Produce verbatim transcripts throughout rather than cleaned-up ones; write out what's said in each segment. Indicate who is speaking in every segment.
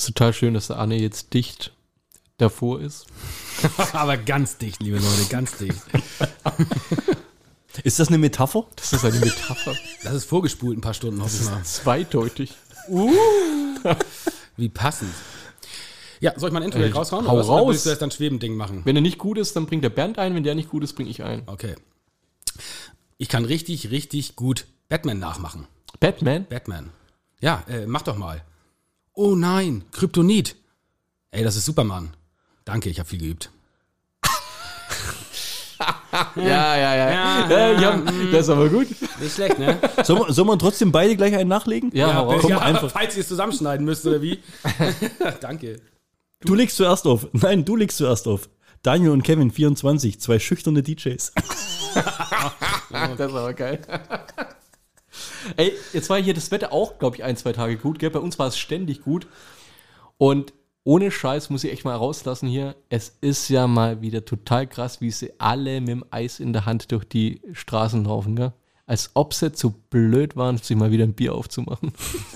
Speaker 1: ist total schön, dass der Anne jetzt dicht davor ist.
Speaker 2: Aber ganz dicht, liebe Leute, ganz dicht.
Speaker 3: Ist das eine Metapher?
Speaker 1: Das ist eine Metapher.
Speaker 2: Das ist vorgespult ein paar Stunden, hoffe ich mal.
Speaker 1: Zweideutig.
Speaker 2: Uh, wie passend. Ja, soll ich mal ein Intro
Speaker 1: Ey,
Speaker 2: direkt raushauen?
Speaker 1: hau
Speaker 2: oder
Speaker 1: raus.
Speaker 2: willst du erst dann Schwebending machen?
Speaker 1: Wenn er nicht gut ist, dann bringt der Bernd ein. Wenn der nicht gut ist, bringe ich ein.
Speaker 2: Okay. Ich kann richtig, richtig gut Batman nachmachen.
Speaker 1: Batman?
Speaker 2: Batman. Ja, äh, mach doch mal. Oh nein, Kryptonit. Ey, das ist Superman. Danke, ich habe viel geübt.
Speaker 1: Ja, ja, ja. ja, ja ich hab, das ist aber gut.
Speaker 2: Nicht schlecht, ne?
Speaker 3: Sollen wir, sollen wir trotzdem beide gleich einen nachlegen?
Speaker 1: Ja, hau raus.
Speaker 2: Komm,
Speaker 3: ja,
Speaker 2: einfach. Falls ihr es zusammenschneiden müsst, oder wie? Danke.
Speaker 3: Du legst zuerst auf. Nein, du legst zuerst auf. Daniel und Kevin, vierundzwanzig, zwei schüchterne D Js.
Speaker 1: Das ist aber geil. Ey, jetzt war hier das Wetter auch, glaube ich, ein, zwei Tage gut. Gell? Bei uns war es ständig gut. Und ohne Scheiß muss ich echt mal rauslassen hier. Es ist ja mal wieder total krass, wie sie alle mit dem Eis in der Hand durch die Straßen laufen. Gell? Als ob sie zu blöd waren, sich mal wieder ein Bier aufzumachen.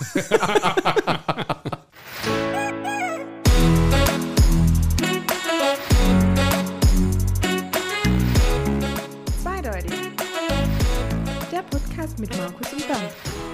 Speaker 4: Zweideutig. Der Podcast mit Markus und Bernd.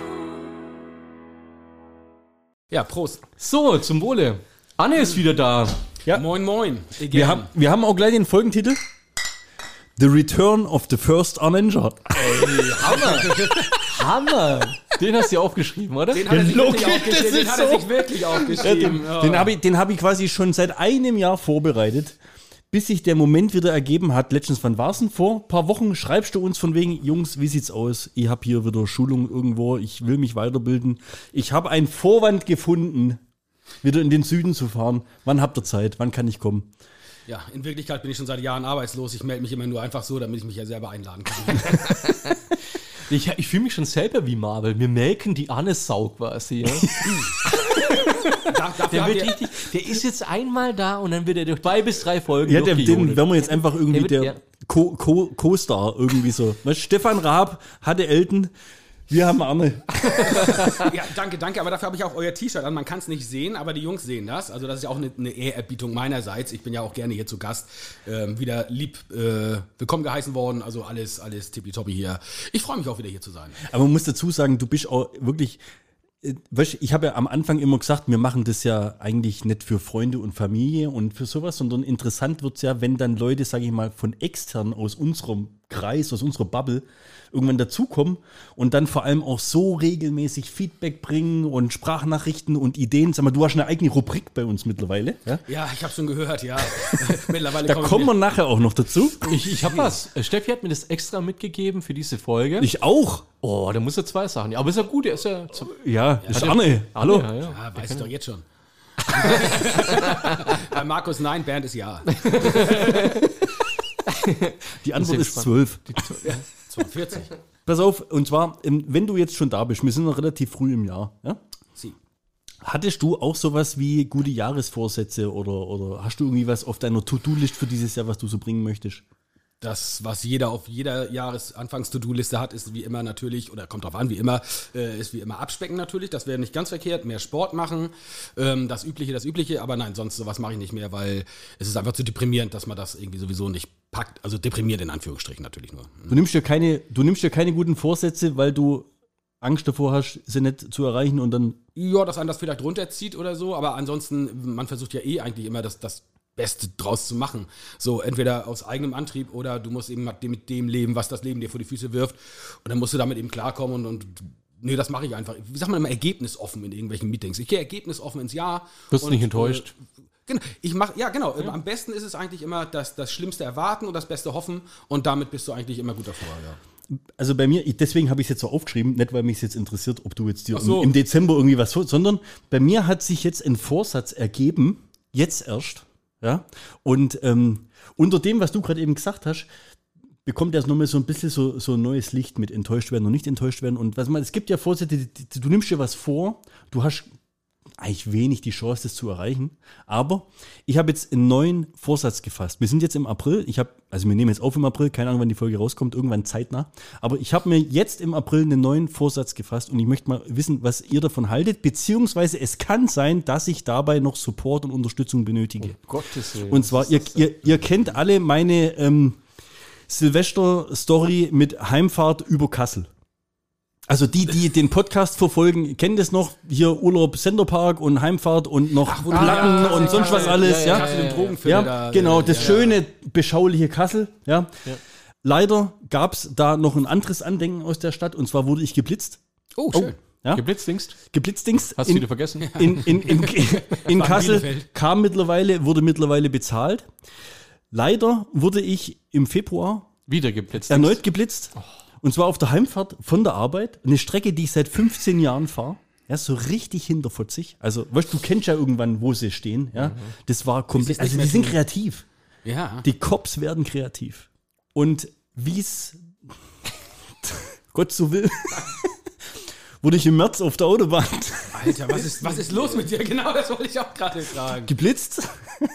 Speaker 2: Ja, Prost.
Speaker 1: So, zum Wohle. Anne ist wieder da.
Speaker 3: Ja.
Speaker 2: Moin, moin. Again.
Speaker 3: Wir haben, wir haben auch gleich den Folgentitel. The Return of the First Avenger.
Speaker 1: Ey, Hammer. Hammer. Den hast du ja aufgeschrieben, oder?
Speaker 2: Den hat er sich
Speaker 3: Logisch,
Speaker 2: wirklich
Speaker 3: das
Speaker 2: aufgeschrieben. Den
Speaker 3: ist
Speaker 2: hat er
Speaker 3: so.
Speaker 2: sich wirklich
Speaker 3: Ja,
Speaker 2: aufgeschrieben.
Speaker 3: den
Speaker 2: Ja.
Speaker 3: den habe ich, den hab ich quasi schon seit einem Jahr vorbereitet, bis sich der Moment wieder ergeben hat. Letztens, wann war es denn? Vor ein paar Wochen schreibst du uns von wegen, Jungs, wie sieht's aus? Ich habe hier wieder Schulung irgendwo, ich will mich weiterbilden. Ich habe einen Vorwand gefunden, wieder in den Süden zu fahren. Wann habt ihr Zeit? Wann kann ich kommen?
Speaker 2: Ja, in Wirklichkeit bin ich schon seit Jahren arbeitslos. Ich melde mich immer nur einfach so, damit ich mich ja selber einladen kann.
Speaker 1: Ich, ich fühle mich schon selber wie Marvel. Wir melken die Anne-Sau quasi. Ja?
Speaker 2: Da, dafür
Speaker 1: Der,
Speaker 2: habt
Speaker 1: wird
Speaker 2: ihr,
Speaker 1: richtig, der ist jetzt einmal da und dann wird er durch zwei bis drei Folgen
Speaker 3: Ja, der, den
Speaker 1: durchgejodelt.
Speaker 3: werden wir jetzt einfach irgendwie
Speaker 1: Der
Speaker 3: der,
Speaker 1: wird- ja.
Speaker 3: Co- Co- Co-Star irgendwie so. Weißt, Stefan Raab hatte Elton, wir haben Arne.
Speaker 2: ja, danke, danke, aber dafür habe ich auch euer T-Shirt an. Man kann es nicht sehen, aber die Jungs sehen das. Also das ist ja auch eine, eine Ehrerbietung meinerseits. Ich bin ja auch gerne hier zu Gast. Ähm, wieder lieb äh, willkommen geheißen worden. Also alles, alles tippitoppi hier. Ich freue mich auch wieder hier zu sein.
Speaker 3: Aber man muss dazu sagen, du bist auch wirklich, äh, weißt, ich habe ja am Anfang immer gesagt, wir machen das ja eigentlich nicht für Freunde und Familie und für sowas, sondern interessant wird's ja, wenn dann Leute, sage ich mal, von extern aus unserem Kreis, aus unserer Bubble irgendwann dazukommen und dann vor allem auch so regelmäßig Feedback bringen und Sprachnachrichten und Ideen. Sag mal, du hast eine eigene Rubrik bei uns mittlerweile. Ja?
Speaker 2: Ja, ich habe schon gehört, ja. Mittlerweile
Speaker 3: Da
Speaker 2: kommen
Speaker 3: kommen wir nachher auch noch dazu.
Speaker 1: Ich, ich habe was. Äh, Steffi hat mir das extra mitgegeben für diese Folge.
Speaker 3: Ich auch.
Speaker 1: oh, da muss er zwei Sachen. Ja, aber ist ja gut, er ist ja... Zu,
Speaker 3: Ja, das ist Arne. Hallo.
Speaker 1: Ja, ja.
Speaker 2: Ja, weiß ich doch jetzt schon. Bei Markus nein, Bernd ist ja.
Speaker 3: Die Antwort
Speaker 1: Ist
Speaker 3: ist
Speaker 1: ja
Speaker 3: zwölf.
Speaker 2: zweiundvierzig.
Speaker 3: Pass auf, und zwar, ähm, wenn du jetzt schon da bist, wir sind noch relativ früh im Jahr, ja?
Speaker 2: Sie.
Speaker 3: Hattest du auch sowas wie gute Jahresvorsätze oder, oder hast du irgendwie was auf deiner To-Do-List für dieses Jahr, was du so bringen möchtest?
Speaker 2: Das, was jeder auf jeder Jahresanfangs-To-Do-Liste hat, ist wie immer natürlich, oder kommt drauf an, wie immer, äh, ist wie immer abspecken natürlich. Das wäre nicht ganz verkehrt. Mehr Sport machen, ähm, das Übliche, das Übliche. Aber nein, sonst sowas mache ich nicht mehr, weil es ist einfach zu deprimierend, dass man das irgendwie sowieso nicht packt. Also deprimierend in Anführungsstrichen natürlich nur.
Speaker 3: Du nimmst dir keine, du nimmst dir keine guten Vorsätze, weil du Angst davor hast, sie nicht zu erreichen und dann.
Speaker 2: Ja, dass einen das vielleicht runterzieht oder so. Aber ansonsten, man versucht ja eh eigentlich immer das, das Beste draus zu machen. So, entweder aus eigenem Antrieb oder du musst eben mit dem, mit dem leben, was das Leben dir vor die Füße wirft. Und dann musst du damit eben klarkommen und, und nee, das mache ich einfach. Wie sagt man immer, ergebnisoffen in irgendwelchen Meetings. Ich gehe ergebnisoffen ins Jahr.
Speaker 1: Wirst
Speaker 2: und,
Speaker 1: nicht enttäuscht.
Speaker 2: Äh, genau, ich mache, ja genau, ja. Am besten ist es eigentlich immer das, das Schlimmste erwarten und das Beste hoffen und damit bist du eigentlich immer gut davor, ja.
Speaker 3: Also bei mir, ich, deswegen habe ich es jetzt so aufgeschrieben, nicht weil mich jetzt interessiert, ob du jetzt dir
Speaker 2: Ach so.
Speaker 3: im, im Dezember irgendwie was, sondern bei mir hat sich jetzt ein Vorsatz ergeben, jetzt erst. Ja, und ähm, unter dem, was du gerade eben gesagt hast, bekommt das nochmal so ein bisschen so, so ein neues Licht mit enttäuscht werden und nicht enttäuscht werden. Und was man, es gibt ja Vorsätze, die, die, du nimmst dir was vor, du hast eigentlich wenig die Chance, das zu erreichen. Aber ich habe jetzt einen neuen Vorsatz gefasst. Wir sind jetzt im April. Ich habe, also wir nehmen jetzt auf im April, keine Ahnung, wann die Folge rauskommt, irgendwann zeitnah. Aber ich habe mir jetzt im April einen neuen Vorsatz gefasst und ich möchte mal wissen, was ihr davon haltet. Beziehungsweise es kann sein, dass ich dabei noch Support und Unterstützung benötige.
Speaker 1: Um Gottes Willen.
Speaker 3: Und zwar, ihr, ihr, ihr kennt alle meine ähm, Silvester-Story mit Heimfahrt über Kassel. Also die, die den Podcast verfolgen, kennen das noch, hier Urlaub Centerpark und Heimfahrt und noch
Speaker 2: Ach, wo du-
Speaker 3: Platten
Speaker 2: ja,
Speaker 3: und
Speaker 2: ja,
Speaker 3: sonst
Speaker 2: ja,
Speaker 3: was
Speaker 2: ja,
Speaker 3: alles,
Speaker 2: ja,
Speaker 3: ja.
Speaker 2: ja, Kassel im Drogenviertel
Speaker 3: Ja,
Speaker 2: da,
Speaker 3: genau,
Speaker 2: äh,
Speaker 3: das
Speaker 2: ja.
Speaker 3: schöne, beschauliche Kassel, ja.
Speaker 1: Ja.
Speaker 3: Leider gab es da noch ein anderes Andenken aus der Stadt und zwar wurde ich geblitzt.
Speaker 2: Oh, schön.
Speaker 3: Ja,
Speaker 1: Geblitzdingst?
Speaker 3: geblitzdings.
Speaker 1: Hast du
Speaker 3: in,
Speaker 1: wieder vergessen?
Speaker 3: in, in, in, in, in
Speaker 2: War
Speaker 3: Kassel
Speaker 2: Bielefeld.
Speaker 3: kam mittlerweile, wurde mittlerweile bezahlt. Leider wurde ich im Februar
Speaker 1: Wieder geblitzt.
Speaker 3: erneut geblitzt. Und zwar auf der Heimfahrt von der Arbeit. Eine Strecke, die ich seit fünfzehn Jahren fahre. Ja, so richtig hinterfotzig. Also, weißt du, du kennst ja irgendwann, wo sie stehen. Ja, das war komplett.
Speaker 2: nicht
Speaker 3: Also,
Speaker 2: mehr
Speaker 3: die sind
Speaker 2: tun.
Speaker 3: kreativ.
Speaker 2: Ja.
Speaker 3: Die Cops werden kreativ. Und wie es Gott so will, wurde ich im März auf der Autobahn
Speaker 2: Alter, was ist, was ist los mit dir? Genau, das wollte ich auch gerade fragen.
Speaker 3: geblitzt.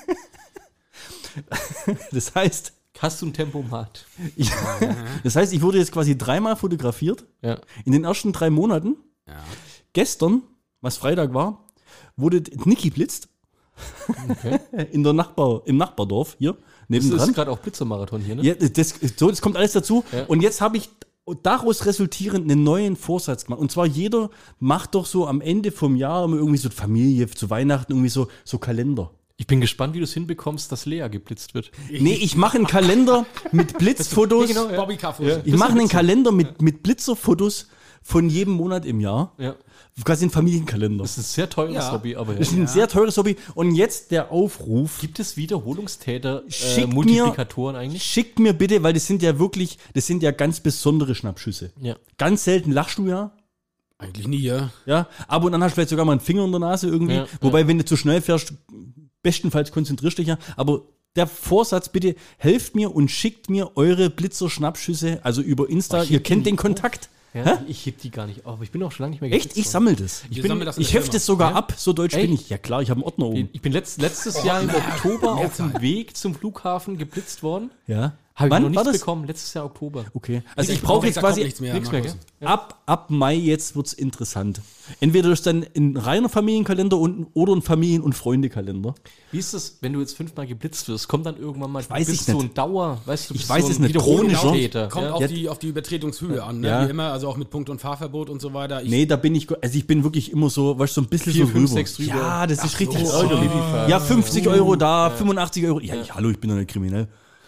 Speaker 3: Das heißt,
Speaker 1: Hast du ein Tempomat?
Speaker 3: ich, das heißt, ich wurde jetzt quasi dreimal fotografiert.
Speaker 1: Ja.
Speaker 3: In den ersten drei Monaten.
Speaker 2: Ja.
Speaker 3: Gestern, was Freitag war, wurde Niki blitzt.
Speaker 1: Okay.
Speaker 3: In der Nachbar, im Nachbardorf hier,
Speaker 1: Das
Speaker 3: nebendran.
Speaker 1: ist gerade auch Blitzermarathon hier, ne?
Speaker 3: Ja, das, so, das kommt alles dazu.
Speaker 1: Ja.
Speaker 3: Und jetzt habe ich daraus resultierend einen neuen Vorsatz gemacht. Und zwar jeder macht doch so am Ende vom Jahr immer irgendwie so Familie, zu Weihnachten irgendwie so, so Kalender.
Speaker 1: Ich bin gespannt, wie du es hinbekommst, dass Lea geblitzt wird.
Speaker 3: Nee, ich mache einen Kalender mit Blitzfotos.
Speaker 1: Ja, genau, ja.
Speaker 2: Bobby Kaffee.
Speaker 3: Ich mache einen Kalender mit, mit Blitzerfotos von jedem Monat im Jahr.
Speaker 1: Ja.
Speaker 3: Quasi ein Familienkalender.
Speaker 1: Das ist ein sehr teures
Speaker 2: Ja.
Speaker 1: Hobby, aber
Speaker 3: Das ist
Speaker 1: ja.
Speaker 3: ein sehr teures Hobby. Und jetzt der Aufruf.
Speaker 1: Gibt es Wiederholungstäter, äh,
Speaker 3: Schickt mir-
Speaker 1: Multiplikatoren eigentlich?
Speaker 3: Schickt mir bitte, weil das sind ja wirklich, das sind ja ganz besondere Schnappschüsse.
Speaker 1: Ja.
Speaker 3: Ganz selten lachst du ja.
Speaker 2: Eigentlich nie, ja.
Speaker 3: Ja, ab und an hast du vielleicht sogar mal einen Finger in der Nase irgendwie.
Speaker 1: Ja,
Speaker 3: Wobei, wenn du zu schnell fährst, bestenfalls konzentrierst dich ja. Aber der Vorsatz, bitte helft mir und schickt mir eure Blitzer-Schnappschüsse, also über Insta.
Speaker 1: Oh, ich
Speaker 3: Ihr
Speaker 1: heb
Speaker 3: kennt
Speaker 1: die
Speaker 3: den Kontakt.
Speaker 1: Ja,
Speaker 3: Hä?
Speaker 1: ich heb die gar nicht auf. Ich bin auch schon lange nicht mehr
Speaker 3: Echt? Ich
Speaker 1: worden.
Speaker 3: sammle das. Ich,
Speaker 2: Wir
Speaker 3: bin,
Speaker 2: sammeln das in
Speaker 3: ich
Speaker 2: der
Speaker 3: hefte
Speaker 2: Firma.
Speaker 3: es sogar
Speaker 1: Ja?
Speaker 3: ab, so deutsch bin
Speaker 1: Echt?
Speaker 3: ich. Ja klar, ich habe einen Ordner oben.
Speaker 1: Ich bin letzt, letztes Jahr im Oktober auf dem
Speaker 2: Mehrzahl.
Speaker 1: Weg zum Flughafen geblitzt worden.
Speaker 3: Ja.
Speaker 1: Habe ich
Speaker 3: Wann
Speaker 1: noch
Speaker 3: war
Speaker 1: nichts
Speaker 3: das?
Speaker 1: bekommen. Letztes Jahr Oktober.
Speaker 3: Okay. Also ich,
Speaker 2: Ich
Speaker 3: brauche
Speaker 2: brauch
Speaker 3: jetzt
Speaker 2: da kommt
Speaker 3: quasi
Speaker 2: nichts mehr.
Speaker 1: Nichts mehr,
Speaker 2: Markus.
Speaker 1: gell?
Speaker 3: ab, ab Mai jetzt wird's interessant. Entweder ist dann ein reiner Familienkalender und, oder ein Familien- und Freundekalender.
Speaker 1: Wie ist das, wenn du jetzt fünfmal geblitzt wirst? Kommt dann irgendwann mal,
Speaker 3: weiß
Speaker 1: bist
Speaker 3: ich
Speaker 1: so
Speaker 3: nicht.
Speaker 1: ein Dauer, weißt du,
Speaker 3: Ich
Speaker 1: bist
Speaker 3: weiß
Speaker 1: so
Speaker 3: es
Speaker 1: ein
Speaker 3: nicht.
Speaker 1: Wiederholungstäter.
Speaker 3: Chronischer.
Speaker 2: Kommt
Speaker 1: Ja?
Speaker 2: auf,
Speaker 3: Ja.
Speaker 2: die, auf die Übertretungshöhe an, ne?
Speaker 3: Ja.
Speaker 2: Wie immer, also auch mit Punkt- und Fahrverbot und so weiter. Ich,
Speaker 3: Nee, da bin ich, go- also ich bin wirklich immer so, weißt du, so ein bisschen
Speaker 1: Vier,
Speaker 3: so
Speaker 1: fünf,
Speaker 3: rüber.
Speaker 1: sechs drüber.
Speaker 3: Ja, das ist
Speaker 2: Ach
Speaker 3: richtig
Speaker 2: so.
Speaker 3: ärgerlich.
Speaker 1: Ah.
Speaker 3: Ja, fünfzig Euro da, fünfundachtzig Euro. Ja, ich, hallo, ich bin doch nicht kriminell.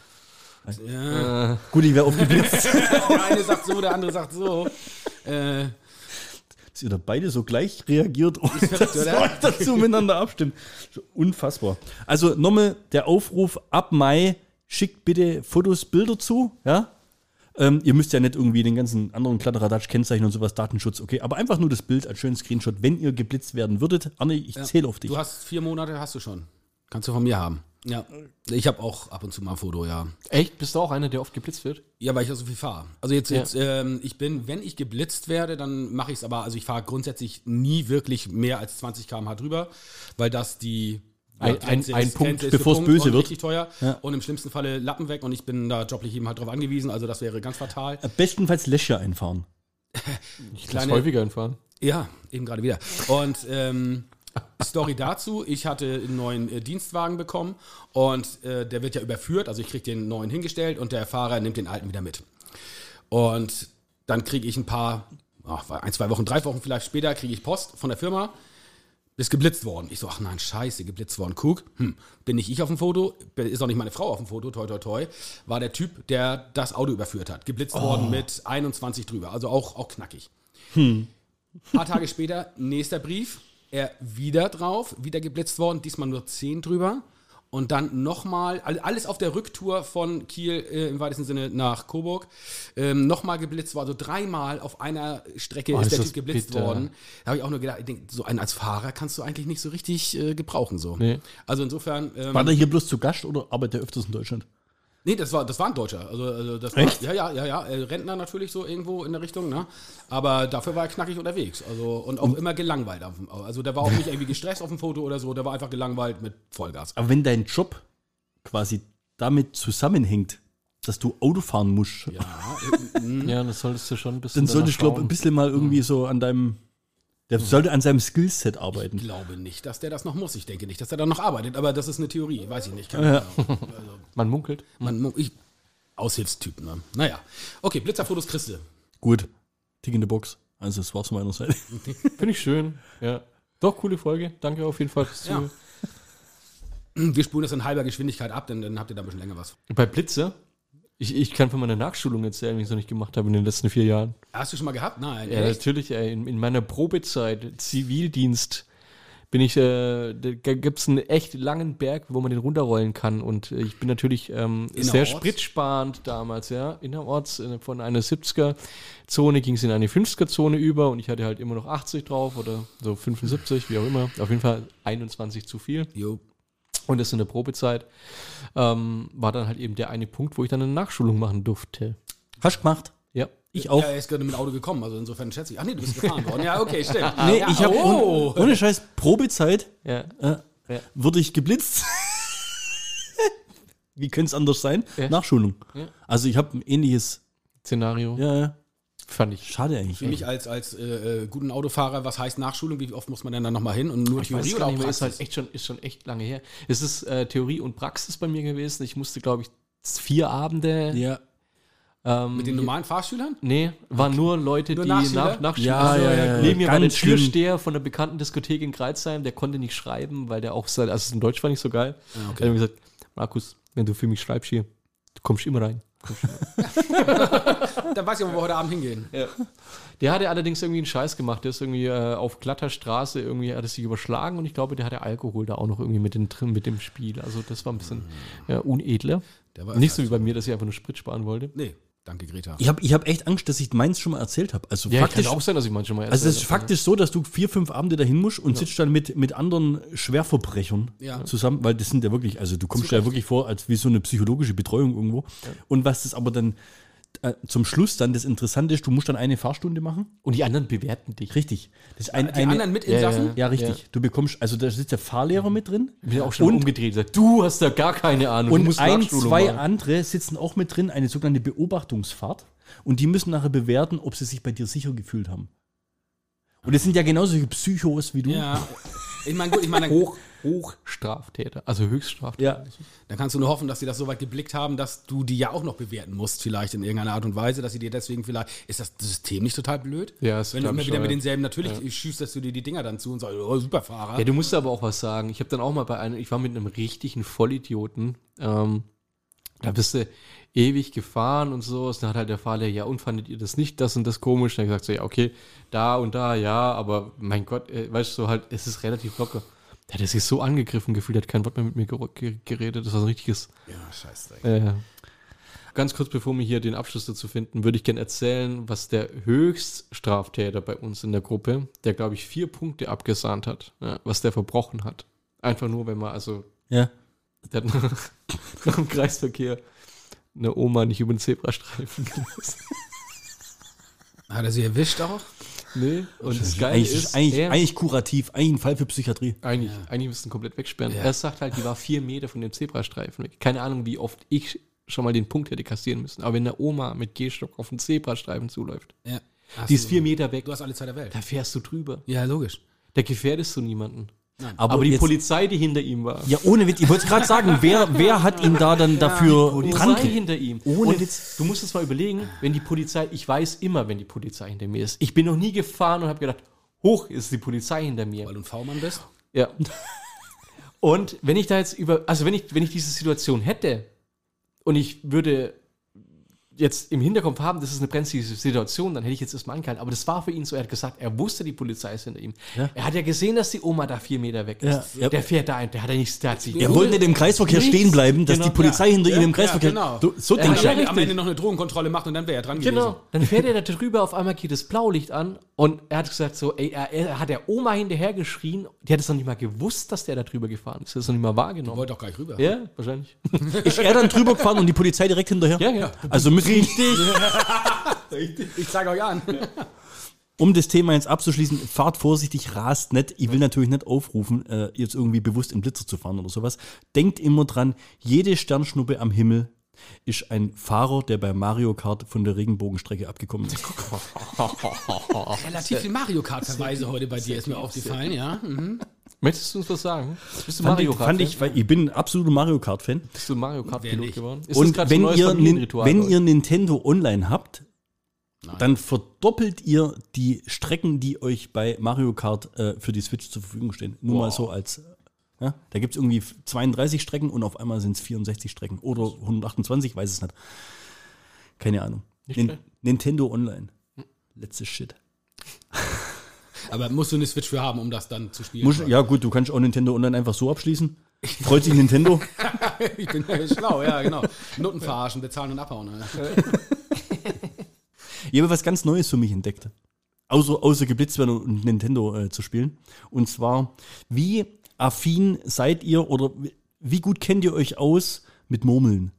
Speaker 2: ja.
Speaker 3: Gut, ich wäre aufgeblitzt.
Speaker 2: Der eine sagt so, der andere sagt so. Äh,
Speaker 3: Dass ihr da beide so gleich reagiert und
Speaker 2: verrückt,
Speaker 3: dass
Speaker 2: oder?
Speaker 3: euch dazu miteinander abstimmt. So unfassbar. Also nochmal der Aufruf, ab Mai schickt bitte Fotos, Bilder zu, ja. Ähm, ihr müsst ja nicht irgendwie den ganzen anderen Kladderadatsch kennzeichnen und sowas, Datenschutz, okay. Aber einfach nur das Bild als schönen Screenshot, wenn ihr geblitzt werden würdet. Arne, ich zähle auf dich.
Speaker 2: du hast vier Monate, hast du schon. Kannst du von mir haben. Ja. Ich habe auch ab und zu mal ein Foto, ja.
Speaker 1: Echt? Bist du auch einer, der oft geblitzt wird?
Speaker 2: Ja, weil ich ja so viel fahre. Also jetzt,
Speaker 1: Ja.
Speaker 2: jetzt ähm, ich bin, wenn ich geblitzt werde, dann mache ich es aber, also ich fahre grundsätzlich nie wirklich mehr als zwanzig Kilometer pro Stunde drüber, weil das die
Speaker 1: Ein-
Speaker 2: Grenze
Speaker 1: ein- ein
Speaker 2: ist-
Speaker 1: Punkt,
Speaker 2: Grenze ist für
Speaker 3: bevor es
Speaker 2: Punkt
Speaker 3: böse
Speaker 2: und
Speaker 3: wird.
Speaker 2: richtig teuer
Speaker 3: Ja.
Speaker 2: und im schlimmsten Falle Lappen weg und ich bin da joblich eben halt drauf angewiesen, also das wäre ganz fatal.
Speaker 3: Bestenfalls Löcher einfahren.
Speaker 1: Ich lasse
Speaker 2: Kleine-
Speaker 1: häufiger entfahren.
Speaker 2: Ja, eben gerade wieder. Und ähm, Story dazu, ich hatte einen neuen äh, Dienstwagen bekommen und äh, der wird ja überführt, also ich kriege den neuen hingestellt und der Fahrer nimmt den alten wieder mit. Und dann kriege ich ein paar, ach, ein, zwei Wochen, drei Wochen vielleicht später, kriege ich Post von der Firma, bist geblitzt worden. Ich so, ach nein, scheiße, geblitzt worden. Guck, hm, bin nicht ich auf dem Foto, ist auch nicht meine Frau auf dem Foto, toi toi toi, war der Typ, der das Auto überführt hat. Geblitzt worden mit einundzwanzig drüber, also auch, auch knackig. Ein paar Tage später, nächster Brief, er wieder drauf, wieder geblitzt worden, diesmal nur zehn drüber. Und dann nochmal, alles auf der Rücktour von Kiel äh, im weitesten Sinne nach Coburg, ähm, nochmal geblitzt worden. Also dreimal auf einer Strecke
Speaker 1: Oh,
Speaker 2: ist
Speaker 1: ist
Speaker 2: der
Speaker 1: das
Speaker 2: Typ geblitzt
Speaker 1: bitter.
Speaker 2: worden. Da habe ich auch nur gedacht, ich denk, so einen als Fahrer kannst du eigentlich nicht so richtig äh, gebrauchen. So.
Speaker 1: Nee.
Speaker 2: Also insofern, ähm,
Speaker 3: War der hier bloß zu Gast oder arbeitet er öfters in Deutschland?
Speaker 2: Nee, das war, das war ein Deutscher. Also, also das
Speaker 3: Echt?
Speaker 2: War, ja, ja, ja, ja. Äh, Rentner natürlich so irgendwo in der Richtung, ne? Aber dafür war er knackig unterwegs. Also, und auch immer gelangweilt. Auf dem, also der war auch nicht irgendwie gestresst auf dem Foto oder so, der war einfach gelangweilt mit Vollgas.
Speaker 3: Aber wenn dein Job quasi damit zusammenhängt, dass du Auto fahren musst,
Speaker 2: Ja,
Speaker 1: Ja, das solltest du schon ein bisschen.
Speaker 3: dann solltest du, glaube ich,
Speaker 1: schauen.
Speaker 3: ein bisschen mal irgendwie so an deinem, der sollte an seinem Skillset arbeiten.
Speaker 2: ich glaube nicht, dass der das noch muss. Ich denke nicht, dass er da noch arbeitet, aber das ist eine Theorie, weiß ich nicht. Keine
Speaker 3: Ja.
Speaker 2: Ahnung.
Speaker 1: Man munkelt.
Speaker 2: Man, ich, Aushilfstyp, ne? Naja. Okay, Blitzerfotos kriegst du.
Speaker 3: Gut, Tick in the Box. Also das war's von meiner Seite.
Speaker 1: Finde ich schön. Ja. Doch, coole Folge. Danke auf jeden Fall fürs
Speaker 2: Ja.
Speaker 1: Zuhören.
Speaker 2: Wir spulen das in halber Geschwindigkeit ab, denn dann habt ihr da ein bisschen länger was.
Speaker 1: Bei Blitze, ich, ich kann von meiner Nachschulung erzählen, wie ich es noch nicht gemacht habe in den letzten vier Jahren.
Speaker 2: Hast du schon mal gehabt? Nein.
Speaker 1: Ja,
Speaker 2: echt?
Speaker 1: natürlich, ey, in, in meiner Probezeit, Zivildienst, bin ich, äh, da gibt es einen echt langen Berg, wo man den runterrollen kann. Und äh, ich bin natürlich ähm, sehr
Speaker 2: Innerorts?
Speaker 1: spritsparend damals, ja. Innerorts, äh, von einer siebziger-Zone ging es in eine fünfziger-Zone über und ich hatte halt immer noch achtzig drauf oder so fünfundsiebzig, wie auch immer. Auf jeden Fall einundzwanzig zu viel.
Speaker 2: Jo.
Speaker 1: Und das in der Probezeit ähm, war dann halt eben der eine Punkt, wo ich dann eine Nachschulung machen durfte.
Speaker 3: Hast du gemacht?
Speaker 1: Ja.
Speaker 3: Ich auch.
Speaker 2: Ja, er ist gerade mit dem Auto gekommen, also insofern schätze ich. Ach nee, du bist gefahren worden. Ja, okay, stimmt.
Speaker 3: Nee,
Speaker 2: ja,
Speaker 3: ich habe
Speaker 2: oh.
Speaker 3: ohne, ohne Scheiß Probezeit
Speaker 1: Ja.
Speaker 3: äh,
Speaker 1: Ja.
Speaker 3: wurde ich geblitzt. Wie könnte es anders sein?
Speaker 1: Ja.
Speaker 3: Nachschulung.
Speaker 1: Ja.
Speaker 3: Also ich habe ein ähnliches.
Speaker 1: Szenario.
Speaker 3: Ja, ja.
Speaker 1: Fand ich.
Speaker 3: Schade eigentlich.
Speaker 2: Für mich als, als äh, äh, guten Autofahrer, was heißt Nachschulung? Wie oft muss man denn dann nochmal hin? Und nur
Speaker 1: Ich
Speaker 2: Theorie
Speaker 1: weiß
Speaker 2: oder
Speaker 1: gar
Speaker 2: auch
Speaker 1: nicht mehr, ist
Speaker 2: Praxis?
Speaker 1: halt echt schon, ist schon echt lange her. Es ist äh, Theorie und Praxis bei mir gewesen. Ich musste, glaube ich, vier Abende.
Speaker 3: Ja.
Speaker 1: Ähm,
Speaker 2: Mit den normalen Fahrschülern?
Speaker 1: Nee, waren nur Leute,
Speaker 2: Nur
Speaker 1: die
Speaker 2: Nachschüler?
Speaker 1: nach, Nachschüler.
Speaker 3: Ja,
Speaker 1: Also,
Speaker 3: ja, ja,
Speaker 1: Neben mir war der
Speaker 3: ganz schlimm.
Speaker 1: Türsteher von der bekannten Diskothek in Kreuzheim, der konnte nicht schreiben, weil der auch, sein- also in Deutsch war nicht so geil.
Speaker 2: Ah,
Speaker 1: Er
Speaker 2: okay.
Speaker 1: hat mir gesagt, Markus, wenn du für mich schreibst hier, du kommst immer rein. Kommst immer rein.
Speaker 2: Dann weiß ich, wo wir heute Abend hingehen.
Speaker 1: Der hatte allerdings irgendwie einen Scheiß gemacht. Der ist irgendwie äh, auf glatter Straße, irgendwie hat er sich überschlagen und ich glaube, der hatte Alkohol da auch noch irgendwie mit, den, drin mit dem Spiel. Also das war ein bisschen ja, unedler.
Speaker 2: Der war
Speaker 1: Nicht so wie bei mir, dass ich einfach nur Sprit sparen wollte.
Speaker 2: Nee, danke Greta.
Speaker 3: Ich habe ich hab echt Angst, dass ich meins schon mal erzählt habe. Also
Speaker 1: Ja,
Speaker 3: faktisch,
Speaker 1: kann auch sein, dass ich manchmal mal
Speaker 3: also es ist
Speaker 1: erzählt habe.
Speaker 3: faktisch so, dass du vier, fünf Abende dahin musst und sitzt dann mit, mit anderen Schwerverbrechern
Speaker 2: Ja.
Speaker 3: zusammen, weil das sind ja wirklich, also du kommst dir ja wirklich vor, als wie so eine psychologische Betreuung irgendwo. Und was das aber dann äh, zum Schluss dann das Interessante ist, du musst dann eine Fahrstunde machen.
Speaker 1: Und die anderen bewerten dich.
Speaker 3: Richtig. Das ist ein,
Speaker 2: Die
Speaker 3: eine,
Speaker 2: anderen Mitinsassen?
Speaker 1: Ja,
Speaker 3: Ja, richtig.
Speaker 1: Ja.
Speaker 3: Du bekommst, also da sitzt der Fahrlehrer mit drin.
Speaker 1: Ich bin auch schon
Speaker 3: Und-
Speaker 1: umgedreht. Sagt, du hast da gar keine Ahnung. du
Speaker 3: Und
Speaker 1: musst
Speaker 3: ein,
Speaker 1: Nachschulung
Speaker 3: zwei
Speaker 1: machen.
Speaker 3: andere sitzen auch mit drin, eine sogenannte Beobachtungsfahrt. Und die müssen nachher bewerten, ob sie sich bei dir sicher gefühlt haben. Und das sind ja genauso solche Psychos wie du.
Speaker 2: Ja. Ich meine, gut, ich meine, dann,
Speaker 1: Hoch, Hochstraftäter, also Höchststraftäter.
Speaker 3: Ja.
Speaker 2: dann kannst du nur hoffen, dass sie das so weit geblickt haben, dass du die ja auch noch bewerten musst, vielleicht in irgendeiner Art und Weise, dass sie dir deswegen vielleicht. Ist das System nicht total blöd?
Speaker 1: Ja, ist
Speaker 2: Wenn du
Speaker 1: total
Speaker 2: immer wieder mit
Speaker 1: bescheuert.
Speaker 2: denselben, natürlich schießt du dir die Dinger dann zu und sagst, oh, super Fahrer.
Speaker 1: Ja, du musst aber auch was sagen. Ich habe dann auch mal bei einem, ich war mit einem richtigen Vollidioten, ähm, da bist du ewig gefahren und so. Dann hat halt der Fahrlehrer, ja, und fandet ihr das nicht, das und das komisch? Dann hat er gesagt, so, ja, okay, da und da, ja, aber mein Gott, äh, weißt du, so halt, es ist relativ locker. Der hat sich so angegriffen gefühlt, der hat kein Wort mehr mit mir ger- ge- geredet. Das war so ein richtiges.
Speaker 2: Ja, scheiße.
Speaker 1: Äh, ganz kurz, bevor wir hier den Abschluss dazu finden, würde ich gerne erzählen, was der Höchststraftäter bei uns in der Gruppe, der, glaube ich, vier Punkte abgesahnt hat, ja, was der verbrochen hat. Einfach nur, wenn man, also,
Speaker 3: Ja.
Speaker 1: der hat nach, nach dem Kreisverkehr eine Oma nicht über den Zebrastreifen gelassen.
Speaker 2: Hat er sie erwischt auch?
Speaker 1: Nee, und das Geile
Speaker 3: Eigentlich,
Speaker 1: ist,
Speaker 3: eigentlich,
Speaker 1: er,
Speaker 3: eigentlich kurativ, eigentlich ein Fall für Psychiatrie.
Speaker 1: eigentlich, eigentlich müssten komplett wegsperren.
Speaker 2: Ja.
Speaker 1: Er sagt halt, die war vier Meter von dem Zebrastreifen weg. Keine Ahnung, wie oft ich schon mal den Punkt hätte kassieren müssen. Aber wenn eine Oma mit Gehstock auf den Zebrastreifen zuläuft,
Speaker 2: Ja. Hast
Speaker 1: die ist
Speaker 2: du-
Speaker 1: vier Meter weg,
Speaker 2: Du hast alle Zeit der Welt.
Speaker 1: da fährst du drüber.
Speaker 2: Ja, logisch.
Speaker 1: Da gefährdest du niemanden.
Speaker 3: Aber,
Speaker 1: Aber, die
Speaker 3: jetzt,
Speaker 1: Polizei, die hinter ihm war.
Speaker 3: Ja, ohne Witz. Ich wollte gerade sagen, wer, wer hat ihn da dann dafür
Speaker 1: Polizei
Speaker 3: dran?
Speaker 1: hinter ihm.
Speaker 3: Ohne
Speaker 1: Und
Speaker 3: Witz.
Speaker 1: du musst es mal überlegen, wenn die Polizei, ich weiß immer, wenn die Polizei hinter mir ist. Ich bin noch nie gefahren und habe gedacht, hoch ist die Polizei hinter mir.
Speaker 2: Weil du ein V-Mann bist?
Speaker 1: Ja. Und wenn ich da jetzt über, also wenn ich, wenn ich diese Situation hätte und ich würde jetzt im Hinterkopf haben, das ist eine brenzlige Situation, dann hätte ich jetzt erstmal angehalten. Aber das war für ihn so, er hat gesagt, er wusste, die Polizei ist hinter ihm.
Speaker 3: Ja.
Speaker 1: Er hat ja gesehen, dass die Oma da vier Meter weg ist.
Speaker 3: Ja.
Speaker 1: Der fährt da ein, der hat ja nichts, der hat sich...
Speaker 3: Er wollte nicht im Kreisverkehr
Speaker 1: Nichts.
Speaker 3: stehen bleiben, dass
Speaker 1: Genau.
Speaker 3: die Polizei
Speaker 2: Ja.
Speaker 3: hinter ihm
Speaker 2: Ja,
Speaker 3: im Kreisverkehr...
Speaker 2: ja, genau.
Speaker 3: Du, so
Speaker 1: Er
Speaker 3: denkst
Speaker 1: hat
Speaker 3: du.
Speaker 1: ja
Speaker 2: Am
Speaker 1: richtig.
Speaker 2: Ende noch eine Drogenkontrolle macht und dann wäre er dran
Speaker 1: Genau,
Speaker 2: gewesen.
Speaker 1: dann fährt er da drüber, auf einmal geht das Blaulicht an und er hat gesagt so, ey, er, er hat der Oma hinterher geschrien, die hat es noch nicht mal gewusst, dass der da drüber gefahren ist, das ist noch nicht mal wahrgenommen.
Speaker 2: Wollte doch gar nicht rüber.
Speaker 1: Ja, wahrscheinlich.
Speaker 3: Ist er dann drüber gefahren und die Polizei direkt hinterher?
Speaker 1: Ja, ja.
Speaker 3: Also müssen,
Speaker 2: Ich zeige euch an.
Speaker 3: um das Thema jetzt abzuschließen, fahrt vorsichtig, rast nicht. Ich will natürlich nicht aufrufen, äh, jetzt irgendwie bewusst im Blitzer zu fahren oder sowas. Denkt immer dran, jede Sternschnuppe am Himmel ist ein Fahrer, der bei Mario Kart von der Regenbogenstrecke abgekommen ist.
Speaker 2: Relativ viel Mario Kart-Verweise heute bei dir, ist mir aufgefallen, ja. Mhm.
Speaker 1: Möchtest du uns was sagen? Bist du
Speaker 3: Fand
Speaker 1: Mario
Speaker 3: ich,
Speaker 1: Kart?
Speaker 3: fand ich, weil ich bin ein absoluter Mario Kart-Fan.
Speaker 1: Bist du Mario Kart
Speaker 2: Wer
Speaker 1: Pilot
Speaker 2: nicht?
Speaker 1: geworden? Ist
Speaker 3: Und
Speaker 1: grad so ein
Speaker 3: wenn
Speaker 1: neues
Speaker 3: ihr, nin,
Speaker 1: Familienritual
Speaker 3: wenn
Speaker 1: bei
Speaker 3: ihr
Speaker 1: euch?
Speaker 3: Nintendo Online habt, dann verdoppelt ihr die Strecken, die euch bei Mario Kart äh, für die Switch zur Verfügung stehen. Nur mal so als, ja, da gibt es irgendwie zweiunddreißig Strecken und auf einmal sind es vierundsechzig Strecken oder hundertachtundzwanzig, weiß es nicht. Keine Ahnung.
Speaker 1: Nicht
Speaker 3: Nin,
Speaker 1: schlecht.
Speaker 3: Nintendo Online. Letztes Shit.
Speaker 2: Aber musst du eine Switch für haben, um das dann zu spielen?
Speaker 3: Muss, ja gut, du kannst auch Nintendo Online einfach so abschließen. Freut sich Nintendo.
Speaker 2: Ich bin ja schlau, ja, genau. Noten verarschen, bezahlen und abhauen. Ne?
Speaker 3: Ich habe was ganz Neues für mich entdeckt. Außer, außer Geblitzwerden und Nintendo äh, zu spielen. Und zwar, wie affin seid ihr oder wie- wie gut kennt ihr euch aus mit Murmeln?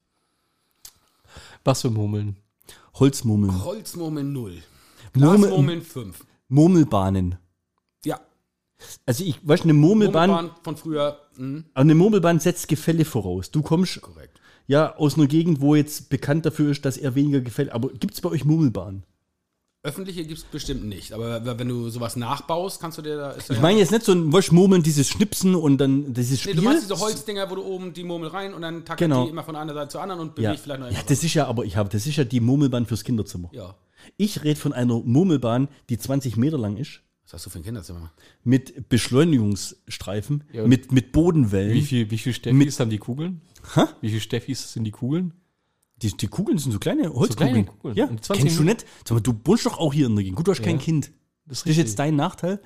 Speaker 1: Was für Murmeln?
Speaker 3: Holzmurmeln.
Speaker 2: Holzmurmeln null.
Speaker 3: Murmel-
Speaker 2: Glasmurmeln fünf.
Speaker 3: Murmelbahnen.
Speaker 2: Ja,
Speaker 3: Also ich weiß, eine Murmelbahn,
Speaker 2: Murmelbahn von früher. Mh,
Speaker 3: aber eine Murmelbahn setzt Gefälle voraus. Du kommst
Speaker 2: korrekt.
Speaker 3: ja aus einer Gegend, wo jetzt bekannt dafür ist, dass eher weniger Gefälle. Aber gibt es bei euch Murmelbahnen?
Speaker 2: Öffentliche gibt es bestimmt nicht, aber wenn du sowas nachbaust, kannst du dir da... Ist da
Speaker 3: Ich
Speaker 2: ja-
Speaker 3: meine jetzt nicht so ein Waschmurmeln, dieses Schnipsen und dann dieses
Speaker 2: Nee,
Speaker 3: Spiel.
Speaker 2: du meinst diese Holzdinger, wo du oben die Murmel rein und dann tackert
Speaker 3: Genau.
Speaker 2: die immer von einer Seite zur anderen und bewegt
Speaker 3: ja.
Speaker 2: vielleicht noch
Speaker 3: ja,
Speaker 2: irgendwas.
Speaker 3: das ist ja, aber ich habe, das ist ja die Murmelbahn fürs Kinderzimmer.
Speaker 2: Ja.
Speaker 3: Ich rede von einer Murmelbahn, die zwanzig Meter lang ist,
Speaker 2: Was hast du für ein Kinderzimmer?
Speaker 3: mit Beschleunigungsstreifen,
Speaker 1: Ja, und
Speaker 3: mit, mit Bodenwellen.
Speaker 1: Wie viel, wie viel Steffis haben die Kugeln?
Speaker 3: Hä?
Speaker 1: Wie viele Steffis sind die Kugeln?
Speaker 3: Die, die Kugeln sind so kleine Holzkugeln.
Speaker 1: kleine Kugeln.
Speaker 3: Ja,
Speaker 1: Und zwanzig
Speaker 3: kennst du
Speaker 1: Minuten-
Speaker 3: nicht? Sag mal, du wohnst doch auch hier in der Gegend. Gut, du hast kein
Speaker 1: Ja.
Speaker 3: Kind.
Speaker 1: Das
Speaker 3: Das ist jetzt dein Nachteil.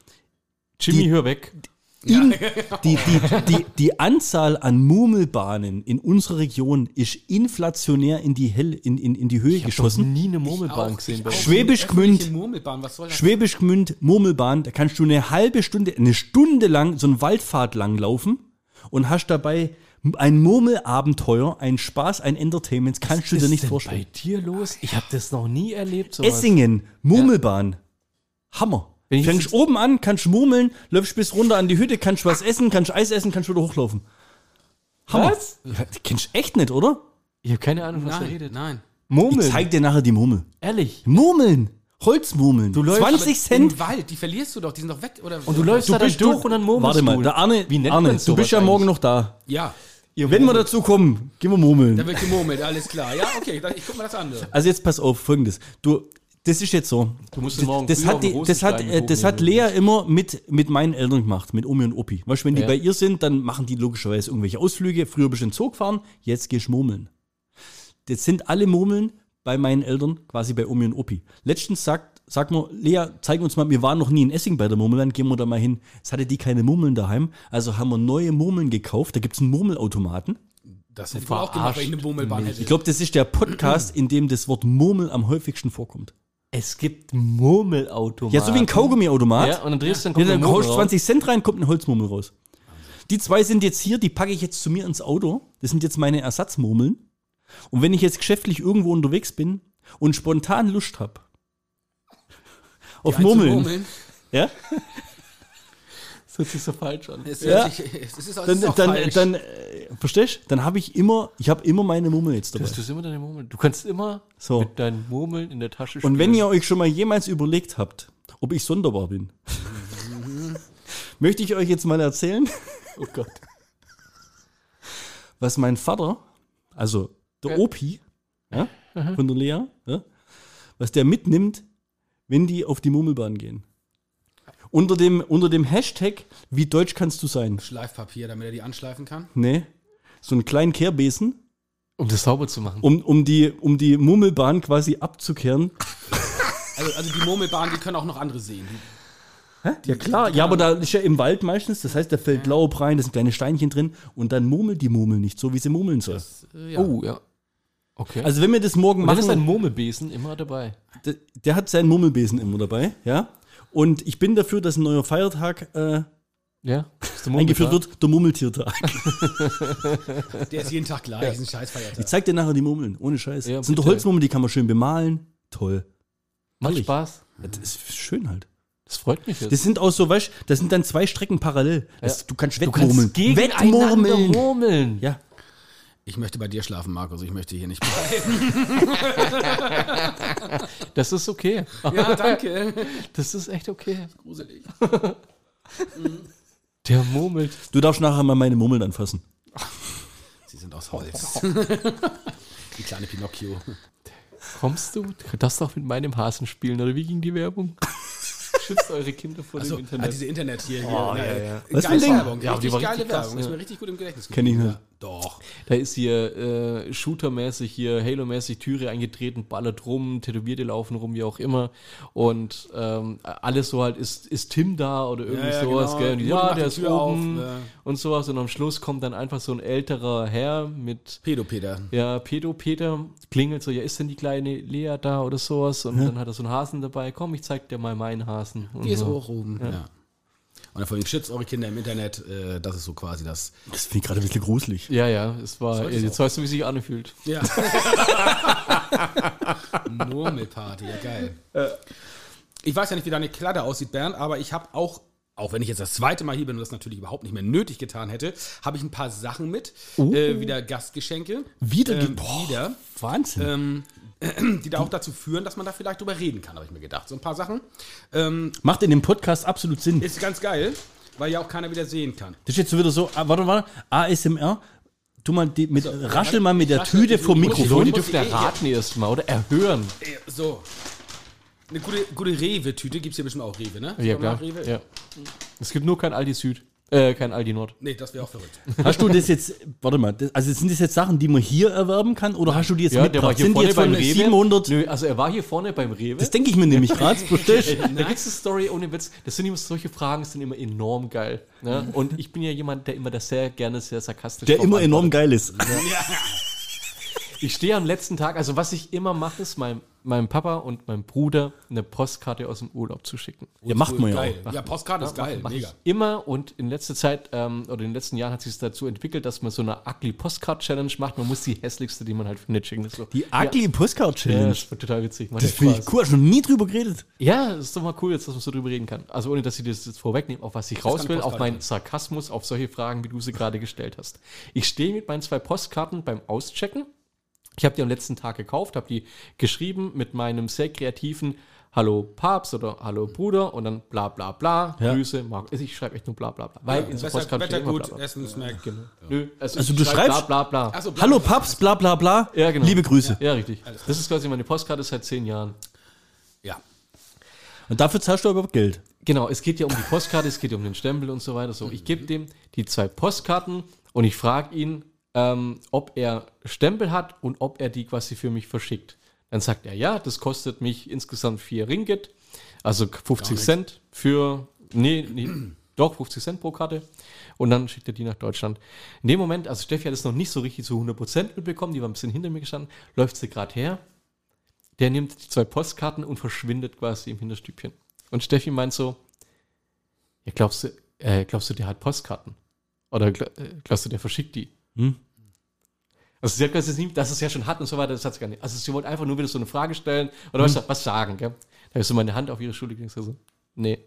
Speaker 1: Jimmy,
Speaker 3: die-
Speaker 1: hör weg.
Speaker 3: In, die, die, die, die Anzahl an Murmelbahnen in unserer Region ist inflationär in die, Hell, in, in, in die Höhe
Speaker 1: Ich habe
Speaker 3: geschossen.
Speaker 1: nie eine Murmelbahn gesehen. bei
Speaker 2: auch.
Speaker 1: uns.
Speaker 3: Schwäbisch
Speaker 2: Eine öffentliche
Speaker 3: Gmünd.
Speaker 2: Murmelbahn, was soll das?
Speaker 3: Schwäbisch Gmünd, Murmelbahn, da kannst du eine halbe Stunde, eine Stunde lang so einen Waldpfad lang laufen und hast dabei ein Murmelabenteuer, ein Spaß, ein Entertainment, kannst
Speaker 1: Was
Speaker 3: du dir
Speaker 1: ist
Speaker 3: nicht
Speaker 1: denn
Speaker 3: vorstellen.
Speaker 1: bei dir los? Ich habe das noch nie erlebt. Sowas.
Speaker 3: Essingen, Murmelbahn. Hammer.
Speaker 1: Wenn ich
Speaker 3: Fängst
Speaker 1: jetzt-
Speaker 3: oben an, kannst murmeln, läufst bis runter an die Hütte, kannst was essen, kannst Eis essen, kannst wieder hochlaufen. Hammer.
Speaker 1: Was?
Speaker 3: Ja, die kennst du echt nicht, oder?
Speaker 1: Ich habe keine Ahnung, was er
Speaker 2: Nein,
Speaker 1: redet.
Speaker 2: nein.
Speaker 1: Murmeln.
Speaker 3: Ich zeig dir nachher die Murmel.
Speaker 1: Ehrlich.
Speaker 3: Murmeln. Holzmurmeln.
Speaker 1: Du läufst-
Speaker 3: zwanzig Cent.
Speaker 2: Im Wald, die verlierst du doch, die sind doch weg. Oder
Speaker 1: Und du läufst da dann
Speaker 3: bist
Speaker 1: durch und dann murmelst
Speaker 3: Warte mal,
Speaker 1: du.
Speaker 3: der Arne,
Speaker 1: Wie nennt
Speaker 3: Arne
Speaker 1: man
Speaker 3: du
Speaker 1: sowas
Speaker 3: bist ja morgen
Speaker 1: eigentlich?
Speaker 3: noch da.
Speaker 2: Ja,
Speaker 3: Wenn wir dazu kommen, gehen wir murmeln.
Speaker 2: da wird gemurmelt, alles klar. Ja, okay, dann, ich guck mal das an.
Speaker 3: Also jetzt pass auf, folgendes. Du, das ist jetzt so.
Speaker 1: Du musst
Speaker 3: das,
Speaker 1: morgen
Speaker 3: das
Speaker 1: früh
Speaker 3: hat,
Speaker 1: auf den
Speaker 3: die, das hat,
Speaker 1: Rosenstein
Speaker 3: äh, das hat
Speaker 1: hochnehmen.
Speaker 3: Lea immer mit, mit meinen Eltern gemacht, mit Omi und Opi. Weißt du, wenn die
Speaker 1: Ja.
Speaker 3: bei ihr sind, dann machen die logischerweise irgendwelche Ausflüge. Früher bist du in den Zoo gefahren, jetzt gehst du murmeln. Das sind alle Murmeln bei meinen Eltern, quasi bei Omi und Opi. Letztens sagt, sag mal, Lea, zeig uns mal, wir waren noch nie in Essing bei der Murmelbahn, gehen wir da mal hin. Jetzt hatte die keine Murmeln daheim, also haben wir neue Murmeln gekauft. Da gibt es einen Murmelautomaten.
Speaker 2: Das hätte ich wohl auch gemacht, wenn ich eine Murmelbahn hätte.
Speaker 3: Ich glaube, das ist der Podcast, in dem das Wort Murmel am häufigsten vorkommt.
Speaker 1: Es gibt Murmelautomaten.
Speaker 3: Ja, so wie ein Kaugummiautomat.
Speaker 1: Ja, und dann drehst du, dann
Speaker 3: Ja,
Speaker 1: kommt
Speaker 3: dann
Speaker 1: eine Murmel
Speaker 3: haust
Speaker 1: raus.
Speaker 3: zwanzig Cent rein, kommt ein Holzmurmel raus. Die zwei sind jetzt hier, die packe ich jetzt zu mir ins Auto. Das sind jetzt meine Ersatzmurmeln. Und wenn ich jetzt geschäftlich irgendwo unterwegs bin und spontan Lust habe auf Murmeln, ja,
Speaker 1: Das hört sich so falsch an.
Speaker 2: Es,
Speaker 3: Ja.
Speaker 2: hört sich, es ist, es
Speaker 3: dann,
Speaker 2: ist auch
Speaker 3: dann,
Speaker 2: falsch.
Speaker 3: dann äh, verstehst du, dann habe ich immer, ich habe immer meine Murmel jetzt
Speaker 1: Du
Speaker 3: dabei.
Speaker 1: hast immer deine Murmeln. Du kannst immer
Speaker 3: So.
Speaker 1: mit deinen Murmeln in der Tasche spielen.
Speaker 3: Und wenn ihr euch schon mal jemals überlegt habt, ob ich sonderbar bin, möchte ich euch jetzt mal erzählen,
Speaker 1: Oh Gott.
Speaker 3: was mein Vater, also der
Speaker 1: Ja.
Speaker 3: Opi, ja, von der Lea, ja, was der mitnimmt, wenn die auf die Murmelbahn gehen. Unter dem, unter dem Hashtag, wie deutsch kannst du sein?
Speaker 2: Schleifpapier, damit er die anschleifen kann.
Speaker 3: Nee, so einen kleinen Kehrbesen
Speaker 1: Um das sauber zu machen.
Speaker 3: um, um, die, um die Murmelbahn quasi abzukehren.
Speaker 2: Also, also die Murmelbahn, die können auch noch andere sehen. Die,
Speaker 3: Ja klar, ja, aber da ist ja im Wald meistens, das heißt, da fällt Laub rein, da sind kleine Steinchen drin und dann murmelt die Murmel nicht, so wie sie murmeln soll.
Speaker 2: äh, ja.
Speaker 1: Oh, ja. Okay.
Speaker 3: Also wenn wir das morgen
Speaker 1: und dann ist ein
Speaker 3: machen,
Speaker 1: Murmelbesen immer dabei.
Speaker 3: der, der hat seinen Murmelbesen immer dabei, ja. Und ich bin dafür, dass ein neuer Feiertag äh,
Speaker 1: Ja. Ist der
Speaker 3: eingeführt
Speaker 1: Murmeltag?
Speaker 3: wird, der Murmeltiertag.
Speaker 2: Der ist jeden Tag gleich, ist ein Scheißfeiertag.
Speaker 3: Ich zeig dir nachher die Murmeln, ohne Scheiß.
Speaker 1: Ja,
Speaker 3: das sind doch
Speaker 1: bitte.
Speaker 3: Holzmurmeln, die kann man schön bemalen. Toll.
Speaker 1: Macht
Speaker 3: Herrlich.
Speaker 1: Spaß.
Speaker 3: Ja, das ist schön halt.
Speaker 1: Das freut mich jetzt.
Speaker 3: Das sind auch so, weißt du, das sind dann zwei Strecken parallel. Das,
Speaker 1: Ja.
Speaker 3: Du kannst
Speaker 1: du
Speaker 3: wettmurmeln.
Speaker 1: kannst gegeneinander murmeln.
Speaker 3: Ja.
Speaker 2: Ich möchte bei dir schlafen, Markus, ich möchte hier nicht bleiben.
Speaker 1: Das ist okay.
Speaker 2: Ja, danke.
Speaker 1: Das ist echt okay.
Speaker 2: Gruselig.
Speaker 1: Der murmelt.
Speaker 3: Du darfst nachher mal meine Murmeln anfassen.
Speaker 2: Sie sind aus Holz. Die kleine Pinocchio.
Speaker 1: Kommst du? Du darfst doch mit meinem Hasen spielen, oder wie ging die Werbung? Schützt eure Kinder vor
Speaker 2: Achso,
Speaker 1: dem
Speaker 2: ah,
Speaker 1: Internet.
Speaker 2: diese Internet hier. hier
Speaker 1: Oh,
Speaker 2: ne,
Speaker 1: ja, ja.
Speaker 3: Was für
Speaker 2: Geile
Speaker 3: ein Ding?
Speaker 2: Werbung.
Speaker 1: Ja, aber die
Speaker 2: richtig
Speaker 1: war
Speaker 2: geile
Speaker 1: richtig krass,
Speaker 2: Werbung. Ist
Speaker 1: ja.
Speaker 2: mir richtig gut im Gedächtnis
Speaker 3: Kenn ich
Speaker 2: geblieben.
Speaker 3: nicht.
Speaker 2: Ja, doch.
Speaker 1: Da ist hier äh, Shooter-mäßig, hier Halo-mäßig Türe eingetreten, ballert rum, Tätowierte laufen rum, wie auch immer. Und ähm, alles so halt, ist, ist Tim da oder irgendwie
Speaker 2: Ja, ja,
Speaker 1: sowas,
Speaker 2: genau.
Speaker 1: gell? Und die,
Speaker 2: Mutti
Speaker 1: ja,
Speaker 2: macht
Speaker 1: der
Speaker 2: die
Speaker 1: ist
Speaker 2: Tür
Speaker 1: oben
Speaker 2: auf, ja.
Speaker 1: und sowas. Und am Schluss kommt dann einfach so ein älterer Herr mit,
Speaker 2: Pedopeter.
Speaker 1: ja, Pedo-Peter, klingelt so, ja, ist denn die kleine Lea da oder sowas? Und dann hat er so einen Hasen dabei, komm, ich zeig dir mal meinen Hasen. Und
Speaker 2: Die ist
Speaker 1: so.
Speaker 2: hoch oben. Ja. Und vor allem schützt eure Kinder im Internet. Äh, das ist so quasi das.
Speaker 3: Das finde ich gerade ein bisschen gruselig.
Speaker 1: Ja, ja, es war,
Speaker 2: Soll es
Speaker 1: jetzt
Speaker 2: auch.
Speaker 1: weißt du, wie sich anfühlt.
Speaker 2: Ja. Murmelparty, ja geil. Ich weiß ja nicht, wie deine Kladde aussieht, Bernd, aber ich habe auch, auch wenn ich jetzt das zweite Mal hier bin und das natürlich überhaupt nicht mehr nötig getan hätte, habe ich ein paar Sachen mit. Äh, wieder Gastgeschenke.
Speaker 3: Wieder,
Speaker 2: Ähm,
Speaker 3: boah,
Speaker 2: wieder.
Speaker 3: Wahnsinn.
Speaker 2: Ähm, die da auch dazu führen, dass man da vielleicht drüber reden kann, habe ich mir gedacht. So ein paar Sachen. Ähm,
Speaker 3: Macht in dem Podcast absolut Sinn.
Speaker 2: ist ganz geil, weil ja auch keiner wieder sehen kann.
Speaker 3: Das ist jetzt so wieder so, ah, warte, warte, A S M R. Tu mal die, mit, raschel mal mit der
Speaker 2: raschel-
Speaker 3: Tüte vom
Speaker 2: die muss ich-
Speaker 1: Die
Speaker 3: Mikrofon.
Speaker 1: Leute
Speaker 2: muss
Speaker 1: dürfen
Speaker 2: ich eh-
Speaker 1: erraten erstmal oder erhören.
Speaker 2: Äh, So. Eine gute, gute Rewe-Tüte gibt es hier bestimmt auch Rewe, ne?
Speaker 1: Ja,
Speaker 2: Supermarkt
Speaker 1: klar.
Speaker 2: Rewe?
Speaker 1: Ja. Es gibt nur kein Aldi Süd. Äh, kein Aldi Nord.
Speaker 2: Nee, das wäre auch verrückt.
Speaker 3: Hast du das jetzt, warte mal, das, also sind das jetzt Sachen, die man hier erwerben kann oder hast du die jetzt
Speaker 1: Ja, der war
Speaker 3: mitgebracht?
Speaker 1: hier
Speaker 3: Sind die
Speaker 1: vorne
Speaker 3: jetzt
Speaker 1: beim
Speaker 3: von
Speaker 1: Rewe.
Speaker 3: siebenhundert?
Speaker 1: Nö, also er war hier vorne beim Rewe.
Speaker 3: Das denke ich mir nämlich gerade. Verstehst du?
Speaker 1: Da gibt es eine Story ohne Witz. Das sind immer solche Fragen, sind immer enorm geil. Ne? Und ich bin ja jemand, der immer das sehr gerne sehr sarkastisch
Speaker 3: Der
Speaker 1: drauf
Speaker 3: immer enorm
Speaker 1: antwortet.
Speaker 3: geil ist.
Speaker 1: Ich stehe am letzten Tag, also was ich immer mache, ist meinem, meinem Papa und meinem Bruder eine Postkarte aus dem Urlaub zu schicken.
Speaker 3: Ja, macht man ja
Speaker 2: geil.
Speaker 3: auch.
Speaker 2: Ja, Postkarte ist geil,
Speaker 1: Mach
Speaker 2: mega.
Speaker 1: ich immer und in letzter Zeit ähm, oder in den letzten Jahren hat sich dazu entwickelt, dass man so eine Ugly Postcard Challenge macht. Man muss die hässlichste, die man halt findet, schicken. Das ist so,
Speaker 3: Die Ugly Postcard
Speaker 1: ja,
Speaker 3: Challenge.
Speaker 1: das wird total witzig. Macht
Speaker 3: Das
Speaker 1: echt
Speaker 3: finde ich
Speaker 1: Spaß.
Speaker 3: cool. Hast du noch nie drüber geredet?
Speaker 1: Ja, das ist doch mal cool, jetzt, dass man so drüber reden kann. Also ohne, dass ich das jetzt vorwegnehme, auf was ich raus
Speaker 2: kann
Speaker 1: will,
Speaker 2: eine
Speaker 1: auf
Speaker 2: Postkarte
Speaker 1: meinen Sarkasmus, auf solche Fragen, wie du sie gerade gestellt hast. Ich stehe mit meinen zwei Postkarten beim Auschecken. Ich habe die am letzten Tag gekauft, habe die geschrieben mit meinem sehr kreativen Hallo Papst oder Hallo Bruder und dann bla bla bla,
Speaker 3: Ja.
Speaker 1: Grüße, Markus. Ich schreibe echt nur bla bla bla. Weil in so
Speaker 2: Wetter,
Speaker 1: Postkarte
Speaker 2: Wetter
Speaker 1: steht immer
Speaker 2: gut,
Speaker 1: bla bla.
Speaker 2: Essen schmeckt.
Speaker 1: Genau. Nö, also,
Speaker 3: Also
Speaker 1: ich
Speaker 3: du
Speaker 1: schreib
Speaker 3: schreibst-
Speaker 1: bla bla bla.
Speaker 2: Achso,
Speaker 3: Hallo Paps, bla bla bla.
Speaker 1: Ja, genau.
Speaker 3: Liebe Grüße.
Speaker 1: Ja, richtig. Das ist quasi meine Postkarte seit zehn Jahren.
Speaker 2: Ja.
Speaker 3: Und dafür zahlst du aber Geld.
Speaker 1: Genau, es geht ja um die Postkarte, es geht ja um den Stempel und so weiter. So, ich gebe dem die zwei Postkarten und ich frage ihn, ähm, ob er Stempel hat und ob er die quasi für mich verschickt. Dann sagt er, ja, das kostet mich insgesamt vier Ringgit, also fünfzig Cent für, nee, nee, doch, fünfzig Cent pro Karte. Und dann schickt er die nach Deutschland. In dem Moment, also Steffi hat es noch nicht so richtig zu hundert Prozent mitbekommen, die war ein bisschen hinter mir gestanden, läuft sie gerade her, der nimmt die zwei Postkarten und verschwindet quasi im Hinterstübchen. Und Steffi meint so, ja, glaubst du, äh, glaubst du, der hat Postkarten? Oder gl- äh, glaubst du, der verschickt die?
Speaker 3: Hm?
Speaker 1: Also sie hat gesagt, dass es nie- dass es ja schon hat und so weiter, das hat sie gar nicht. Also sie wollte einfach nur wieder so eine Frage stellen oder
Speaker 3: Hm.
Speaker 1: was, was sagen, gell? Da habe ich so meine Hand auf ihre Schulter gelegt und so, nee.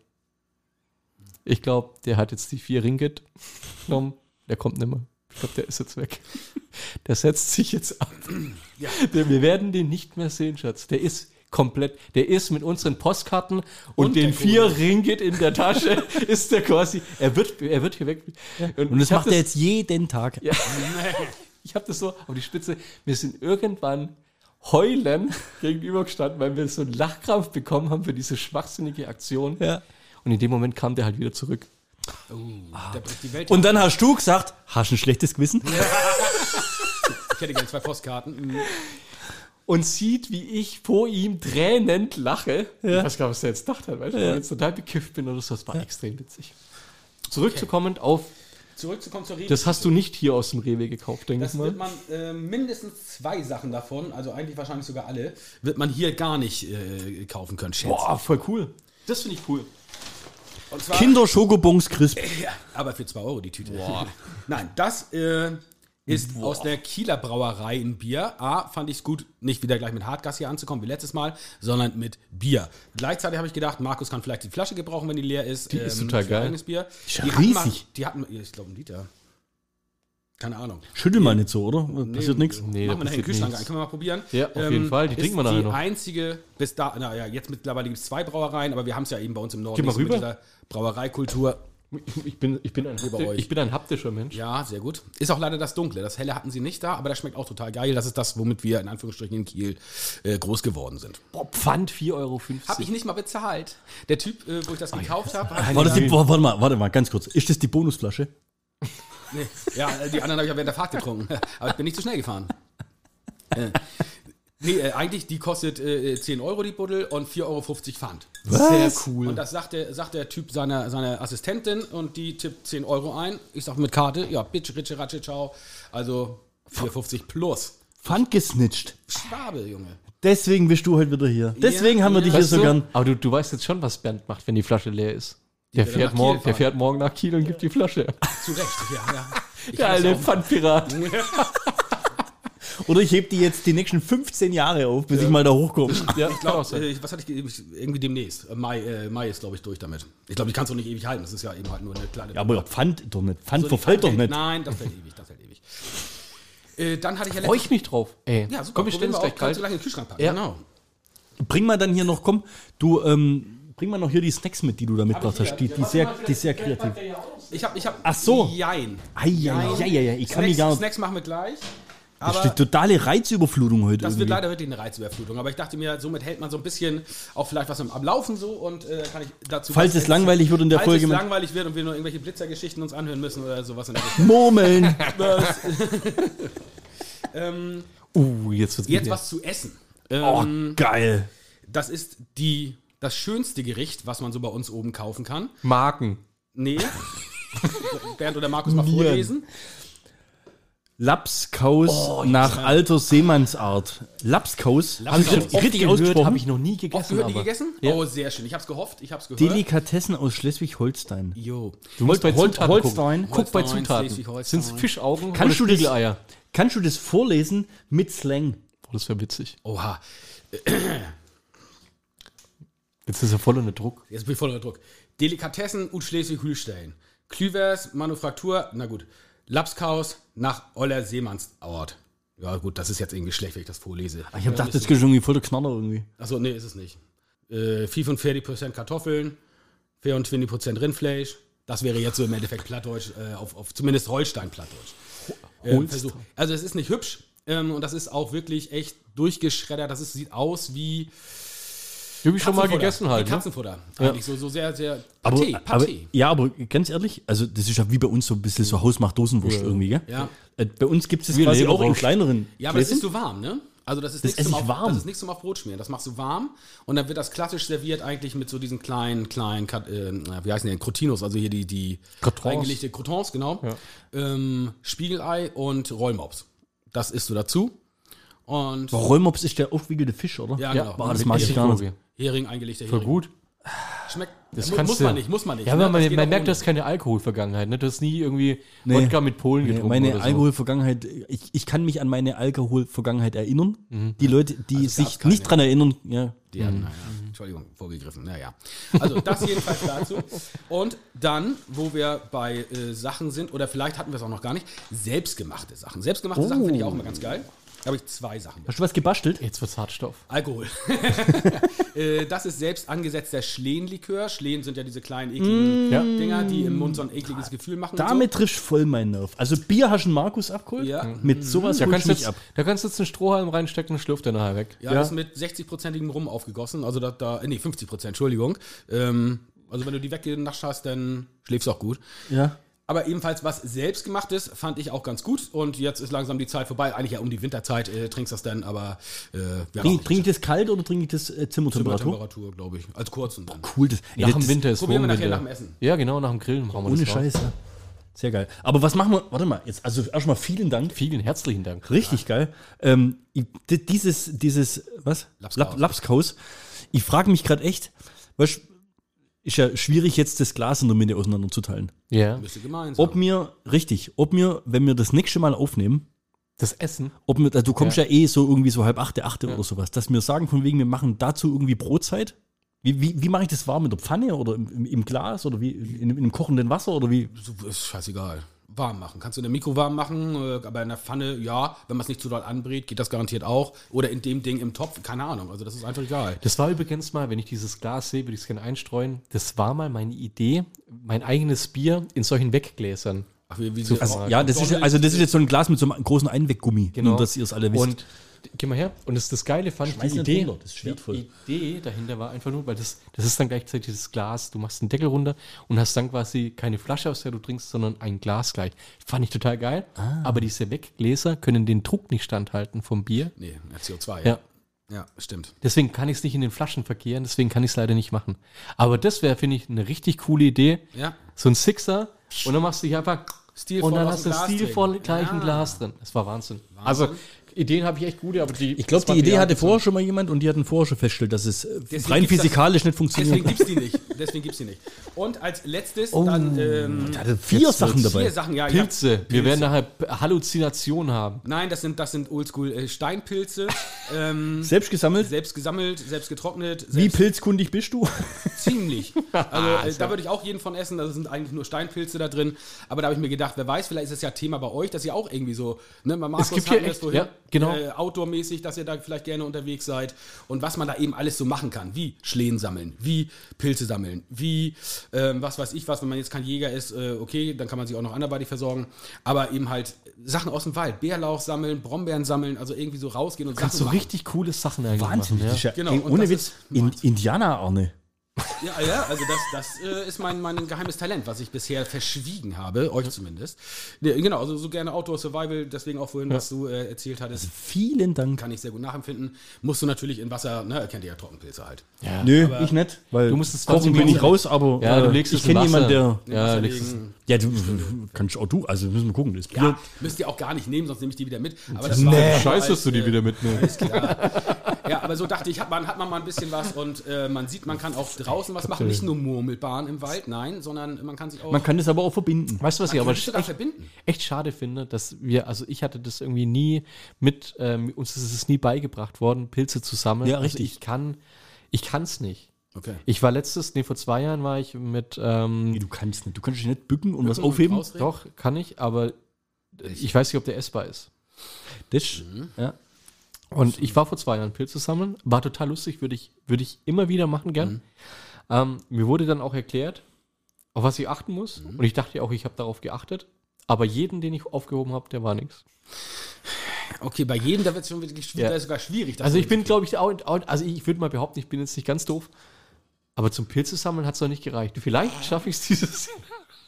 Speaker 1: Ich glaube, der hat jetzt die vier Ringgit genommen, der kommt nicht mehr. Ich glaube, der ist jetzt weg. Der setzt sich jetzt ab.
Speaker 2: Ja.
Speaker 1: Der, wir werden den nicht mehr sehen, Schatz. Der ist komplett, der ist mit unseren Postkarten und,
Speaker 2: Und
Speaker 1: den
Speaker 2: der
Speaker 1: vier
Speaker 2: Kohle.
Speaker 1: Ringgit in der Tasche, ist der quasi, er wird, er wird hier weg.
Speaker 3: Und das
Speaker 1: ich hab
Speaker 3: macht er jetzt jeden Tag.
Speaker 1: Ja. Ich habe das so auf die Spitze. Wir sind irgendwann heulen gegenübergestanden, weil wir so einen Lachkrampf bekommen haben für diese schwachsinnige Aktion.
Speaker 3: Ja.
Speaker 1: Und in dem Moment kam der halt wieder zurück.
Speaker 2: Oh, der bricht die Welt.
Speaker 3: Und dann hast du gesagt, hast du ein schlechtes Gewissen?
Speaker 2: hätte gerne zwei Postkarten. Mhm.
Speaker 1: Und sieht, wie ich vor ihm tränend lache.
Speaker 3: Ja.
Speaker 1: Ich weiß gar nicht, was er jetzt gedacht hat, weil ich
Speaker 3: Ja.
Speaker 1: jetzt total bekifft bin oder so. Das war extrem witzig. Zurückzukommen auf,
Speaker 2: Zurückzukommen zur Rewe.
Speaker 1: das hast du nicht hier aus dem Rewe gekauft, denke ich
Speaker 2: Das
Speaker 1: mal.
Speaker 2: wird man äh, mindestens zwei Sachen davon, also eigentlich wahrscheinlich sogar alle, wird man hier gar nicht äh, kaufen können. Schätze.
Speaker 1: Boah, voll cool. Das finde ich cool.
Speaker 2: Und zwar,
Speaker 3: Kinder Schokobons Crisp.
Speaker 2: ja, aber für zwei Euro die Tüte. Nein, das äh, ist aus der Kieler Brauerei ein Bier. A, fand ich es gut, nicht wieder gleich mit Hartgas hier anzukommen wie letztes Mal, sondern mit Bier. Gleichzeitig habe ich gedacht, Markus kann vielleicht die Flasche gebrauchen, wenn die leer ist.
Speaker 1: Die ist total
Speaker 2: für
Speaker 1: geil.
Speaker 2: eigenes Bier.
Speaker 3: Ist ja
Speaker 2: Die hatten mal-
Speaker 3: riesig.
Speaker 2: Die hatten, ich glaube, ein Liter. Keine Ahnung.
Speaker 3: Schüttel mal nicht so, oder? Passiert nichts?
Speaker 1: Nee, da
Speaker 2: Machen wir nachher den
Speaker 1: passiert
Speaker 2: Kühlschrank
Speaker 1: nichts.
Speaker 2: ein. Können wir mal probieren.
Speaker 1: Ja, auf jeden Fall. Die
Speaker 2: ist
Speaker 1: trinken wir nachher
Speaker 2: die
Speaker 1: noch.
Speaker 2: einzige, bis da, naja, jetzt mittlerweile gibt es zwei Brauereien, aber wir haben es ja eben bei uns im Norden
Speaker 1: Geh mal
Speaker 2: nicht so mit
Speaker 1: rüber.
Speaker 2: dieser Brauereikultur.
Speaker 1: Ich bin, ich, bin ein,
Speaker 2: bei
Speaker 1: hapti-
Speaker 2: euch.
Speaker 1: ich bin ein haptischer Mensch.
Speaker 2: Ja, sehr gut. Ist auch leider das Dunkle. Das Helle hatten sie nicht da, aber das schmeckt auch total geil. Das ist das, womit wir in Anführungsstrichen in Kiel äh, groß geworden sind.
Speaker 1: Boah, Pfand vier Euro fünfzig.
Speaker 2: Hab ich nicht mal bezahlt. Der Typ, äh, wo ich das gekauft habe, hat
Speaker 3: Warte, die, warte mal, warte mal, ganz kurz. Ist das die Bonusflasche?
Speaker 2: Nee. Ja, äh, die anderen habe ich ja während der Fahrt getrunken. Aber ich bin nicht zu schnell gefahren. äh, nee, äh, eigentlich, die kostet äh, zehn Euro die Buddel und vier Euro fünfzig Pfand.
Speaker 1: Sehr cool.
Speaker 2: Und das sagt der, sagt der Typ seiner, seiner Assistentin und die tippt zehn Euro ein. Ich sag mit Karte, ja, bitte, ritsche, ratsche, ciao. Also vier Euro fünfzig plus.
Speaker 3: Pfand gesnitcht.
Speaker 2: Schwabe, Junge.
Speaker 3: Deswegen bist du heute wieder hier. Deswegen
Speaker 2: Ja,
Speaker 3: haben wir
Speaker 2: ja.
Speaker 3: dich hier
Speaker 1: Weißt
Speaker 3: so
Speaker 1: du,
Speaker 3: gern.
Speaker 1: aber du, du weißt jetzt schon, was Bernd macht, wenn die Flasche leer ist. Der
Speaker 2: wird
Speaker 1: fährt,
Speaker 2: nach Kiel
Speaker 1: morgen, der
Speaker 2: fahren.
Speaker 1: fährt morgen nach Kiel und gibt die Flasche.
Speaker 2: Zu Recht, ja, ja. Ich
Speaker 1: Der
Speaker 2: kann das
Speaker 1: alte
Speaker 2: auch-
Speaker 1: Pfandpirat.
Speaker 3: Oder ich heb die jetzt die nächsten fünfzehn Jahre auf, bis ich mal da hochkomme.
Speaker 1: Ja,
Speaker 2: Ich glaube, äh, was hatte ich ge- irgendwie demnächst? Äh, Mai, äh, Mai ist, glaube ich, durch damit. Ich glaube, ich kann es auch nicht ewig halten. Das ist ja eben halt nur eine kleine.
Speaker 3: Ja, aber Pfand doch nicht. Pfand
Speaker 2: So, die
Speaker 3: verfällt doch
Speaker 2: Pfand-
Speaker 3: nicht.
Speaker 2: Nein, das hält ewig, das hält ewig. Äh, dann hatte ich ja
Speaker 1: Freue ich mich drauf. Ey,
Speaker 2: Ja, super.
Speaker 1: komm, wir
Speaker 2: Probieren
Speaker 1: stellen es
Speaker 2: wir
Speaker 1: gleich
Speaker 2: auch, kannst
Speaker 1: kalt.
Speaker 2: du gleich in den Kühlschrank packen.
Speaker 1: Ja.
Speaker 2: Genau.
Speaker 3: Bring mal dann hier noch, komm, du, ähm, bring mal noch hier die Snacks mit, die du da mitgebracht
Speaker 2: hier.
Speaker 3: hast. Die, die, sehr, die sehr kreativ.
Speaker 2: Ich habe, ich habe.
Speaker 3: Ach so.
Speaker 2: Jein.
Speaker 3: Eieieiei, ich kann
Speaker 2: Snacks,
Speaker 3: mich gar nicht.
Speaker 2: Snacks machen wir gleich.
Speaker 3: Das ist
Speaker 2: Aber
Speaker 3: die totale Reizüberflutung heute.
Speaker 2: das wird
Speaker 3: irgendwie.
Speaker 2: leider wirklich eine Reizüberflutung. Aber ich dachte mir, somit hält man so ein bisschen auch vielleicht was am, am Laufen so und äh, kann ich dazu.
Speaker 3: Falls
Speaker 2: was
Speaker 3: es langweilig wird in der
Speaker 2: Falls
Speaker 3: Folge
Speaker 2: es
Speaker 3: mit-
Speaker 2: langweilig wird und wir nur irgendwelche Blitzergeschichten uns anhören müssen oder sowas in der Richtung.
Speaker 3: Murmeln.
Speaker 2: ähm,
Speaker 1: Uh, jetzt wird's
Speaker 2: jetzt
Speaker 1: mit
Speaker 2: was zu essen.
Speaker 3: Oh,
Speaker 2: Ähm,
Speaker 3: geil.
Speaker 2: Das ist die, das schönste Gericht, was man so bei uns oben kaufen kann.
Speaker 1: Marken.
Speaker 2: Nee. Bernd oder Markus mal
Speaker 3: Nieren.
Speaker 2: vorlesen.
Speaker 3: Lapskaus nach alter Seemannsart. Lapskaus? Habe ich
Speaker 2: Lapskaus.
Speaker 3: richtig, richtig ausgesprochen?
Speaker 1: Habe ich noch nie
Speaker 2: Oft
Speaker 1: gegessen.
Speaker 2: gehört, die
Speaker 1: aber-
Speaker 2: gegessen?
Speaker 1: Ja.
Speaker 2: Oh, sehr schön. Ich hab's gehofft. Ich hab's gehört.
Speaker 3: Delikatessen aus Schleswig-Holstein.
Speaker 2: Jo.
Speaker 1: Du musst bei
Speaker 3: Hol-
Speaker 1: Zutaten
Speaker 3: Holstein.
Speaker 1: gucken. Guck bei
Speaker 2: Holstein,
Speaker 1: Zutaten.
Speaker 2: Schleswig-Holstein.
Speaker 1: Sind es Fischaugen
Speaker 3: Kannst du
Speaker 1: oder
Speaker 3: das-
Speaker 1: Spiegeleier?
Speaker 3: Kannst du das vorlesen mit Slang?
Speaker 1: Oh, das wäre witzig.
Speaker 2: Oha.
Speaker 1: Jetzt ist er voll unter Druck.
Speaker 2: Jetzt bin ich voll unter Druck. Delikatessen ut Schleswig-Holstein. Klüvers, Manufaktur, na gut. Lapskaus nach Oller Seemannsort. Ja gut, das ist jetzt irgendwie schlecht, wenn ich das vorlese.
Speaker 3: Ich habe gedacht, das ist irgendwie voll der Knaller irgendwie.
Speaker 2: Achso, nee, ist es nicht. Äh, fünfundvierzig Prozent Kartoffeln, vierundzwanzig Prozent Rindfleisch. Das wäre jetzt so im Endeffekt Plattdeutsch, äh, auf, auf zumindest Holstein-Plattdeutsch. Ähm, Versuch. Also es ist nicht hübsch ähm, und das ist auch wirklich echt durchgeschreddert. Das ist, sieht aus wie
Speaker 1: Die habe ich schon mal
Speaker 2: Katzenfutter.
Speaker 1: gegessen halt.
Speaker 2: Wie
Speaker 1: Ne?
Speaker 2: Katzenfutter. Eigentlich so, so sehr, sehr
Speaker 3: Aber,
Speaker 2: Paté,
Speaker 3: aber,
Speaker 2: Paté.
Speaker 3: ja, aber ganz ehrlich, also das ist ja wie bei uns so ein bisschen so Hausmacht-Dosenwurst irgendwie, gell?
Speaker 2: Ja.
Speaker 3: Äh, bei uns gibt es das
Speaker 1: Wie
Speaker 3: quasi auch in
Speaker 1: Leberwurst.
Speaker 3: kleineren
Speaker 2: Ja, aber das
Speaker 3: Gläsern.
Speaker 2: ist so warm, ne? Also das ist
Speaker 3: Das
Speaker 2: nichts
Speaker 3: esse
Speaker 2: zum
Speaker 3: ich
Speaker 2: auf,
Speaker 3: warm.
Speaker 2: Das ist nichts zum auf Brot schmieren. Das machst du warm und dann wird das klassisch serviert eigentlich mit so diesen kleinen, kleinen, Kat- äh, wie heißen die denn? Crotinos, also hier die, die
Speaker 1: Crotons.
Speaker 2: eingelegte Crotons, genau. Ähm, Spiegelei und Rollmops. Das isst du dazu. Und
Speaker 3: Rollmops ist der aufwiegelte Fisch, oder?
Speaker 2: ja,
Speaker 1: Ja,
Speaker 2: genau.
Speaker 3: boah, das
Speaker 1: mit
Speaker 3: mag ich gar nicht.
Speaker 1: Hering.
Speaker 2: Hering, eingelegter
Speaker 1: Voll
Speaker 2: Hering.
Speaker 1: gut.
Speaker 2: Schmeckt.
Speaker 1: Das
Speaker 2: mu-
Speaker 1: kannst
Speaker 2: muss
Speaker 1: du.
Speaker 2: man nicht, muss man nicht.
Speaker 1: Ja,
Speaker 2: ne?
Speaker 1: aber man,
Speaker 2: Das geht
Speaker 1: man
Speaker 2: auch
Speaker 1: merkt,
Speaker 2: ohne.
Speaker 1: du hast keine Alkoholvergangenheit. Ne? Du hast nie irgendwie
Speaker 3: Nee.
Speaker 1: Wodka mit Polen
Speaker 3: Nee,
Speaker 1: getrunken
Speaker 3: meine
Speaker 1: oder so.
Speaker 3: Alkoholvergangenheit, ich, ich kann mich an meine Alkoholvergangenheit erinnern. Die Leute, die
Speaker 2: Also es
Speaker 3: sich
Speaker 2: gab's keine.
Speaker 3: nicht dran erinnern, ja.
Speaker 2: Die hatten, naja, Entschuldigung, vorgegriffen. Naja. Also das jedenfalls dazu. Und dann, wo wir bei äh, Sachen sind, oder vielleicht hatten wir es auch noch gar nicht, selbstgemachte Sachen. Selbstgemachte Sachen finde ich auch immer ganz geil. Da habe ich zwei Sachen.
Speaker 3: Hast du was gebastelt?
Speaker 1: Jetzt wird's Hartstoff.
Speaker 2: Alkohol. äh, das ist selbst angesetzter Schlehenlikör. Schlehen sind ja diese kleinen ekligen
Speaker 1: Ja.
Speaker 2: Dinger, die im Mund so ein ekliges Gefühl machen.
Speaker 3: Damit triffst du voll meinen Nerv. Also Bier hast du einen Markus abgeholt?
Speaker 2: Ja.
Speaker 3: Mit sowas
Speaker 1: Da
Speaker 3: holst
Speaker 1: kannst,
Speaker 3: du
Speaker 1: du
Speaker 3: mich
Speaker 1: jetzt,
Speaker 3: ab.
Speaker 1: da kannst du jetzt einen Strohhalm reinstecken und schlürft der nachher weg.
Speaker 2: so. Ja, das ist mit sechzig-prozentigem Rum aufgegossen. Also da, da äh, nee, fünfzig Prozent, Entschuldigung. Ähm, also wenn du die weggenascht hast, dann schläfst du auch gut.
Speaker 3: Ja.
Speaker 2: Aber ebenfalls was selbstgemachtes fand ich auch ganz gut. Und jetzt ist langsam die Zeit vorbei. Eigentlich ja um die Winterzeit äh, trinkst du das dann, aber äh, wir
Speaker 3: Trink, trinke ich das kalt oder trinke ich das äh, Zimmertemperatur?
Speaker 2: Temperatur, glaube ich. Als kurzen dann.
Speaker 3: Cool. Das, ey,
Speaker 1: Nach
Speaker 3: das,
Speaker 1: dem Winter ist
Speaker 2: probieren wir nachher
Speaker 1: Wurmwinter.
Speaker 2: nach dem Essen.
Speaker 1: Ja, genau, nach dem Grillen machen wir
Speaker 3: ohne
Speaker 1: das drauf.
Speaker 3: Scheiße. Sehr geil. Aber was machen wir? Warte mal, jetzt, also erstmal vielen Dank.
Speaker 1: Vielen herzlichen Dank.
Speaker 3: Richtig geil. Ähm, ich- di- dieses, dieses, was?
Speaker 2: Lapskaus.
Speaker 3: Lap- Lapskaus. Ich frage mich gerade echt, was ist ja schwierig, jetzt das Glas in der Mitte auseinanderzuteilen.
Speaker 1: Ja.
Speaker 2: Müsste gemein sein.
Speaker 3: Ob mir, richtig, ob mir, wenn wir das nächste Mal aufnehmen,
Speaker 1: Das Essen.
Speaker 3: ob mir, also du kommst ja,
Speaker 1: Ja.
Speaker 3: eh so irgendwie so halb achte, achte
Speaker 1: Ja.
Speaker 3: oder sowas, dass wir sagen von wegen, wir machen dazu irgendwie Brotzeit. Wie, wie, wie mache ich das warm? Mit der Pfanne oder im, im, im Glas oder wie in, in einem kochenden Wasser oder wie?
Speaker 2: So, ist scheißegal. Warm machen. Kannst du in der Mikro warm machen, äh, aber in der Pfanne, ja. Wenn man es nicht zu doll anbrät, geht das garantiert auch. Oder in dem Ding im Topf, keine Ahnung. Also das ist einfach egal.
Speaker 1: Das war übrigens mal, wenn ich dieses Glas sehe, würde ich es gerne einstreuen. Das war mal meine Idee, mein eigenes Bier in solchen Weggläsern.
Speaker 2: Ach, wie, wie
Speaker 1: So,
Speaker 2: so,
Speaker 1: also,
Speaker 3: Ja, das ist, also das ist jetzt so ein Glas mit so einem großen Einweggummi,
Speaker 1: Genau.
Speaker 3: nur dass ihr es alle wisst.
Speaker 1: Und geh mal her. Und das, das Geile fand
Speaker 3: Schmeiß
Speaker 1: ich, die
Speaker 3: nicht
Speaker 1: Idee,
Speaker 3: runter, das ist wertvoll.
Speaker 1: die Idee dahinter war einfach nur, weil das, das ist dann gleichzeitig das Glas, du machst den Deckel runter und hast dann quasi keine Flasche, aus der du trinkst, sondern ein Glas gleich. Fand ich total geil.
Speaker 3: Ah.
Speaker 1: Aber diese Weggläser können den Druck nicht standhalten vom Bier.
Speaker 2: nee, C O zwei.
Speaker 1: Ja.
Speaker 2: Ja, stimmt.
Speaker 1: Deswegen kann ich es nicht in den Flaschen verkehren, deswegen kann ich es leider nicht machen. Aber das wäre, finde ich, eine richtig coole Idee.
Speaker 2: Ja.
Speaker 1: So ein Sixer und dann machst du hier einfach
Speaker 2: Stilvoll
Speaker 1: und dann
Speaker 2: aus
Speaker 1: hast
Speaker 2: dem
Speaker 1: du
Speaker 2: Glas
Speaker 1: stilvoll
Speaker 2: trinken.
Speaker 1: gleich ein
Speaker 2: Ja.
Speaker 1: Glas drin. Das war Wahnsinn. Also Ideen habe ich echt gute, aber die
Speaker 3: Ich glaube, die Idee hatte vorher schon mal jemand und die hatten vorher schon festgestellt, dass es äh,
Speaker 2: Deswegen
Speaker 3: rein
Speaker 2: gibt's das-
Speaker 3: physikalisch nicht
Speaker 2: Deswegen
Speaker 3: funktioniert.
Speaker 2: gibt's die nicht. Deswegen gibt's die nicht. Und als letztes dann ähm,
Speaker 3: Der hatte vier
Speaker 1: Jetzt
Speaker 3: Sachen
Speaker 1: wird's
Speaker 3: dabei.
Speaker 2: vier Sachen. Ja, ich hab-
Speaker 1: Pilze. Wir werden nachher Halluzinationen haben.
Speaker 2: Nein, das sind, das sind oldschool äh, Steinpilze. ähm,
Speaker 3: Selbst gesammelt?
Speaker 2: selbst gesammelt, selbst getrocknet.
Speaker 3: Wie
Speaker 2: Selbst
Speaker 3: pilzkundig bist du?
Speaker 2: ziemlich. Also äh, da würde ich auch jeden von essen. Da sind eigentlich nur Steinpilze da drin. Aber da habe ich mir gedacht, wer weiß, vielleicht ist es ja Thema bei euch, dass ihr auch irgendwie so, ne, mal Markus
Speaker 1: gibt hier
Speaker 2: hatten wir es
Speaker 1: echt-
Speaker 2: vorhin,
Speaker 1: ja, genau.
Speaker 2: äh, outdoormäßig, dass ihr da vielleicht gerne unterwegs seid und was man da eben alles so machen kann, wie Schlehen sammeln, wie Pilze sammeln, wie ähm, was weiß ich was, wenn man jetzt kein Jäger ist, äh, okay, dann kann man sich auch noch anderweitig versorgen, aber eben halt Sachen aus dem Wald, Bärlauch sammeln, Brombeeren sammeln, also irgendwie so rausgehen und
Speaker 1: Kannst
Speaker 2: Sachen
Speaker 1: so
Speaker 2: machen.
Speaker 1: richtig coole Sachen eigentlich
Speaker 3: Wahnsinnig. Das ist
Speaker 1: machen.
Speaker 3: ja,
Speaker 2: Genau,
Speaker 3: ey,
Speaker 2: und
Speaker 3: ohne
Speaker 2: das
Speaker 3: Witz,
Speaker 2: ist
Speaker 3: in,
Speaker 2: Mord.
Speaker 3: Indianer-Arne.
Speaker 2: Ja, ja, also das, das äh, ist mein, mein geheimes Talent, was ich bisher verschwiegen habe, euch zumindest. Ja, genau, also so gerne Outdoor Survival, deswegen auch vorhin, was du äh, erzählt hattest,
Speaker 3: Vielen Dank.
Speaker 2: kann ich sehr gut nachempfinden. Musst du natürlich in Wasser, ne, kennt ihr ja Trockenpilze halt.
Speaker 1: Ja.
Speaker 3: Nö, ich nicht, weil
Speaker 1: Du musst es
Speaker 3: kochen
Speaker 1: zwanzig
Speaker 3: bin ich
Speaker 1: Minuten-
Speaker 3: raus, aber
Speaker 1: Ja, du
Speaker 3: äh,
Speaker 1: legst
Speaker 3: ich
Speaker 1: es in
Speaker 3: kenne jemanden, der...
Speaker 1: Wasser. Ja,
Speaker 2: Wasser
Speaker 1: legst es-
Speaker 2: legen.
Speaker 3: Ja, du kannst auch du, also müssen wir gucken. Das Bier,
Speaker 2: Ja, müsst ihr auch gar nicht nehmen, sonst nehme ich die wieder mit. Aber das war
Speaker 1: Nee.
Speaker 2: einfach
Speaker 1: Scheiße,
Speaker 2: als,
Speaker 1: dass du die
Speaker 2: äh,
Speaker 1: wieder mitnimmst.
Speaker 2: Ist klar. Ja, aber so dachte ich, hat man, hat man mal ein bisschen was und äh, man sieht, man kann auch draußen was machen, nicht nur Murmelbahn im Wald, nein, sondern man kann sich auch...
Speaker 3: man kann das aber auch verbinden.
Speaker 1: Weißt du, was ich
Speaker 2: man
Speaker 1: aber
Speaker 2: kann sich sogar
Speaker 1: echt,
Speaker 2: verbinden.
Speaker 1: echt schade finde, dass wir, also ich hatte das irgendwie nie mit, ähm, uns ist es nie beigebracht worden, Pilze zu sammeln.
Speaker 3: Ja,
Speaker 1: Also
Speaker 3: richtig.
Speaker 1: ich kann, ich kann es nicht.
Speaker 2: Okay.
Speaker 1: Ich war letztes, nee, vor zwei Jahren war ich mit, ähm,
Speaker 3: Nee, du kannst nicht. Du kannst dich nicht bücken und was
Speaker 2: Bücken und
Speaker 3: aufheben.
Speaker 2: rausreden?
Speaker 1: doch, kann ich, aber ich weiß nicht, ob der essbar ist.
Speaker 3: Das, ja.
Speaker 1: Und ich war vor zwei Jahren Pilze sammeln, war total lustig, würde ich, würde ich immer wieder machen gern. Ähm, mir wurde dann auch erklärt, auf was ich achten muss. Und ich dachte ja auch, ich habe darauf geachtet. Aber jeden, den ich aufgehoben habe, der war nichts.
Speaker 2: Okay, bei jedem, da wird es schon wirklich schwierig,
Speaker 1: Ja.
Speaker 2: da ist sogar schwierig. das
Speaker 1: Also ich bin,
Speaker 2: mitzukriegen.
Speaker 1: glaube ich, auch, auch, also ich würde mal behaupten, ich bin jetzt nicht ganz doof. Aber zum Pilze sammeln hat es noch nicht gereicht. Vielleicht schaffe ich es dieses Jahr.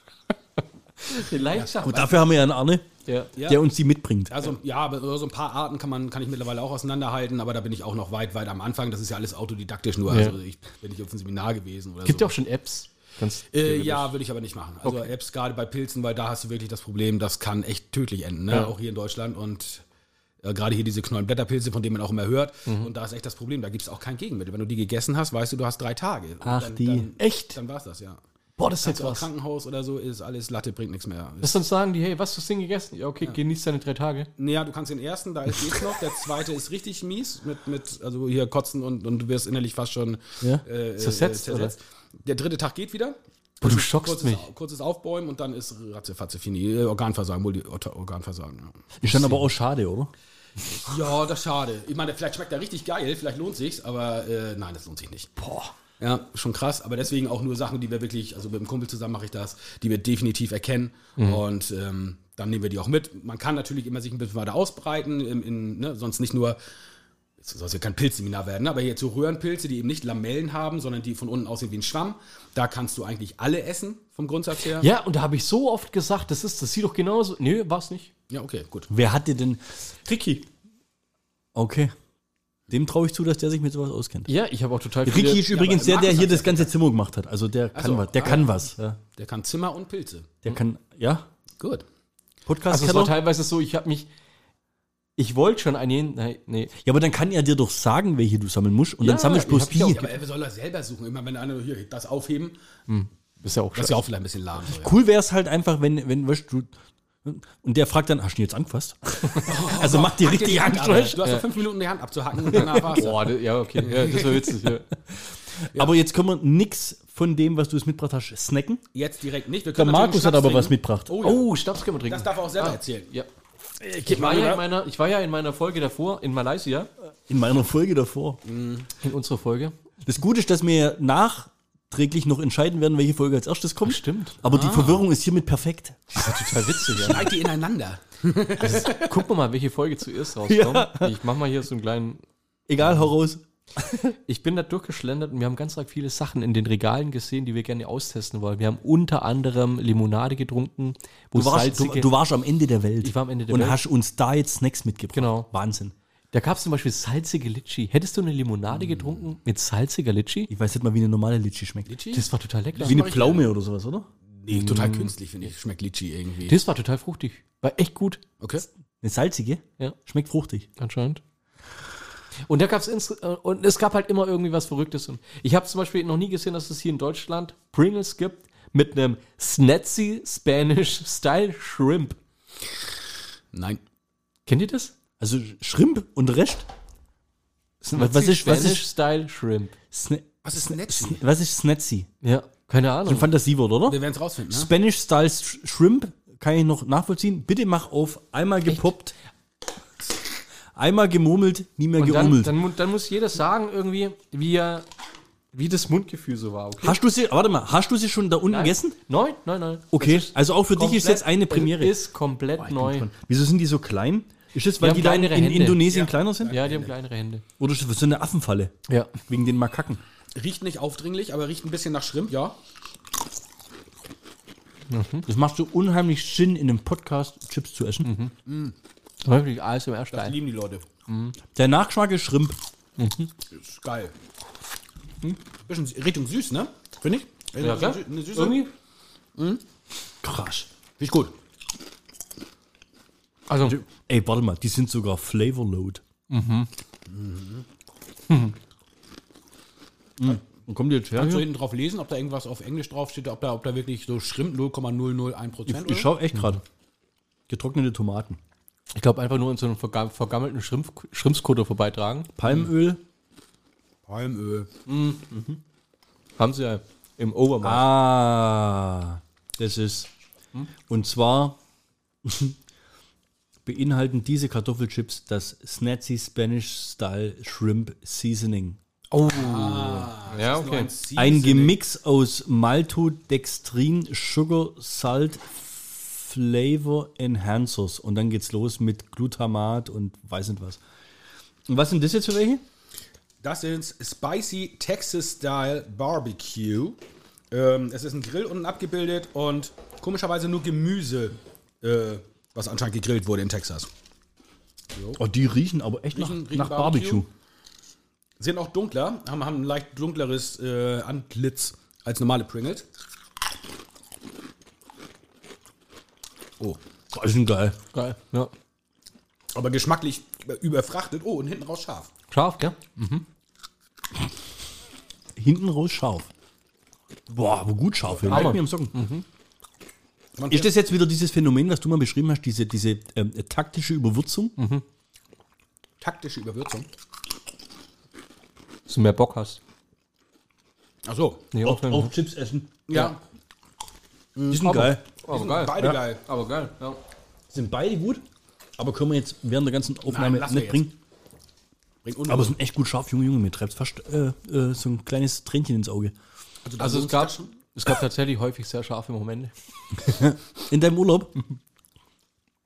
Speaker 1: Vielleicht schaffe
Speaker 3: Gut,
Speaker 1: ich
Speaker 3: dafür haben wir ja einen Arne,
Speaker 1: ja.
Speaker 2: Ja.
Speaker 3: der uns die mitbringt.
Speaker 2: Also, ja, aber so ein paar Arten kann, man, kann ich mittlerweile auch auseinanderhalten, aber da bin ich auch noch weit, weit am Anfang. Das ist ja alles autodidaktisch nur.
Speaker 1: Ja.
Speaker 2: Also ich bin nicht auf einem Seminar gewesen oder
Speaker 1: Gibt
Speaker 2: so.
Speaker 1: ja auch schon Apps. Ganz
Speaker 2: Äh, ja, würde ich aber nicht machen. Also Apps gerade bei Pilzen, weil da hast du wirklich das Problem, das kann echt tödlich enden, ne?
Speaker 1: Ja.
Speaker 2: Auch hier in Deutschland und äh, gerade hier diese Knollenblätterpilze, von denen man auch immer hört.
Speaker 1: Mhm.
Speaker 2: Und da ist echt das Problem, da gibt es auch kein Gegenmittel. Wenn du die gegessen hast, weißt du, du hast drei Tage. Und
Speaker 3: Ach,
Speaker 2: dann,
Speaker 3: die.
Speaker 2: Dann,
Speaker 1: Echt?
Speaker 2: Dann war's das, ja.
Speaker 1: Boah, das ist
Speaker 2: Kannst
Speaker 1: jetzt
Speaker 2: du auch
Speaker 1: was.
Speaker 2: Krankenhaus oder so, ist alles Latte, bringt nichts mehr.
Speaker 1: Das dann sagen die, hey, was hast du denn gegessen? Ja, okay, genieß deine drei Tage.
Speaker 2: Naja, du kannst den ersten, da ist geht's noch. Der zweite ist richtig mies, mit, mit also hier kotzen und, und du wirst innerlich fast schon
Speaker 3: Ja.
Speaker 2: äh,
Speaker 1: Zersetzt,
Speaker 2: äh, Der dritte Tag geht wieder.
Speaker 1: Oh, du schockst
Speaker 2: kurzes,
Speaker 1: mich.
Speaker 2: Kurzes Aufbäumen und dann ist ratzefatze fini. Äh, Organversagen, Multi-Organversagen. Ja.
Speaker 3: Ist dann aber auch schade, oder?
Speaker 2: Ja, das ist schade. Ich meine, vielleicht schmeckt er richtig geil, vielleicht lohnt sich's, aber äh, nein, das lohnt sich nicht. Boah. Ja, schon krass, aber deswegen auch nur Sachen, die wir wirklich, also mit dem Kumpel zusammen mache ich das, die wir definitiv erkennen und ähm, dann nehmen wir die auch mit. Man kann natürlich immer sich ein bisschen weiter ausbreiten, in, in, ne, sonst nicht nur es soll ja kein Pilzseminar werden, aber jetzt so Röhrenpilze, die eben nicht Lamellen haben, sondern die von unten aussehen wie ein Schwamm, da kannst du eigentlich alle essen, vom Grundsatz her.
Speaker 1: Ja, und da habe ich so oft gesagt, das ist, das sieht doch genauso. Nö, war's nicht.
Speaker 2: Ja, okay, gut.
Speaker 3: Wer hat dir denn.
Speaker 1: Ricky.
Speaker 3: Okay. Dem traue ich zu, dass der sich mit sowas auskennt.
Speaker 1: Ja, ich habe auch total
Speaker 3: Ricky ist
Speaker 2: Ja,
Speaker 3: übrigens
Speaker 2: aber
Speaker 3: der, der
Speaker 2: Markus
Speaker 3: hier
Speaker 2: hat's
Speaker 3: das
Speaker 2: ja
Speaker 3: ganze Zimmer gemacht hat. Also der kann
Speaker 2: so,
Speaker 3: was. Der
Speaker 2: ah,
Speaker 3: kann
Speaker 2: ja.
Speaker 3: was. Ja.
Speaker 2: Der kann Zimmer und Pilze.
Speaker 3: Der kann. Ja.
Speaker 2: Gut.
Speaker 3: Podcast
Speaker 1: Also es war teilweise so, ich habe mich, ich wollte schon einen, nein, nee.
Speaker 3: Ja, aber dann kann er dir doch sagen, welche du sammeln musst. Und dann
Speaker 1: Ja,
Speaker 3: sammelst du
Speaker 1: ich
Speaker 3: bloß
Speaker 1: hab dich auch-
Speaker 3: die.
Speaker 2: Ja, aber er soll das selber suchen. Immer wenn einer hier das aufheben,
Speaker 1: Ist ja auch
Speaker 2: das ist ja auch vielleicht ein bisschen lahm. So, ja.
Speaker 3: Cool wäre es halt einfach, wenn, wenn, weißt du, und der fragt dann, hast du ihn jetzt angefasst? Also mach die
Speaker 2: Hack dir
Speaker 3: richtig
Speaker 2: Hand
Speaker 3: Angst.
Speaker 2: ab.
Speaker 3: weißt du?
Speaker 2: Du hast doch fünf Minuten die Hand abzuhacken und danach war's.
Speaker 1: Boah, das, ja, okay. Ja, das war witzig. Ja.
Speaker 3: Aber jetzt können wir nix von dem, was du es mitgebracht hast, snacken.
Speaker 2: Jetzt direkt nicht. Wir
Speaker 3: Der
Speaker 2: können
Speaker 3: Markus
Speaker 2: natürlich
Speaker 3: hat aber
Speaker 2: Schnaps
Speaker 3: was
Speaker 2: trinken.
Speaker 3: mitgebracht.
Speaker 2: Oh, ja.
Speaker 1: Oh, Schnaps können wir trinken.
Speaker 2: Das darf er auch selber
Speaker 1: Ah,
Speaker 2: erzählen.
Speaker 1: Ja. Ich war, ja in meiner, ich war ja in meiner Folge davor, in Malaysia,
Speaker 3: In meiner Folge davor.
Speaker 1: in unserer Folge.
Speaker 3: Das Gute ist, dass wir nachträglich noch entscheiden werden, welche Folge als erstes kommt.
Speaker 1: Stimmt.
Speaker 3: Aber die Verwirrung ist hiermit perfekt.
Speaker 1: Das ist total witzig, ja.
Speaker 2: Schneid die ineinander.
Speaker 1: Gucken wir mal, welche Folge zuerst rauskommt.
Speaker 3: Ja.
Speaker 1: Ich mach mal hier so einen kleinen.
Speaker 3: Egal, hau raus.
Speaker 1: Ich bin da durchgeschlendert und wir haben ganz arg viele Sachen in den Regalen gesehen, die wir gerne austesten wollen. Wir haben unter anderem Limonade getrunken, wo
Speaker 3: Du warst, du,
Speaker 1: salzige,
Speaker 3: du warst am Ende der Welt.
Speaker 1: Ich war am Ende der
Speaker 3: und
Speaker 1: Welt.
Speaker 3: hast uns da jetzt Snacks mitgebracht.
Speaker 1: Genau.
Speaker 3: Wahnsinn.
Speaker 1: Da gab es zum Beispiel salzige Litschi. Hättest du eine Limonade getrunken mit salziger Litschi?
Speaker 3: Ich weiß nicht mal, wie eine normale Litschi schmeckt.
Speaker 2: Litschi?
Speaker 1: Das war total lecker.
Speaker 3: Wie eine Pflaume oder sowas, oder?
Speaker 2: Nee, total künstlich, finde ich. Schmeckt Litschi irgendwie.
Speaker 1: Das war total fruchtig. War echt gut.
Speaker 2: Okay.
Speaker 3: Eine salzige?
Speaker 1: Ja.
Speaker 3: Schmeckt fruchtig.
Speaker 1: Anscheinend. Und da gab's ins, äh, und es gab halt immer irgendwie was Verrücktes. Und ich habe zum Beispiel noch nie gesehen, dass es hier in Deutschland Pringles gibt mit einem Snazzy Spanish Style Shrimp.
Speaker 2: Nein.
Speaker 1: Kennt ihr das?
Speaker 3: Also Shrimp und Rest?
Speaker 1: Snazzy
Speaker 3: was ist- was
Speaker 1: Spanish
Speaker 3: ist-
Speaker 1: Style Shrimp?
Speaker 3: Sna
Speaker 2: Was ist Netzi?
Speaker 3: was ist Snazzy?
Speaker 1: Ja, keine
Speaker 3: So ein
Speaker 1: Ahnung.
Speaker 3: Fantasiewort, oder?
Speaker 2: Wir werden es rausfinden, ne?
Speaker 3: Spanish Style Sh- Shrimp kann ich noch nachvollziehen. Bitte mach auf. Einmal gepoppt. Einmal gemurmelt, nie mehr
Speaker 1: Und dann,
Speaker 3: gerummelt.
Speaker 1: dann, mu- dann muss jeder sagen irgendwie, wie, er, wie das Mundgefühl so war. Okay?
Speaker 3: Hast du sie, warte mal, hast du sie schon da unten
Speaker 1: Nein?
Speaker 3: gegessen?
Speaker 1: Nein, nein, nein.
Speaker 3: Okay,
Speaker 1: Das ist
Speaker 3: also auch für dich ist
Speaker 1: komplett-
Speaker 3: jetzt eine Premiere.
Speaker 1: Es ist komplett neu.
Speaker 3: Wieso sind die so klein? Ist das, weil
Speaker 1: haben
Speaker 3: die da in,
Speaker 1: kleinere
Speaker 3: in
Speaker 1: Hände.
Speaker 3: Indonesien
Speaker 2: Ja.
Speaker 3: kleiner sind?
Speaker 1: Ja, die haben kleinere Hände.
Speaker 3: Oder ist das so eine Affenfalle?
Speaker 1: Ja.
Speaker 3: Wegen den Makaken.
Speaker 2: Riecht nicht aufdringlich, aber riecht ein bisschen nach Shrimp, ja.
Speaker 3: Das macht so unheimlich Sinn, in einem Podcast Chips zu essen.
Speaker 1: Häufig A S M
Speaker 2: Das
Speaker 1: R-Style.
Speaker 2: lieben die Leute.
Speaker 3: Der Nachgeschmack ist Shrimp.
Speaker 2: Ist geil. Bisschen Richtung süß, ne? Finde ich.
Speaker 1: Ja, klar.
Speaker 2: Eine süße.
Speaker 1: Irgendwie?
Speaker 3: Krass.
Speaker 2: Finde ich gut.
Speaker 1: Also,
Speaker 3: Ey, warte mal, die sind sogar Flavor Load. Mhm. Mhm. Wo kommt die jetzt her?
Speaker 2: Kannst du
Speaker 3: hier?
Speaker 2: hinten drauf lesen, ob da irgendwas auf Englisch draufsteht, ob da, ob da wirklich so Shrimp null Komma null null eins Prozent
Speaker 3: Ich schau echt gerade. Getrocknete Tomaten.
Speaker 1: ich glaube, einfach nur in so einem verga- vergammelten Schrimp Schrimpskutter vorbeitragen.
Speaker 3: Palmöl.
Speaker 2: Palmöl.
Speaker 1: Haben sie ja im Overmaß.
Speaker 3: Ah, das ist. Und zwar beinhalten diese Kartoffelchips das Snazzy Spanish Style Shrimp Seasoning.
Speaker 1: Oh.
Speaker 2: Ah,
Speaker 1: Ja,
Speaker 2: das ist nur
Speaker 1: okay.
Speaker 2: Seasoning.
Speaker 3: Ein Gemix aus Maltodextrin, Sugar, Salt, Flavor Enhancers. Und dann geht's los mit Glutamat und weiß nicht was. Und was sind das jetzt für welche?
Speaker 2: Das sind Spicy Texas Style Barbecue. Ähm, es ist ein Grill unten abgebildet und komischerweise nur Gemüse, äh, was anscheinend gegrillt wurde in Texas.
Speaker 3: Oh, die riechen aber echt
Speaker 2: Riechen-
Speaker 3: nach,
Speaker 2: riechen
Speaker 3: nach Barbecue.
Speaker 2: Barbecue. Sind auch dunkler, haben, haben ein leicht dunkleres äh, Antlitz als normale Pringles. Oh,
Speaker 3: Die sind geil.
Speaker 1: Geil. Ja.
Speaker 2: aber geschmacklich überfrachtet. Oh, und hinten raus scharf.
Speaker 1: Scharf, gell?
Speaker 3: Hinten raus scharf. Boah, aber gut scharf. Ja,
Speaker 1: Hammer.
Speaker 3: mir am Socken.
Speaker 2: Man
Speaker 3: Ist das jetzt wieder dieses Phänomen, was du mal beschrieben hast, diese, diese ähm, taktische Überwürzung?
Speaker 2: taktische Überwürzung.
Speaker 1: Dass du mehr Bock hast.
Speaker 2: Ach so.
Speaker 1: Nee,
Speaker 3: Auch,
Speaker 1: auch,
Speaker 3: auch Chips essen.
Speaker 2: Ja,
Speaker 3: Die sind
Speaker 1: Aber-
Speaker 3: geil.
Speaker 1: aber geil.
Speaker 2: beide
Speaker 1: ja.
Speaker 2: geil.
Speaker 1: Aber geil, ja.
Speaker 3: Sind beide gut, aber können wir jetzt während der ganzen Aufnahme
Speaker 2: lassen wir
Speaker 3: nicht bringen.
Speaker 2: Bringt unten.
Speaker 3: Aber sind echt gut scharf, Junge, Junge. Mir treibt fast äh, äh, so ein kleines Tränchen ins Auge.
Speaker 1: Also es gab, es gab tatsächlich häufig sehr scharfe Momente.
Speaker 3: In deinem Urlaub?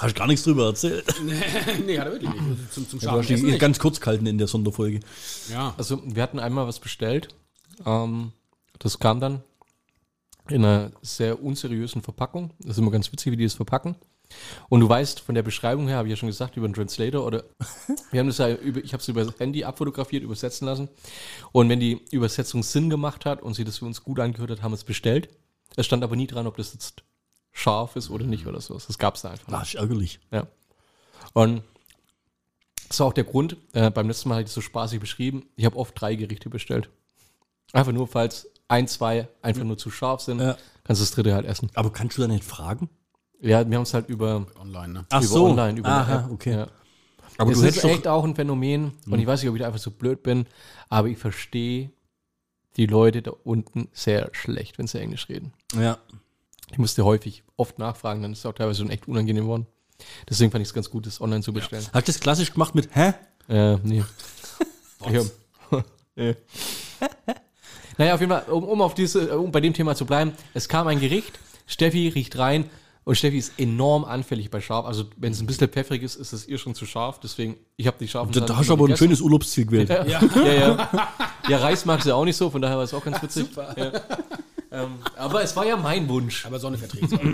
Speaker 3: Hast gar nichts drüber erzählt.
Speaker 2: nee, hat er wirklich nicht. Zum, zum
Speaker 3: Ja, du hast
Speaker 2: Schabenessen
Speaker 3: dich
Speaker 2: nicht.
Speaker 3: ganz kurz gehalten in der Sonderfolge.
Speaker 2: Ja.
Speaker 1: Also wir hatten einmal was bestellt. Ähm, das kam dann in einer sehr unseriösen Verpackung. Das ist immer ganz witzig, wie die das verpacken. Und du weißt, von der Beschreibung her, habe ich ja schon gesagt, über einen Translator oder wir haben das ja über, ich habe es über das Handy abfotografiert, übersetzen lassen. Und wenn die Übersetzung Sinn gemacht hat und sie das für uns gut angehört hat, haben wir es bestellt. Es stand aber nie dran, ob das jetzt scharf ist oder nicht oder so. Das gab es da einfach.
Speaker 3: Ah, ist ärgerlich.
Speaker 1: Ja. Und das war auch der Grund, äh, beim letzten Mal hatte ich das so spaßig beschrieben, ich habe oft drei Gerichte bestellt. Einfach nur, falls ein, zwei einfach nur zu scharf sind,
Speaker 3: Ja.
Speaker 1: kannst du das dritte halt essen.
Speaker 3: Aber kannst du da nicht fragen?
Speaker 1: Ja, wir haben es halt über,
Speaker 2: Online, ne?
Speaker 3: Ach
Speaker 1: über
Speaker 3: so.
Speaker 1: online, über
Speaker 3: Aha,
Speaker 1: eine App.
Speaker 3: okay.
Speaker 1: Ja.
Speaker 3: Aber
Speaker 1: das
Speaker 3: du
Speaker 1: ist
Speaker 3: hättest
Speaker 1: echt
Speaker 3: doch...
Speaker 1: auch ein Phänomen und ich weiß nicht, ob ich da einfach so blöd bin, aber ich verstehe die Leute da unten sehr schlecht, wenn sie Englisch reden.
Speaker 3: Ja.
Speaker 1: Ich musste häufig, oft nachfragen, dann ist es auch teilweise schon echt unangenehm geworden. Deswegen fand ich es ganz gut, das online zu bestellen.
Speaker 3: Hast du das klassisch gemacht mit Hä?
Speaker 1: Äh, nee. ja. nee. Naja, auf jeden Fall, um, um auf diese, um bei dem Thema zu bleiben, es kam ein Gericht, Steffi riecht rein und Steffi ist enorm anfällig bei scharf. Also wenn es ein bisschen pfeffrig ist, ist es ihr schon zu scharf. Deswegen, ich habe die scharfen
Speaker 3: Da,
Speaker 1: Sachen
Speaker 3: da hast du
Speaker 1: immer
Speaker 3: aber ein
Speaker 1: gegessen.
Speaker 3: schönes Urlaubsziel gewählt.
Speaker 1: Ja, ja. ja, ja. ja, Reis mag sie auch nicht so, von daher war es auch ganz witzig.
Speaker 2: Super.
Speaker 1: Ja. Ähm, aber es war ja mein Wunsch.
Speaker 2: Aber Sonne verträgt es auch.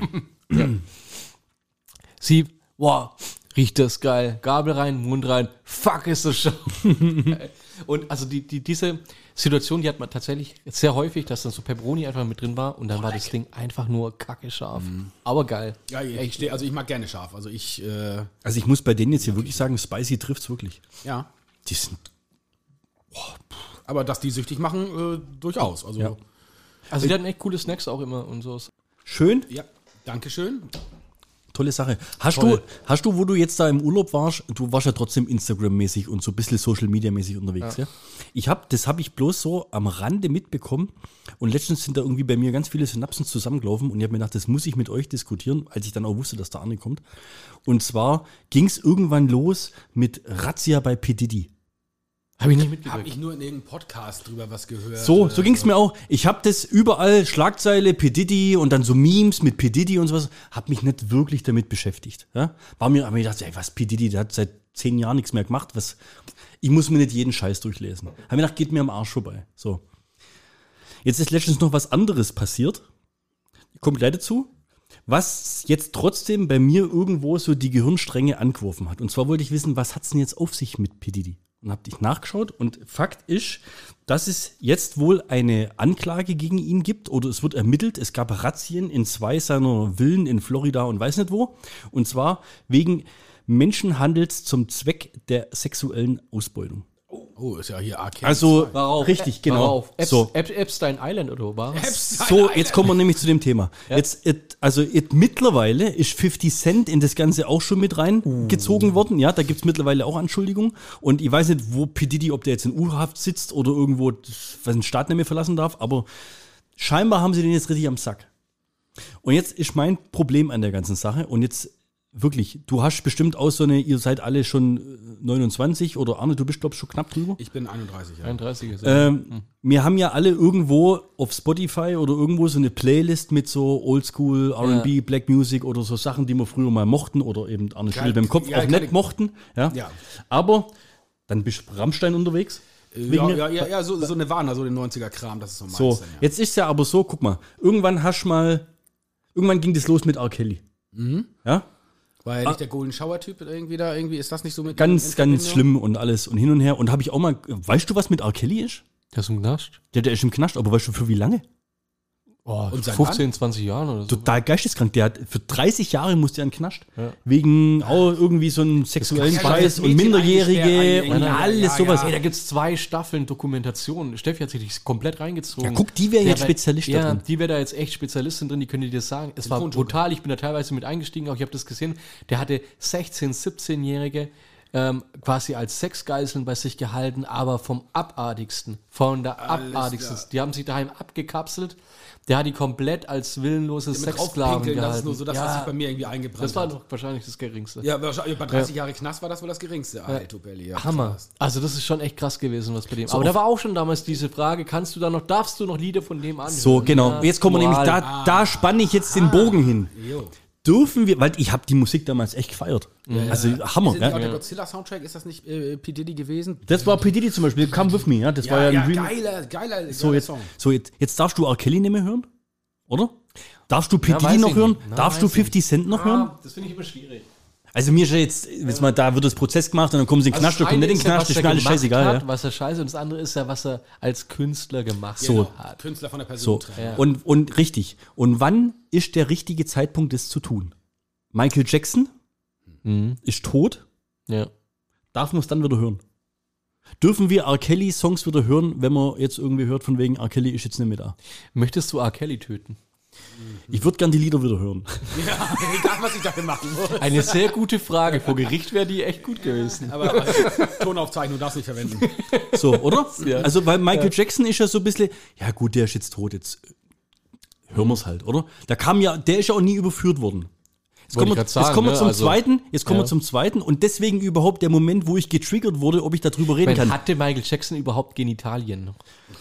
Speaker 1: Sie, wow, riecht das geil. Gabel rein, Mund rein, fuck, ist das scharf. Und also die, die, diese Situation, die hat man tatsächlich sehr häufig, dass dann so Pepperoni einfach mit drin war und dann war das Ding einfach nur kacke scharf. Aber geil.
Speaker 2: Ja, ich stehe, also ich mag gerne scharf. Also ich, äh,
Speaker 3: Also ich muss bei denen jetzt hier wirklich sagen, Spicy trifft's wirklich.
Speaker 2: ja.
Speaker 3: Die sind...
Speaker 2: Aber dass die süchtig machen, äh, durchaus. Also,
Speaker 3: Ja.
Speaker 2: ja.
Speaker 1: Also die hatten echt coole Snacks auch immer und so.
Speaker 3: Schön,
Speaker 2: Dankeschön.
Speaker 3: tolle Sache. Hast
Speaker 1: Toll.
Speaker 3: du, hast du, wo du jetzt da im Urlaub warst, du warst ja trotzdem Instagram-mäßig und so ein bisschen Social-Media-mäßig unterwegs, ja? Ich hab, das habe ich bloß so am Rande mitbekommen und letztens sind da irgendwie bei mir ganz viele Synapsen zusammengelaufen und ich habe mir gedacht, das muss ich mit euch diskutieren, als ich dann auch wusste, dass der Arne kommt. Und zwar ging es irgendwann los mit Razzia bei P. Diddy.
Speaker 1: Habe ich nicht
Speaker 2: Habe
Speaker 1: mitgekriegt.
Speaker 2: ich nur in irgendeinem Podcast drüber was gehört.
Speaker 3: So,
Speaker 2: äh,
Speaker 3: so ging es mir auch. Ich habe das überall, Schlagzeile, P. Diddy und dann so Memes mit P. Diddy und sowas, habe mich nicht wirklich damit beschäftigt. Ja? War mir, aber ich dachte, ey, was, P. Diddy, der hat seit zehn Jahren nichts mehr gemacht. Was, ich muss mir nicht jeden Scheiß durchlesen. Habe mir gedacht, geht mir am Arsch vorbei. So. Jetzt ist letztens noch was anderes passiert. Kommt gleich dazu. Was jetzt trotzdem bei mir irgendwo so die Gehirnstränge angeworfen hat. Und zwar wollte ich wissen, was hat's denn jetzt auf sich mit P. Diddy? Und habe ich nachgeschaut und Fakt ist, dass es jetzt wohl eine Anklage gegen ihn gibt oder es wird ermittelt. Es gab Razzien in zwei seiner Villen in Florida und weiß nicht wo. Und zwar wegen Menschenhandels zum Zweck der sexuellen Ausbeutung.
Speaker 2: Oh, ist ja hier R. Kelly.
Speaker 3: Also
Speaker 1: Darauf-
Speaker 3: richtig, genau.
Speaker 1: Darauf. Epps,
Speaker 3: So.
Speaker 1: Ep- Epstein Island oder wo war es?
Speaker 3: So, jetzt kommen wir nämlich zu dem Thema. Jetzt, it, also it, mittlerweile ist fifty Cent in das Ganze auch schon mit reingezogen worden. Ja, da gibt's mittlerweile auch Anschuldigungen. Und ich weiß nicht, wo P. Diddy, ob der jetzt in U-Haft sitzt oder irgendwo, was den Staat nicht mehr verlassen darf, aber scheinbar haben sie den jetzt richtig am Sack. Und jetzt ist mein Problem an der ganzen Sache und jetzt wirklich, du hast bestimmt auch so eine, ihr seid alle schon neunundzwanzig oder Arne, du bist glaube ich schon knapp drüber.
Speaker 2: Ich bin einunddreißig, ja.
Speaker 1: einunddreißig ist
Speaker 3: Ähm, wir haben ja alle irgendwo auf Spotify oder irgendwo so eine Playlist mit so Oldschool, R and B,
Speaker 1: Ja.
Speaker 3: Black Music oder so Sachen, die wir früher mal mochten oder eben Arne Schüttel
Speaker 2: Keine-
Speaker 3: beim Kopf
Speaker 2: ja,
Speaker 3: auch
Speaker 2: keine-
Speaker 3: nicht mochten. Ja.
Speaker 2: Ja.
Speaker 3: Aber dann bist du Rammstein unterwegs.
Speaker 2: Ja,
Speaker 3: Wegen-
Speaker 2: ja, ja, ja, so, so Nirvana, so den neunziger-Kram, das ist so meins.
Speaker 3: So,
Speaker 2: dann, ja.
Speaker 3: jetzt ist ja aber so, guck mal, irgendwann hast du mal, irgendwann ging das los mit R. Kelly.
Speaker 2: Mhm.
Speaker 3: Ja?
Speaker 2: War ja nicht der Golden Shower-Typ irgendwie da, irgendwie, ist das nicht so mit
Speaker 3: Ganz,
Speaker 2: in- in
Speaker 3: ganz
Speaker 2: Verbindung?
Speaker 3: schlimm und alles und hin und her. Und habe ich auch mal, weißt du, was mit R. Kelly ist?
Speaker 1: Der ist im Knast.
Speaker 3: Der, der ist im Knast, aber weißt du, für wie lange?
Speaker 1: Oh,
Speaker 2: Und seit
Speaker 1: fünfzehn, zwanzig Jahren oder so.
Speaker 3: Total geisteskrank. Der hat für dreißig Jahre musste er in den Knast.
Speaker 1: Ja.
Speaker 3: Wegen auch irgendwie so einen sexuellen
Speaker 2: Ja,
Speaker 3: Scheiß
Speaker 2: das
Speaker 3: und
Speaker 2: Mädchen
Speaker 3: Minderjährige
Speaker 2: eingesperrt,
Speaker 3: und
Speaker 2: ja,
Speaker 3: alles
Speaker 2: ja,
Speaker 3: sowas.
Speaker 2: ja.
Speaker 1: Ey, da gibt's zwei Staffeln Dokumentation. Steffi hat sich komplett reingezogen.
Speaker 3: Ja, guck, die wäre jetzt
Speaker 1: wär-
Speaker 3: Spezialist da
Speaker 1: Ja,
Speaker 3: drin.
Speaker 1: die wäre da jetzt echt Spezialistin drin, die könnte dir das sagen. Es war
Speaker 2: Tonjoker.
Speaker 1: brutal, ich bin da teilweise mit eingestiegen, auch ich habe das gesehen. Der hatte sechzehn-, siebzehnjährige ähm, quasi als Sexgeiseln bei sich gehalten, aber vom abartigsten, von der
Speaker 2: Alles
Speaker 1: abartigsten.
Speaker 2: klar.
Speaker 1: Die haben sich daheim abgekapselt. Der hat die komplett als willenlose
Speaker 2: Mit
Speaker 1: Sexsklaven
Speaker 2: draufpinkeln,
Speaker 1: gehalten.
Speaker 2: das ist nur so das, was sich bei mir irgendwie eingebrannt
Speaker 1: das war
Speaker 2: hat.
Speaker 1: doch wahrscheinlich das Geringste.
Speaker 2: Ja, wahrscheinlich bei dreißig Jahre Knast war das wohl das geringste. Alter, Belli, ja.
Speaker 1: Hammer. Also das ist schon echt krass gewesen, was bei dem. Aber da war auch schon damals diese Frage, kannst du da noch, darfst du noch Lieder von dem anhören?
Speaker 3: So, genau.
Speaker 1: Ja,
Speaker 3: Jetzt kommen wir nämlich,
Speaker 1: Moral.
Speaker 3: da, da spanne ich jetzt den Bogen hin.
Speaker 2: Jo.
Speaker 3: dürfen wir, weil ich habe die Musik damals echt gefeiert. Also Hammer.
Speaker 2: Ist das nicht
Speaker 3: Ja.
Speaker 2: auch der Godzilla-Soundtrack, ist das nicht äh, P. Diddy gewesen?
Speaker 3: Das war P. Diddy zum Beispiel, Come With Me, ja, das war ja ein Remix.
Speaker 2: geiler, geiler,
Speaker 3: So,
Speaker 2: geiler
Speaker 3: jetzt,
Speaker 2: Song.
Speaker 3: so jetzt, jetzt darfst du R. Kelly nicht mehr hören, oder? Darfst du P.
Speaker 1: Ja,
Speaker 3: Diddy
Speaker 1: weiß
Speaker 3: noch
Speaker 1: ich
Speaker 3: hören?
Speaker 1: nicht. Na,
Speaker 3: Darfst du
Speaker 1: weiß ich
Speaker 3: fifty Cent noch hören?
Speaker 1: Ah, das finde ich immer schwierig.
Speaker 3: Also mir ist ja jetzt, jetzt mal, da wird das Prozess gemacht und dann kommen sie in den Knast, oder kommen nicht in den Knast, das ist mir alles scheißegal.
Speaker 1: hat,
Speaker 3: Ja.
Speaker 1: was er scheiße, und das andere ist ja, was er als Künstler gemacht
Speaker 2: Genau,
Speaker 1: hat.
Speaker 2: Künstler von der
Speaker 3: So,
Speaker 2: Person.
Speaker 1: Ja.
Speaker 3: und, und richtig. Und wann ist der richtige Zeitpunkt, das zu tun? Michael Jackson
Speaker 1: Mhm.
Speaker 3: ist tot,
Speaker 1: Ja.
Speaker 3: darf man es dann wieder hören? Dürfen wir R. Kelly Songs wieder hören, wenn man jetzt irgendwie hört, von wegen R. Kelly ist jetzt nicht mehr da?
Speaker 1: Möchtest du R. Kelly töten?
Speaker 3: Ich würde gern die Lieder wieder hören.
Speaker 2: Ja, egal, was ich dafür machen muss.
Speaker 1: Eine sehr gute Frage. Vor Gericht wäre die echt gut gewesen.
Speaker 2: Aber äh, Tonaufzeichnung darfst du nicht verwenden.
Speaker 3: So, oder?
Speaker 1: Ja.
Speaker 3: Also, weil Michael Jackson ist ja so ein bisschen, ja gut, der ist jetzt tot, jetzt hören wir es halt, oder? Da kam ja, der ist ja auch nie überführt worden. Jetzt
Speaker 1: Wollte
Speaker 3: kommen,
Speaker 1: ich
Speaker 3: wir,
Speaker 1: grad sagen,
Speaker 3: jetzt kommen wir
Speaker 1: ne?
Speaker 3: zum
Speaker 1: Also,
Speaker 3: zweiten, jetzt kommen
Speaker 1: ja.
Speaker 3: wir zum zweiten und deswegen überhaupt der Moment, wo ich getriggert wurde, ob ich darüber reden
Speaker 1: Wenn,
Speaker 3: kann.
Speaker 1: hatte Michael Jackson überhaupt Genitalien?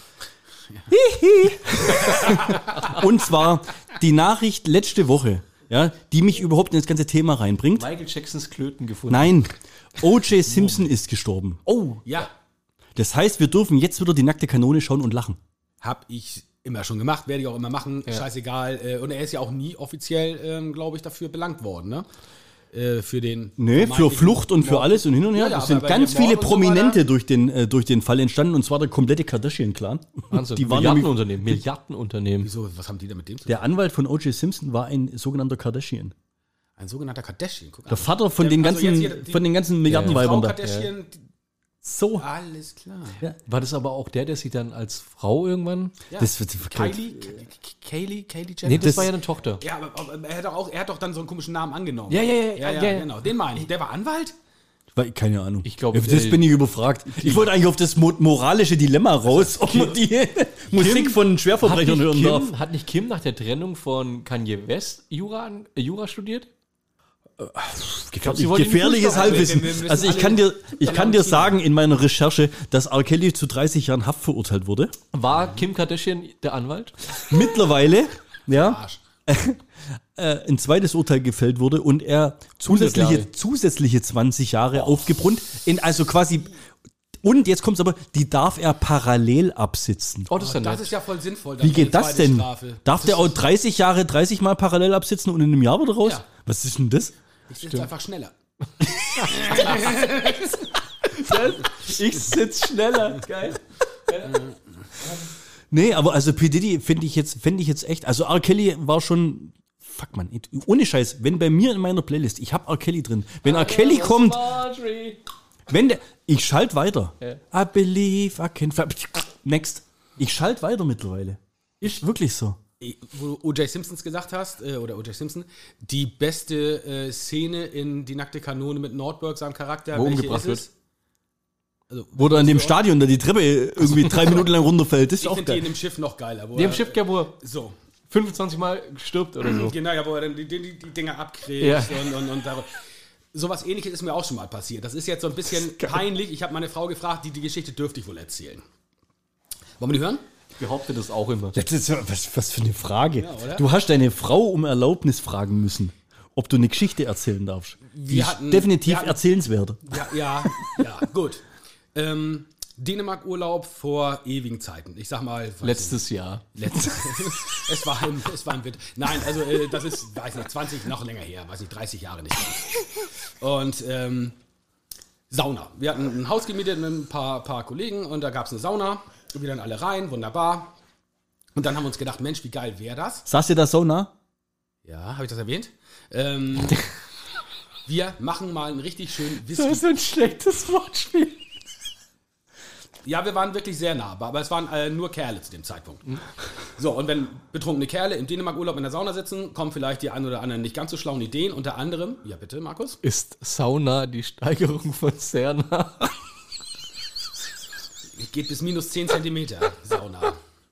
Speaker 3: Und zwar die Nachricht letzte Woche, ja, die mich überhaupt in das ganze Thema reinbringt.
Speaker 1: Michael Jacksons Klöten gefunden.
Speaker 3: Nein, O J Simpson ist gestorben.
Speaker 1: Oh,
Speaker 2: Ja,
Speaker 3: Das heißt, wir dürfen jetzt wieder die nackte Kanone schauen und lachen.
Speaker 2: hab ich immer schon gemacht, werde ich auch immer machen, scheißegal. Äh, Und er ist ja auch nie offiziell, ähm, glaube ich, dafür belangt worden, ne? Äh, Für den.
Speaker 3: Nee, für
Speaker 2: vermeintlichen
Speaker 3: Flucht und für
Speaker 2: Mord.
Speaker 3: alles und hin und her.
Speaker 2: Ja, ja,
Speaker 3: es
Speaker 2: aber
Speaker 3: sind
Speaker 2: bei
Speaker 3: ganz
Speaker 2: dem Mord
Speaker 3: viele
Speaker 2: und so
Speaker 3: Prominente
Speaker 2: weiter-
Speaker 3: durch, den, äh, durch den Fall entstanden und zwar der komplette Kardashian-Clan.
Speaker 1: Wahnsinn.
Speaker 3: Die waren nämlich,
Speaker 1: Milliardenunternehmen. Milliardenunternehmen.
Speaker 2: Wieso, was haben die da mit dem zu tun?
Speaker 3: der Anwalt von O J Simpson war ein sogenannter Kardashian.
Speaker 2: Ein sogenannter Kardashian, guck
Speaker 3: Der
Speaker 2: an.
Speaker 3: Vater von
Speaker 2: Der-
Speaker 3: den
Speaker 2: also
Speaker 3: ganzen,
Speaker 2: jetzt hier die-
Speaker 3: von den ganzen
Speaker 2: Frau
Speaker 3: Milliardenweibern da.
Speaker 2: Kardashian, die-
Speaker 3: So.
Speaker 2: alles klar.
Speaker 1: War das aber auch der, der sich dann als Frau irgendwann...
Speaker 2: Ja.
Speaker 3: Das wird
Speaker 2: Kylie, K- K- Kylie, Kylie Jenner?
Speaker 1: Nee, das,
Speaker 3: das-
Speaker 1: war ja eine Tochter.
Speaker 2: Ja, aber, aber er, hat doch auch, er hat doch dann so einen komischen Namen angenommen.
Speaker 1: Ja, ja, ja,
Speaker 2: ja, ja,
Speaker 1: ja, ja.
Speaker 2: genau. Den meine ich. Der war Anwalt?
Speaker 3: Weil- Keine Ahnung.
Speaker 1: Ich glaub,
Speaker 3: das
Speaker 1: äh,
Speaker 3: bin ich überfragt. Ich wollte eigentlich auf das mo moralische Dilemma raus, ob man die Musik von
Speaker 1: Hat
Speaker 3: Schwerverbrechern
Speaker 1: nicht,
Speaker 3: hören darf.
Speaker 1: Kim, hat nicht Kim nach der Trennung von Kanye West Jura, an- äh, Jura studiert?
Speaker 3: Gefährlich,
Speaker 1: wollte ihn
Speaker 3: gefährliches
Speaker 1: Fußball-
Speaker 3: Halbwissen.
Speaker 2: Wir- wir müssen
Speaker 3: Also ich
Speaker 2: alle
Speaker 3: kann dir, ich kann dir
Speaker 2: Team.
Speaker 3: sagen in meiner Recherche, dass R. Kelly zu dreißig Jahren Haft verurteilt wurde.
Speaker 1: War Kim Kardashian der Anwalt?
Speaker 3: Mittlerweile, ja,
Speaker 2: Arsch.
Speaker 3: äh, ein zweites Urteil gefällt wurde und er zusätzliche,
Speaker 1: Jahre.
Speaker 3: zusätzliche zwanzig Jahre aufgebrunnt. In, also quasi, und jetzt kommt's aber, die darf er parallel absitzen.
Speaker 1: Oh, das ist ja
Speaker 2: Das
Speaker 1: nett.
Speaker 2: ist ja voll sinnvoll. dann
Speaker 3: Wie geht
Speaker 2: die
Speaker 3: das
Speaker 2: zweite
Speaker 3: denn?
Speaker 2: Strafe.
Speaker 3: Darf der auch dreißig Jahre, dreißig Mal parallel absitzen und in einem Jahr wieder raus?
Speaker 2: Ja.
Speaker 3: Was ist denn das?
Speaker 2: Ich sitze einfach schneller.
Speaker 1: Ich sitze schneller. Geil.
Speaker 3: Nee, aber also P. Diddy finde ich jetzt, finde ich jetzt echt, also R. Kelly war schon, fuck man, ohne Scheiß, wenn bei mir in meiner Playlist, ich hab R. Kelly drin, wenn R. Kelly kommt, wenn der, ich schalt weiter. I believe I can fly. Next. Ich schalt weiter mittlerweile. Ist wirklich so.
Speaker 2: Wo du O J Simpsons gesagt hast, äh, oder O J Simpson, die beste äh, Szene in Die nackte Kanone mit Nordberg, seinem Charakter,
Speaker 1: Wo
Speaker 2: welche
Speaker 1: umgebracht
Speaker 2: ist es? Also,
Speaker 3: Wo da in dem Stadion da die Treppe irgendwie drei Minuten lang runterfällt. Das ist
Speaker 2: ich
Speaker 3: auch
Speaker 2: finde die
Speaker 3: geil.
Speaker 2: in dem Schiff noch geiler. Wo
Speaker 1: Die
Speaker 2: er-
Speaker 1: im Schiff, ja, wo er
Speaker 2: So.
Speaker 1: fünfundzwanzig Mal stirbt oder so.
Speaker 2: Genau, ja, wo er dann die, die, die Dinger abkriegt
Speaker 1: Ja.
Speaker 2: und, und, und da, sowas ähnliches ist mir auch schon mal passiert. Das ist jetzt so ein bisschen peinlich. Ich habe meine Frau gefragt, die, die Geschichte dürfte ich wohl erzählen. Wollen wir die hören?
Speaker 1: Ich behaupte das auch immer.
Speaker 3: Das ist, ja- was, was für eine Frage.
Speaker 2: Ja, oder?
Speaker 3: Du hast deine Frau um Erlaubnis fragen müssen, ob du eine Geschichte erzählen darfst. Die
Speaker 2: Wir
Speaker 3: ist
Speaker 2: hatten-
Speaker 3: definitiv
Speaker 2: wir hatten-
Speaker 3: erzählenswert.
Speaker 2: Ja, ja, ja, gut. Ähm, Dänemark-Urlaub vor ewigen Zeiten. Ich sag mal. weiß
Speaker 1: Letztes Jahr.
Speaker 2: nicht, letzt- es, war im, es war im Winter. Nein, also äh, das ist, weiß nicht, zwanzig, noch länger her, weiß nicht, dreißig Jahre nicht. Und ähm, Sauna. Wir hatten ein Haus gemietet mit ein paar, paar Kollegen und da gab es eine Sauna. Und wir dann alle rein, wunderbar. Und dann haben wir uns gedacht, Mensch, wie geil wäre das?
Speaker 3: Saß dir das so nah?
Speaker 2: Ja, habe ich das erwähnt? Ähm, wir machen mal einen richtig schönen
Speaker 1: Das
Speaker 2: Whisky.
Speaker 1: ist ein schlechtes Wortspiel.
Speaker 2: Ja, wir waren wirklich sehr nah, aber es waren äh, nur Kerle zu dem Zeitpunkt. So, und wenn betrunkene Kerle im Dänemark-Urlaub in der Sauna sitzen, kommen vielleicht die ein oder anderen nicht ganz so schlauen Ideen. Unter anderem, ja bitte, Markus?
Speaker 1: Ist Sauna die Steigerung von Serna?
Speaker 2: Geht bis minus zehn Zentimeter Sauna.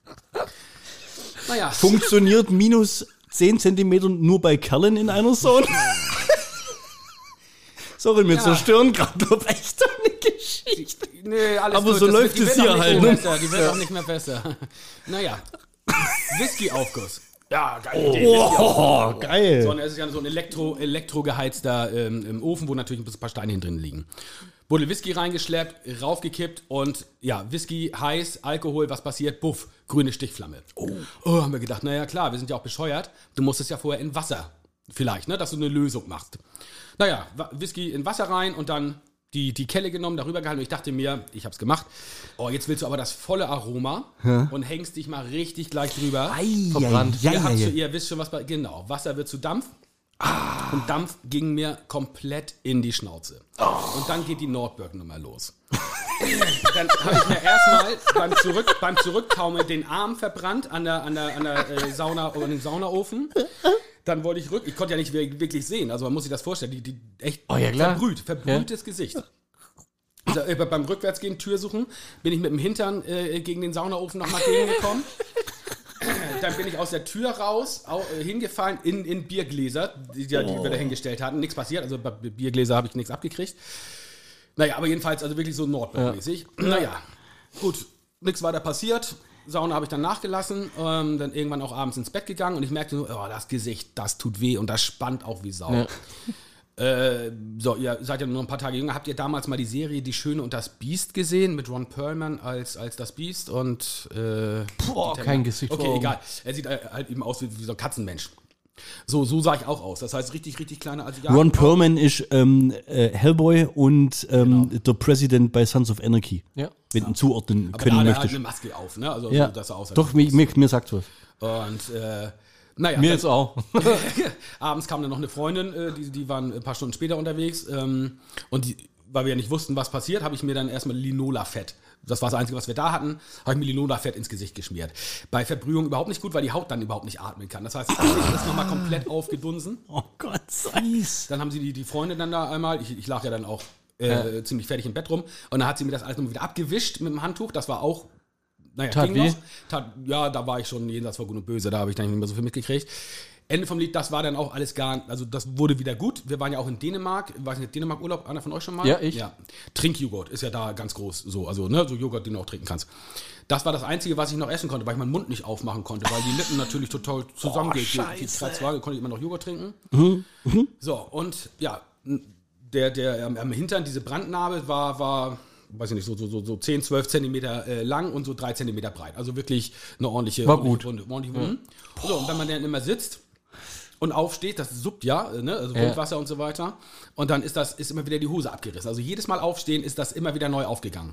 Speaker 2: Naja,
Speaker 3: Funktioniert minus zehn Zentimeter nur bei Kerlen in einer Sauna? Sorry, wir
Speaker 2: Ja.
Speaker 3: zerstören gerade doch echt eine Geschichte.
Speaker 2: nee, alles
Speaker 3: Aber
Speaker 2: gut.
Speaker 3: so
Speaker 2: Das
Speaker 3: läuft
Speaker 2: wird- die
Speaker 3: es
Speaker 2: wird
Speaker 3: hier
Speaker 2: auch nicht
Speaker 3: halt,
Speaker 2: mehr
Speaker 3: ne?
Speaker 2: Besser, die wird auch nicht mehr besser. Naja, Whisky-Aufguss. Ja, geil.
Speaker 3: Oh, geil.
Speaker 2: So, und es ist ja so ein Elektro, elektrogeheizter ähm, im Ofen, wo natürlich ein paar Steine hin drin liegen. Buddel Whisky reingeschleppt, raufgekippt und ja, Whisky, heiß, Alkohol, was passiert? Buff, grüne Stichflamme. Oh. oh, haben wir gedacht, naja klar, wir sind ja auch bescheuert. Du musst es ja vorher in Wasser, vielleicht, ne, dass du eine Lösung machst. Naja, Whisky in Wasser rein und dann die, die Kelle genommen, darüber gehalten und ich dachte mir, ich hab's gemacht, oh, jetzt willst du aber das volle Aroma ja. und hängst dich mal richtig gleich drüber.
Speaker 3: Ei,
Speaker 2: verbrannt.
Speaker 3: ei, ei,
Speaker 2: ihr, habt
Speaker 3: ei.
Speaker 2: schon, ihr wisst schon, was bei, genau, Wasser wird zu Dampf. Ah. Und Dampf ging mir komplett in die Schnauze. Oh. Und dann geht die Nordberg-Nummer los. Dann habe ich mir erstmal beim, Zurück, beim Zurücktaumeln den Arm verbrannt an der, an der, an der äh, Sauna, an dem Saunaofen. Dann wollte ich rück, ich konnte ja nicht wirklich sehen, also man muss sich das vorstellen, die, die echt
Speaker 1: oh, ja, klar.
Speaker 2: verbrüht, verbrühtes ja. Gesicht. Also, äh, beim Rückwärtsgehen, Tür suchen, bin ich mit dem Hintern äh, gegen den Saunaofen nochmal gegengekommen. Dann bin ich aus der Tür raus, au, äh, hingefallen in, in Biergläser, die, die, die wir da hingestellt hatten. Nichts passiert, also bei Biergläser habe ich nichts abgekriegt. Naja, aber jedenfalls, also wirklich so Nordberg-mäßig. Ja. Naja, gut, nichts weiter passiert. Sauna habe ich dann nachgelassen, ähm, dann irgendwann auch abends ins Bett gegangen und ich merkte so, oh, das Gesicht, das tut weh und das spannt auch wie Sau. Ja. Äh, so, ihr seid ja nur ein paar Tage jünger. Habt ihr damals mal die Serie Die Schöne und das Biest gesehen mit Ron Perlman als, als das Biest und äh,
Speaker 1: Boah, kein Gesicht.
Speaker 2: Okay, egal. Er sieht halt eben aus wie, wie so ein Katzenmensch. So, so sah ich auch aus. Das heißt, richtig, richtig kleine Asiaten.
Speaker 3: Ron Perlman ist ähm, äh, Hellboy und ähm, genau. der President bei Sons of Anarchy.
Speaker 1: Ja.
Speaker 3: Wenn du ihn zuordnen
Speaker 2: aber
Speaker 3: können
Speaker 2: da
Speaker 3: möchtest.
Speaker 2: hat er eine Maske auf, ne? Also,
Speaker 3: ja.
Speaker 2: so, dass er aussah.
Speaker 3: Doch, mir, mir, mir sagt's was.
Speaker 2: Und, äh, naja.
Speaker 1: Mir jetzt auch.
Speaker 2: Abends kam dann noch eine Freundin, äh, die, die waren ein paar Stunden später unterwegs. Ähm, und die, weil wir ja nicht wussten, was passiert, habe ich mir dann erstmal Linola-Fett. Das war das Einzige, was wir da hatten, habe ich mir Linola-Fett ins Gesicht geschmiert. Bei Verbrühung überhaupt nicht gut, weil die Haut dann überhaupt nicht atmen kann. Das heißt, das Gesicht ist nochmal komplett aufgedunsen.
Speaker 3: Oh Gott, fies.
Speaker 2: Dann haben sie die, die Freundin dann da einmal, ich, ich lag ja dann auch äh, ja. ziemlich fertig im Bett rum, und dann hat sie mir das alles nochmal wieder abgewischt mit dem Handtuch. Das war auch, naja,
Speaker 1: Tat
Speaker 2: ging
Speaker 1: weh?
Speaker 2: noch. Tat, ja, da war ich schon jenseits von Gut und Böse, da habe ich dann nicht mehr so viel mitgekriegt. Ende vom Lied, das war dann auch alles gar, also das wurde wieder gut. Wir waren ja auch in Dänemark, ich weiß nicht, Dänemark-Urlaub, einer von euch schon mal?
Speaker 1: Ja, ich.
Speaker 2: Ja. Trinkjoghurt ist ja da ganz groß, so, also, ne, so Joghurt, den du auch trinken kannst. Das war das Einzige, was ich noch essen konnte, weil ich meinen Mund nicht aufmachen konnte, weil die Lippen natürlich total zusammengekratzt waren, konnte ich immer noch Joghurt trinken. Mhm. Mhm. So, und ja, der, der am Hintern, diese Brandnarbe war, war, weiß ich nicht, so, so, so, so zehn, zwölf Zentimeter äh, lang und so drei Zentimeter breit. Also wirklich eine ordentliche,
Speaker 1: war
Speaker 2: ordentliche
Speaker 1: gut.
Speaker 2: Runde. Ordentliche Runde. Mhm. So, und wenn man dann immer sitzt und aufsteht, das suppt ja, ne? Also Wundwasser ja. und so weiter. Und dann ist das ist immer wieder die Hose abgerissen. Also jedes Mal aufstehen ist das immer wieder neu aufgegangen.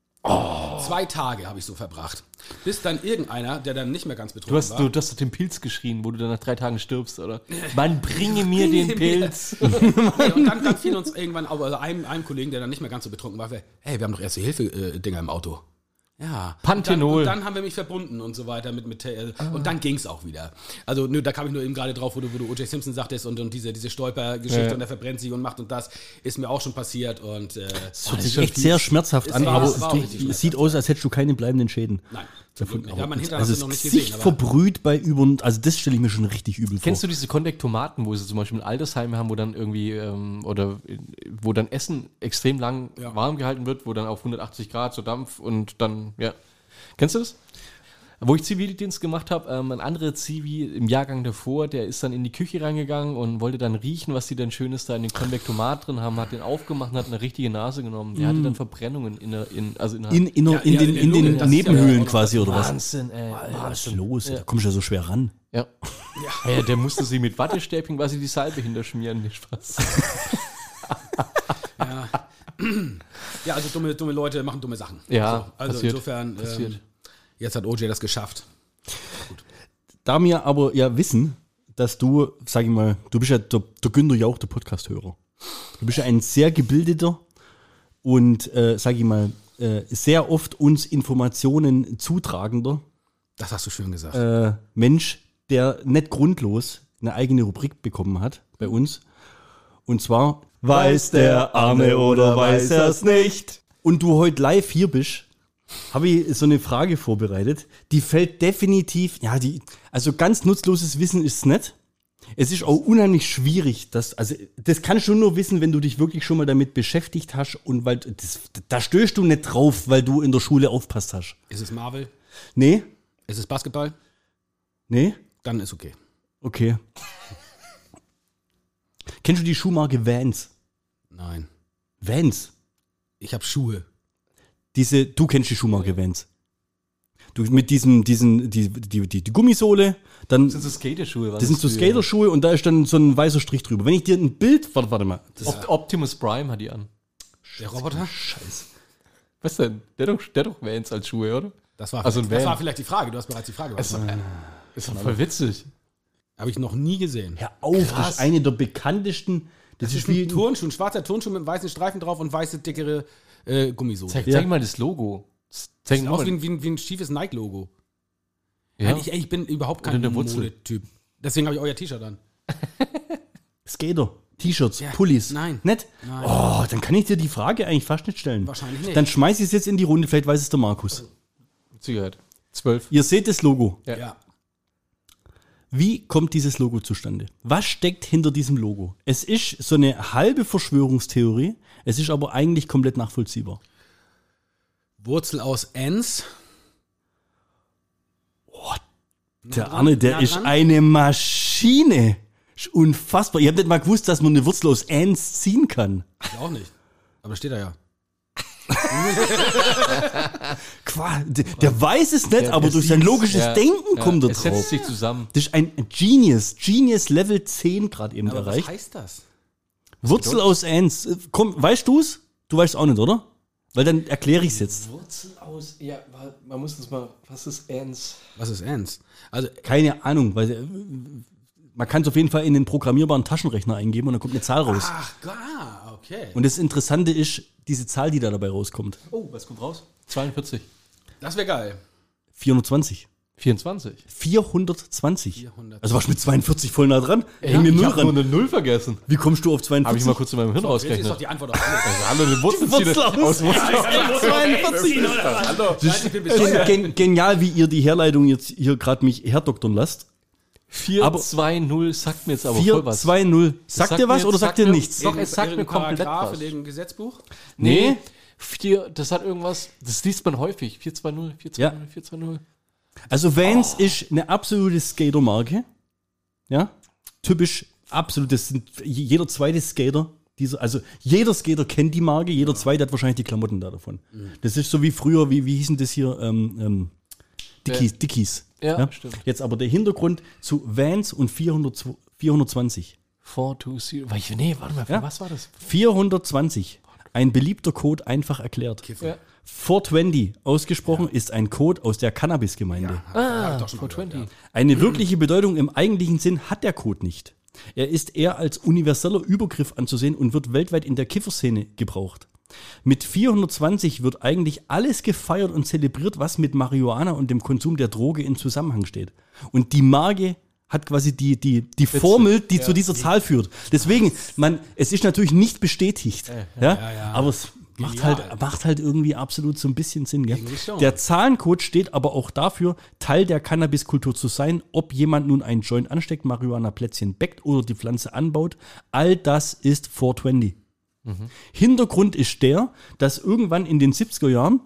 Speaker 2: Oh. Zwei Tage habe ich so verbracht. Bis dann irgendeiner, der dann nicht mehr ganz betrunken
Speaker 1: du hast,
Speaker 2: war.
Speaker 1: Du, du hast den Pilz geschrien, wo du dann nach drei Tagen stirbst, oder? Man bringe mir den Pilz.
Speaker 2: Nee, und dann, dann fiel uns irgendwann, also einem, einem Kollegen, der dann nicht mehr ganz so betrunken war, hey, wir haben doch Erste-Hilfe-Dinger im Auto. Ja.
Speaker 1: Panthenol.
Speaker 2: Und dann, und dann haben wir mich verbunden und so weiter mit, mit äh, ah. und dann ging's auch wieder. Also nö, da kam ich nur eben gerade drauf, wo du, wo du O J Simpson sagtest und, und diese, diese Stolpergeschichte ja. und der verbrennt sich und macht und das ist mir auch schon passiert und äh,
Speaker 3: das hört sich echt sehr schmerzhaft an,
Speaker 2: war,
Speaker 3: aber
Speaker 2: es,
Speaker 3: es, es sieht aus, als hättest du keine bleibenden Schäden.
Speaker 2: Nein.
Speaker 3: Davon,
Speaker 2: ja, man hinter
Speaker 3: also
Speaker 2: hast du noch nicht
Speaker 3: Gesicht
Speaker 2: gesehen.
Speaker 3: verbrüht bei über, also das stelle ich mir schon richtig übel vor.
Speaker 1: Kennst du diese Konvektomaten, wo sie zum Beispiel in Altersheime haben, wo dann irgendwie, ähm, oder wo dann Essen extrem lang ja. warm gehalten wird, wo dann auf hundertachtzig Grad so Dampf und dann, ja. Kennst du das? Wo ich Zivildienst gemacht habe, ähm, ein anderer Zivi im Jahrgang davor, der ist dann in die Küche reingegangen und wollte dann riechen, was die dann Schönes da in den Konvektomat drin haben, hat den aufgemacht und hat eine richtige Nase genommen. Der mm. hatte dann Verbrennungen in der, in, also in, der
Speaker 3: in, in, ja, in, in, den, in den
Speaker 2: das
Speaker 3: Nebenhöhlen
Speaker 2: ja
Speaker 3: quasi, oder was?
Speaker 1: Wahnsinn, ey.
Speaker 3: Alter, was ist los? Ja. Da kommst du ja so schwer ran.
Speaker 1: Ja. Ja. Ja, der musste sie mit Wattestäbchen quasi die Salbe hinterschmieren, nicht Spaß.
Speaker 2: Ja. Ja, also dumme, dumme Leute machen dumme Sachen.
Speaker 1: Ja,
Speaker 2: so, also
Speaker 1: passiert,
Speaker 2: insofern, ähm, jetzt hat O J das geschafft.
Speaker 3: Gut. Da wir aber ja wissen, dass du, sag ich mal, du bist ja der, der Günther Jauch, der Podcast-Hörer. Du bist ja ein sehr gebildeter und, äh, sag ich mal, äh, sehr oft uns Informationen zutragender.
Speaker 2: Das hast du schön gesagt.
Speaker 3: Äh, Mensch, der nicht grundlos eine eigene Rubrik bekommen hat bei uns. Und zwar weiß der Arme oder weiß er es nicht? Und du heute live hier bist, habe ich so eine Frage vorbereitet. Die fällt definitiv, ja, die, also ganz nutzloses Wissen ist es nicht. Es ist auch unheimlich schwierig, das, also das kannst du nur wissen, wenn du dich wirklich schon mal damit beschäftigt hast und weil das, da stößt du nicht drauf, weil du in der Schule aufpasst hast.
Speaker 2: Ist es Marvel?
Speaker 3: Nee.
Speaker 2: Ist es Basketball?
Speaker 3: Nee.
Speaker 2: dann ist okay.
Speaker 3: Okay. Kennst du die Schuhmarke Vans?
Speaker 2: Nein.
Speaker 3: Vans.
Speaker 2: Ich habe Schuhe.
Speaker 3: Diese, du kennst die Schuhmarke Vans. Du mit diesem, diesen, die, die, die, die Gummisohle, dann.
Speaker 1: Das sind so Skaterschuhe.
Speaker 3: Das sind so Skaterschuhe und da ist dann so ein weißer Strich drüber. Wenn ich dir ein Bild, warte, warte mal. Das
Speaker 1: Op- Optimus Prime hat die an.
Speaker 2: Der Roboter?
Speaker 3: Scheiße.
Speaker 1: Was denn? Der hat doch, der hat doch Vans als Schuhe, oder?
Speaker 2: Das war,
Speaker 1: Also ein
Speaker 2: das
Speaker 1: Van.
Speaker 2: war vielleicht die Frage. Du hast bereits die Frage
Speaker 1: Das
Speaker 2: beantwortet.
Speaker 1: ist doch voll witzig.
Speaker 2: Habe ich noch nie gesehen.
Speaker 3: Hör auf, das ist eine der bekanntesten. Das,
Speaker 2: Das
Speaker 3: ist
Speaker 2: ist
Speaker 3: wie
Speaker 2: ein Turnschuh, ein schwarzer Turnschuh mit einem weißen Streifen drauf und weiße, dickere äh, Gummisohle.
Speaker 1: Zeig,
Speaker 3: Ja.
Speaker 1: zeig mal das Logo. Zeig
Speaker 2: Sieht
Speaker 1: mal.
Speaker 2: aus wie ein, wie, ein, wie ein schiefes Nike-Logo.
Speaker 1: Ja.
Speaker 2: Ich, ich bin überhaupt
Speaker 1: Oder
Speaker 2: kein
Speaker 1: eine Wurzel.
Speaker 2: Modetyp. Deswegen habe ich euer T-Shirt an.
Speaker 3: Skater, T-Shirts,
Speaker 2: Ja,
Speaker 3: Pullis.
Speaker 2: nein.
Speaker 3: Nett?
Speaker 2: Nein.
Speaker 3: Oh, dann kann ich dir die Frage eigentlich fast nicht stellen.
Speaker 2: Wahrscheinlich nicht.
Speaker 3: Dann schmeiß ich es jetzt in die Runde, vielleicht weiß es der Markus.
Speaker 1: Mit Sicherheit. Zwölf.
Speaker 3: Ihr seht das Logo.
Speaker 1: Ja.
Speaker 2: Ja.
Speaker 3: Wie kommt dieses Logo zustande? Was steckt hinter diesem Logo? Es ist so eine halbe Verschwörungstheorie, es ist aber eigentlich komplett nachvollziehbar.
Speaker 2: Wurzel aus Ens.
Speaker 3: Der
Speaker 2: dran,
Speaker 3: Arne, der
Speaker 2: nah
Speaker 3: ist
Speaker 2: dran.
Speaker 3: eine Maschine. Ist unfassbar. Ihr habt nicht mal gewusst, dass man eine Wurzel aus Ants ziehen kann.
Speaker 2: Ich auch nicht. Aber steht da ja.
Speaker 3: Qua, der, der weiß es nicht,
Speaker 1: Ja,
Speaker 3: aber
Speaker 1: der
Speaker 3: durch sein
Speaker 1: sieht's.
Speaker 3: logisches
Speaker 1: Ja,
Speaker 3: Denken
Speaker 1: ja.
Speaker 3: kommt er
Speaker 1: Es
Speaker 3: drauf.
Speaker 1: setzt sich zusammen.
Speaker 3: Das ist ein Genius. Genius Level zehn gerade eben
Speaker 2: Aber was
Speaker 3: erreicht.
Speaker 2: heißt das?
Speaker 3: Wurzel aus Ants. Äh, Komm, weißt du's? Du weißt auch nicht, oder? Weil dann erkläre ich es jetzt.
Speaker 1: Wurzel aus. Ja, man muss das mal. Was ist Ants?
Speaker 2: Was ist Ens? Also,
Speaker 3: Keine Ahnung, weil äh, man kann es auf jeden Fall in den programmierbaren Taschenrechner eingeben und dann kommt eine Zahl raus.
Speaker 2: ach, ah, okay.
Speaker 3: Und das Interessante ist diese Zahl, die da dabei rauskommt.
Speaker 1: Oh, was kommt raus? zweiundvierzig.
Speaker 2: Das wäre geil.
Speaker 3: vierhundertzwanzig.
Speaker 1: vierundzwanzig.
Speaker 3: vierhundertzwanzig.
Speaker 2: vierhundert.
Speaker 3: Also warst du mit zweiundvierzig voll nah dran? Häng mir
Speaker 1: ich
Speaker 3: null
Speaker 1: hab nur
Speaker 3: ran.
Speaker 1: eine Null vergessen.
Speaker 3: Wie kommst du auf
Speaker 1: Habe
Speaker 3: zweiundvierzig?
Speaker 1: ich mal kurz in meinem Hirn
Speaker 2: Jetzt ist doch
Speaker 1: ausgerechnet.
Speaker 2: die Antwort auf alles.
Speaker 1: Hallo, eine Wurzel ziehen.
Speaker 3: Wurzel aus-
Speaker 1: Aus Wurzel.
Speaker 3: zweiundvierzig.
Speaker 2: Hallo.
Speaker 3: Das ist gen, gen, genial, wie ihr die Herleitung jetzt hier gerade mich herdoktern lasst.
Speaker 1: vier zwei null sagt mir jetzt aber voll
Speaker 3: vier
Speaker 1: was.
Speaker 3: zwei null. Sagt
Speaker 1: sagt
Speaker 3: ihr was
Speaker 1: mir-
Speaker 3: oder
Speaker 1: sagt
Speaker 3: sagt ihr
Speaker 1: mir-
Speaker 3: nichts?
Speaker 1: Doch, es sagt mir komplett
Speaker 2: Paragraph
Speaker 1: was.
Speaker 2: in dem Gesetzbuch.
Speaker 1: Nee, vier, das hat irgendwas, das liest man häufig. vier zwei null, vier zwei null,
Speaker 3: Ja.
Speaker 1: vier zwei null.
Speaker 3: Also Vans ist eine absolute Skatermarke. Ja, typisch, absolut. Das sind jeder zweite Skater. Dieser, also jeder Skater kennt die Marke, jeder zweite hat wahrscheinlich die Klamotten da davon. Das ist so wie früher, wie, wie hießen das hier? Ähm, ähm, Dickies. Dickies.
Speaker 1: Ja, stimmt.
Speaker 3: Jetzt aber der Hintergrund zu Vans und vierhundert, vierhundertzwanzig.
Speaker 1: vier zwei null. Nee, warte mal,
Speaker 3: Ja.
Speaker 1: was war das?
Speaker 3: vierhundertzwanzig. Ein beliebter Code einfach erklärt.
Speaker 1: Ja.
Speaker 3: vierhundertzwanzig ausgesprochen ist ein Code aus der Cannabis-Gemeinde.
Speaker 1: Ah,
Speaker 2: doch schon mal
Speaker 1: vier zwanzig.
Speaker 2: gehört,
Speaker 3: Eine wirkliche Bedeutung im eigentlichen Sinn hat der Code nicht. Er ist eher als universeller Übergriff anzusehen und wird weltweit in der Kifferszene gebraucht. Mit vierhundertzwanzig wird eigentlich alles gefeiert und zelebriert, was mit Marihuana und dem Konsum der Droge in Zusammenhang steht. Und die Marke hat quasi die, die, die Formel, die
Speaker 1: ja.
Speaker 3: zu dieser Zahl führt. Deswegen, man, es ist natürlich nicht bestätigt, ja,
Speaker 2: ja.
Speaker 3: aber es macht
Speaker 2: Genial.
Speaker 3: halt, macht halt irgendwie absolut so ein bisschen Sinn. Gell?
Speaker 2: Irgendwie schon.
Speaker 3: Der Zahlencode steht aber auch dafür, Teil der Cannabiskultur zu sein, ob jemand nun einen Joint ansteckt, Marihuana-Plätzchen backt oder die Pflanze anbaut. All das ist vierhundertzwanzig. Hintergrund ist der, dass irgendwann in den siebziger Jahren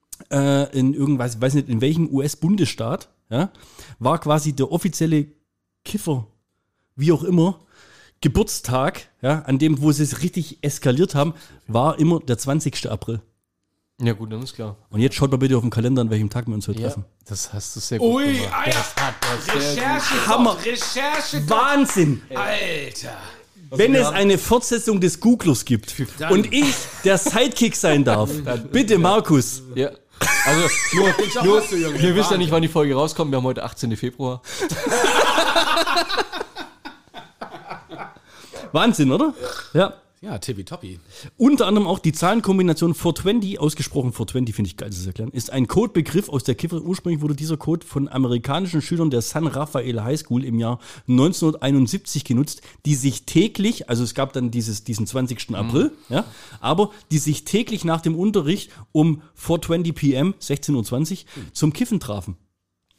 Speaker 3: äh, in irgendwas, ich weiß nicht in welchem U S-Bundesstaat, ja, war quasi der offizielle Kiffer, wie auch immer, Geburtstag, ja, an dem, wo sie es richtig eskaliert haben, war immer der zwanzigster April.
Speaker 1: Ja, gut, dann ist klar.
Speaker 3: Und jetzt schaut mal bitte auf dem Kalender, an welchem Tag wir uns heute
Speaker 1: Ja,
Speaker 3: treffen.
Speaker 1: das hast du sehr gut
Speaker 2: Ui,
Speaker 1: gemacht.
Speaker 2: Alter. Recherche.
Speaker 3: Hammer.
Speaker 2: Recherche.
Speaker 3: Wahnsinn!
Speaker 2: Alter.
Speaker 3: Wenn es eine Fortsetzung des Googlers gibt
Speaker 2: Dann-
Speaker 3: und ich der Sidekick sein darf, bitte Markus.
Speaker 1: Ja. Also, nur,
Speaker 2: auch
Speaker 1: nur
Speaker 2: was zu, Junge.
Speaker 1: wir wissen ja nicht, wann die Folge rauskommt. Wir haben heute achtzehnten Februar.
Speaker 3: Wahnsinn, oder? Ja.
Speaker 2: Ja, tippitoppi.
Speaker 3: Unter anderem auch die Zahlenkombination vierhundertzwanzig, ausgesprochen vierhundertzwanzig, finde ich geil, das erklären, ist ein Codebegriff aus der Kiffer. Ursprünglich wurde dieser Code von amerikanischen Schülern der San Rafael High School im Jahr neunzehnhunderteinundsiebzig genutzt, die sich täglich, also es gab dann dieses, diesen zwanzigsten April, ja, aber die sich täglich nach dem Unterricht um vier zwanzig p m, sechzehn Uhr zwanzig, zum Kiffen trafen.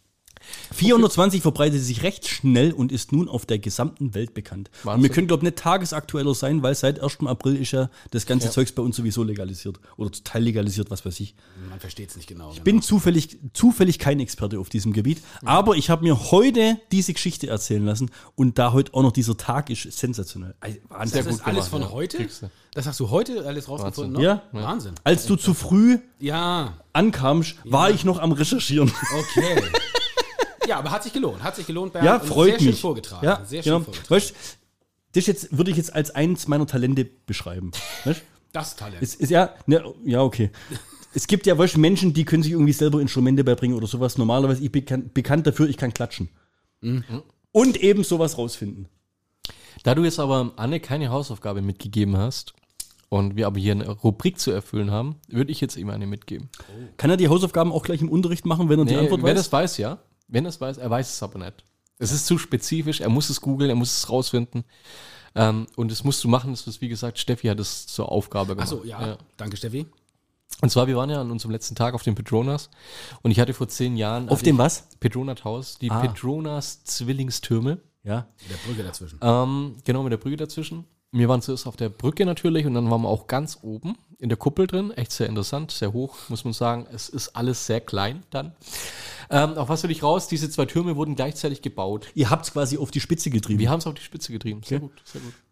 Speaker 3: vierhundertzwanzig verbreitete sich recht schnell und ist nun auf der gesamten Welt bekannt.
Speaker 1: Wahnsinn.
Speaker 3: Und wir können, glaube ich, nicht tagesaktueller sein, weil seit ersten April ist ja das ganze
Speaker 1: Ja.
Speaker 3: Zeugs bei uns sowieso legalisiert. Oder total legalisiert, was weiß ich.
Speaker 2: Man versteht es nicht genau.
Speaker 3: Ich bin zufällig, zufällig kein Experte auf diesem Gebiet, aber ich habe mir heute diese Geschichte erzählen lassen und da heute auch noch dieser Tag ist sensationell. Also, Wahnsinn.
Speaker 2: Das
Speaker 1: gut
Speaker 2: ist alles
Speaker 1: gemacht,
Speaker 2: von
Speaker 1: ja.
Speaker 2: heute?
Speaker 1: Kriegst du.
Speaker 2: Das hast du heute alles rausgefunden?
Speaker 3: Ja.
Speaker 2: noch? Wahnsinn.
Speaker 3: Als du zu früh
Speaker 2: Ja,
Speaker 3: ankamst, war ich noch am Recherchieren.
Speaker 2: okay. Ja, aber hat sich gelohnt. Hat sich gelohnt, Bernd.
Speaker 3: Ja,
Speaker 2: Und
Speaker 3: freut
Speaker 2: sehr schön
Speaker 3: mich.
Speaker 2: vorgetragen.
Speaker 3: Ja,
Speaker 2: sehr schön
Speaker 3: genau.
Speaker 2: vorgetragen.
Speaker 3: Weißt du, das jetzt würde ich jetzt als eins meiner Talente beschreiben. Weißt du?
Speaker 2: Das Talent.
Speaker 3: Es ist ja, ne, ja, okay. Es gibt ja weißt, du, Menschen, die können sich irgendwie selber Instrumente beibringen oder sowas. Normalerweise, ich bin bekannt, bekannt dafür, ich kann klatschen.
Speaker 2: Mhm.
Speaker 3: Und eben sowas rausfinden.
Speaker 1: Da du jetzt aber Anne keine Hausaufgabe mitgegeben hast und wir aber hier eine Rubrik zu erfüllen haben, würde ich jetzt ihm eine mitgeben.
Speaker 3: Kann er die Hausaufgaben auch gleich im Unterricht machen, wenn er die
Speaker 1: Nee,
Speaker 3: Antwort
Speaker 1: wer
Speaker 3: weiß?
Speaker 1: das weiß, ja. Wenn er es weiß, er weiß es aber nicht. Es ist zu spezifisch, er muss es googeln, er muss es rausfinden. Ähm, und das musst du machen, das ist, wie gesagt, Steffi hat es zur Aufgabe gemacht.
Speaker 2: Achso, ja. Danke, Steffi.
Speaker 1: Und zwar, wir waren ja an unserem letzten Tag auf dem Petronas und ich hatte vor zehn Jahren...
Speaker 3: Auf
Speaker 1: hatte
Speaker 3: dem
Speaker 1: ich
Speaker 3: was?
Speaker 1: Petronat Haus, die
Speaker 3: Ah.
Speaker 1: Petronas Zwillingstürme.
Speaker 3: Ja.
Speaker 2: Mit der Brücke dazwischen.
Speaker 1: Ähm, genau, mit der Brücke dazwischen. Wir waren zuerst auf der Brücke natürlich und dann waren wir auch ganz oben in der Kuppel drin. Echt sehr interessant, sehr hoch, muss man sagen. Es ist alles sehr klein dann. Ähm, auf was will ich raus? Diese zwei Türme wurden gleichzeitig gebaut.
Speaker 3: Ihr habt es quasi auf die Spitze getrieben.
Speaker 1: Wir haben es auf die Spitze getrieben. Sehr
Speaker 3: Okay.
Speaker 1: gut, sehr gut.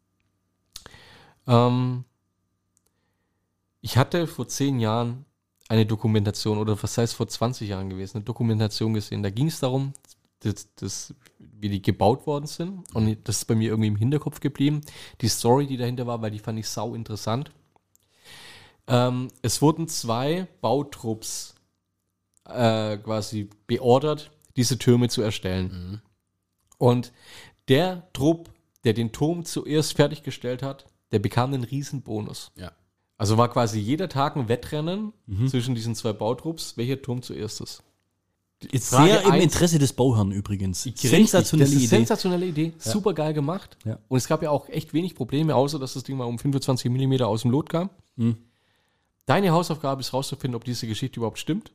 Speaker 1: Ähm, ich hatte vor zehn Jahren eine Dokumentation, oder was heißt vor zwanzig Jahren gewesen, eine Dokumentation gesehen. Da ging es darum, das, das, wie die gebaut worden sind. Und das ist bei mir irgendwie im Hinterkopf geblieben. Die Story, die dahinter war, weil die fand ich sau interessant. Ähm, es wurden zwei Bautrupps äh, quasi beordert, diese Türme zu erstellen. Und der Trupp, der den Turm zuerst fertiggestellt hat, der bekam einen riesen Bonus.
Speaker 2: Ja.
Speaker 1: Also war quasi jeder Tag ein Wettrennen zwischen diesen zwei Bautrupps, welcher Turm zuerst ist.
Speaker 3: Ist
Speaker 1: Frage
Speaker 3: sehr im
Speaker 1: eins.
Speaker 3: Interesse des Bauherrn übrigens.
Speaker 1: Richtig,
Speaker 3: Sensationelle
Speaker 1: das ist
Speaker 3: Idee.
Speaker 1: sensationelle Idee. Super geil gemacht.
Speaker 3: Ja.
Speaker 1: Und es gab ja auch echt wenig Probleme, außer dass das Ding mal um fünfundzwanzig Millimeter aus dem Lot kam.
Speaker 3: Mhm.
Speaker 1: Deine Hausaufgabe ist rauszufinden, ob diese Geschichte überhaupt stimmt.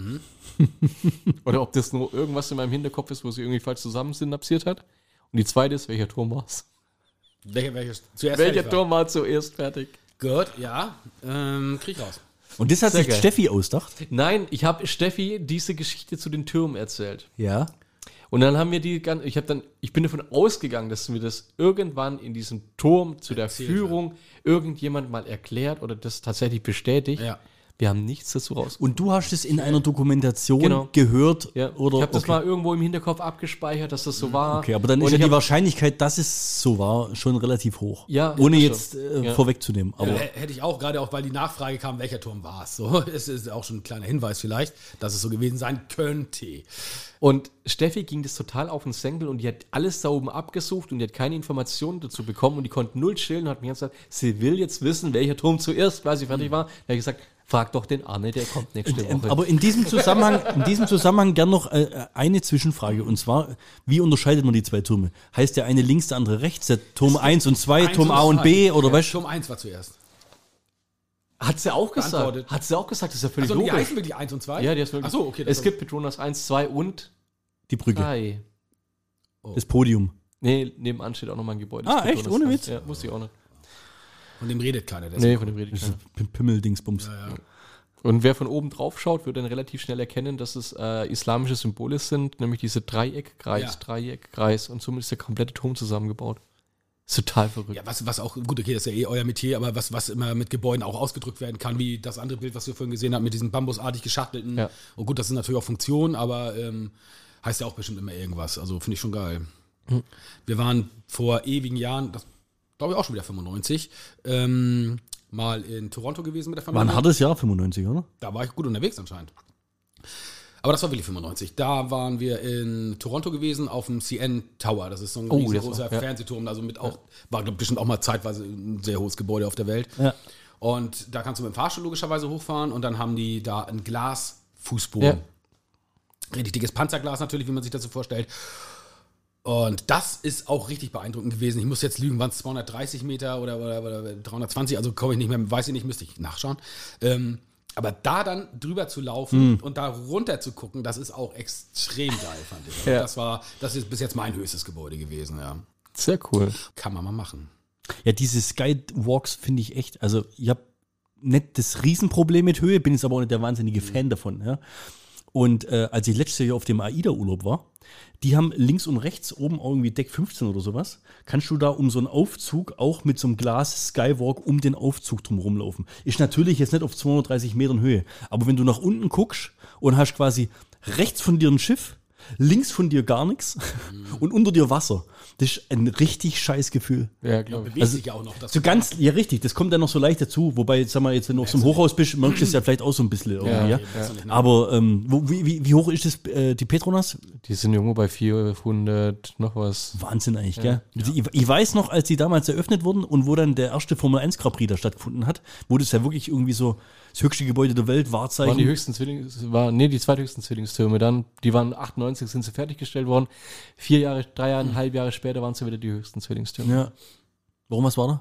Speaker 1: Oder ob das nur irgendwas in meinem Hinterkopf ist, wo sie irgendwie falsch zusammensynapsiert hat. Und die zweite ist, welcher Turm war es?
Speaker 2: Welcher, welches? Zuerst
Speaker 1: Welcher
Speaker 2: fertig war.
Speaker 1: Turm war zuerst fertig?
Speaker 2: Gut, ja. Ähm, krieg raus.
Speaker 3: Und das hat
Speaker 1: Sehr
Speaker 3: sich
Speaker 1: geil.
Speaker 3: Steffi ausgedacht.
Speaker 1: Nein, ich habe Steffi diese Geschichte zu den Türmen erzählt.
Speaker 3: Ja.
Speaker 1: Und dann haben wir die gan- ich habe dann ich bin davon ausgegangen, dass mir das irgendwann in diesem Turm zu der
Speaker 2: Erzählt
Speaker 1: Führung irgendjemand mal erklärt oder das tatsächlich bestätigt.
Speaker 2: Ja.
Speaker 1: Wir haben nichts dazu rausgefunden.
Speaker 3: Und du hast es in einer Dokumentation
Speaker 1: Genau.
Speaker 3: gehört?
Speaker 1: Ja,
Speaker 3: Oder?
Speaker 1: ich habe das
Speaker 3: okay.
Speaker 1: mal irgendwo im Hinterkopf abgespeichert, dass das so war.
Speaker 3: Okay, aber dann
Speaker 1: Und
Speaker 3: ist ja
Speaker 1: ich
Speaker 3: die
Speaker 1: hab-
Speaker 3: Wahrscheinlichkeit, dass es so war, schon relativ hoch.
Speaker 1: Ja,
Speaker 3: Ohne
Speaker 1: ja,
Speaker 3: jetzt
Speaker 1: schon.
Speaker 3: äh,
Speaker 1: Ja.
Speaker 3: vorwegzunehmen. Aber
Speaker 2: H- Hätte ich auch, gerade auch, weil die Nachfrage kam, welcher Turm war es. So, es ist auch schon ein kleiner Hinweis vielleicht, dass es so gewesen sein könnte.
Speaker 1: Und Steffi ging das total auf den Senkel und die hat alles da oben abgesucht und die hat keine Informationen dazu bekommen und die konnte null chillen und hat mir gesagt, sie will jetzt wissen, welcher Turm zuerst quasi fertig war. Da habe ich gesagt, frag doch den Arne, der kommt nächste Woche.
Speaker 3: Aber in diesem Zusammenhang, in diesem Zusammenhang gern noch äh, eine Zwischenfrage. Und zwar, wie unterscheidet man die zwei Türme? Heißt der eine links, der andere rechts? Der Turm eins und zwei,
Speaker 2: Eins
Speaker 3: Turm A und
Speaker 2: zwei.
Speaker 3: B? Oder
Speaker 2: Ja,
Speaker 3: was?
Speaker 2: Turm eins war zuerst.
Speaker 1: Hat sie auch gesagt.
Speaker 2: Beantwortet.
Speaker 1: Hat sie auch gesagt, das ist ja völlig
Speaker 2: Also die
Speaker 1: logisch.
Speaker 2: heißen wirklich eins und zwei?
Speaker 1: Ja, die ist wirklich.
Speaker 2: Achso, okay. das
Speaker 1: Es gibt Petronas eins, zwei und
Speaker 3: Die Brücke.
Speaker 1: drei.
Speaker 3: Das Podium.
Speaker 1: Nee, nebenan steht auch nochmal ein Gebäude.
Speaker 3: Ah,
Speaker 1: Das
Speaker 3: echt?
Speaker 1: Petronas
Speaker 3: Ohne
Speaker 1: eins.
Speaker 3: Witz?
Speaker 1: Ja, wusste ich auch nicht.
Speaker 2: Von dem redet keiner.
Speaker 1: Nee,
Speaker 2: deswegen.
Speaker 1: von dem rede ich nicht.
Speaker 3: P- Pimmel-Dingsbums.
Speaker 1: Und wer von oben drauf schaut, wird dann relativ schnell erkennen, dass es äh, islamische Symbole sind, nämlich diese Dreieck, Kreis,
Speaker 2: Ja.
Speaker 1: Dreieck, Kreis und somit ist der komplette Turm zusammengebaut. Ist total verrückt.
Speaker 2: Ja, was, was auch, gut, okay, das ist ja eh euer Metier, aber was, was immer mit Gebäuden auch ausgedrückt werden kann, wie das andere Bild, was wir vorhin gesehen haben, mit diesen bambusartig geschachtelten.
Speaker 1: Ja.
Speaker 2: Und gut, das sind natürlich auch Funktionen, aber ähm, heißt ja auch bestimmt immer irgendwas. Also finde ich schon geil.
Speaker 1: Hm.
Speaker 2: Wir waren vor ewigen Jahren, das glaube ich auch schon wieder fünfundneunzig, ähm, mal in Toronto gewesen mit der
Speaker 3: War
Speaker 2: Familie.
Speaker 3: ein hartes Jahr, fünfundneunzig, oder?
Speaker 2: Da war ich gut unterwegs anscheinend. Aber das war wirklich fünfundneunzig. Da waren wir in Toronto gewesen auf dem C N Tower. Das ist so ein
Speaker 1: Oh,
Speaker 2: riesengroßer
Speaker 1: das war- ja.
Speaker 2: Fernsehturm. Also mit auch, war glaub, bestimmt auch mal zeitweise ein sehr hohes Gebäude auf der Welt.
Speaker 3: Ja.
Speaker 2: Und da kannst du mit dem Fahrstuhl logischerweise hochfahren und dann haben die da einen Glasfußboden.
Speaker 1: Ja.
Speaker 2: Richtig dickes Panzerglas natürlich, wie man sich das so vorstellt. Und das ist auch richtig beeindruckend gewesen. Ich muss jetzt lügen, waren es zweihundertdreißig Meter oder, oder, oder dreihundertzwanzig, also komme ich nicht mehr, weiß ich nicht, müsste ich nachschauen. Ähm, Aber da dann drüber zu laufen mm. und da runter zu gucken, das ist auch extrem geil, fand ich.
Speaker 1: Ja.
Speaker 2: Das war, das ist bis jetzt mein höchstes Gebäude gewesen, ja.
Speaker 1: Sehr cool.
Speaker 2: Kann man mal machen.
Speaker 3: Ja, diese Skywalks finde ich echt, also ich habe nicht das Riesenproblem mit Höhe, bin jetzt aber auch nicht der wahnsinnige Fan davon. Ja. Und äh, als ich letztes Jahr auf dem AIDA-Urlaub war, die haben links und rechts oben irgendwie Deck fünfzehn oder sowas, kannst du da um so einen Aufzug auch mit so einem Glas Skywalk um den Aufzug drum rumlaufen. Ist natürlich jetzt nicht auf zweihundertdreißig Metern Höhe, aber wenn du nach unten guckst und hast quasi rechts von dir ein Schiff, links von dir gar nichts und unter dir Wasser. Das ist ein richtig scheiß Gefühl.
Speaker 1: Ja, glaube ich.
Speaker 2: Bewegt
Speaker 3: Also,
Speaker 2: sich ja auch noch. Das
Speaker 3: So ganz, ja richtig, das kommt dann noch so leicht dazu, wobei, sag mal, jetzt wenn du auf so einem Hochhaus bist, merkst du es ja vielleicht auch so ein bisschen. Irgendwie, ja,
Speaker 1: Ja,
Speaker 2: ja.
Speaker 3: Aber ähm, wo, wie, wie, wie hoch ist das, äh, die Petronas?
Speaker 1: Die sind irgendwo bei vierhundert noch was.
Speaker 3: Wahnsinn eigentlich, gell? Ich, ich weiß noch, als die damals eröffnet wurden und wo dann der erste Formel eins Grand Prix da stattgefunden hat, wo das ja wirklich irgendwie so das höchste Gebäude der Welt, Wahrzeichen.
Speaker 1: Waren die höchsten Zwillings, war, nee, die zweithöchsten Zwillingstürme dann, die waren achtundneunzig, sind sie fertiggestellt worden. Vier Jahre, dreieinhalb Jahre später waren sie wieder die höchsten Zwillingstürme.
Speaker 3: Ja. Warum, was war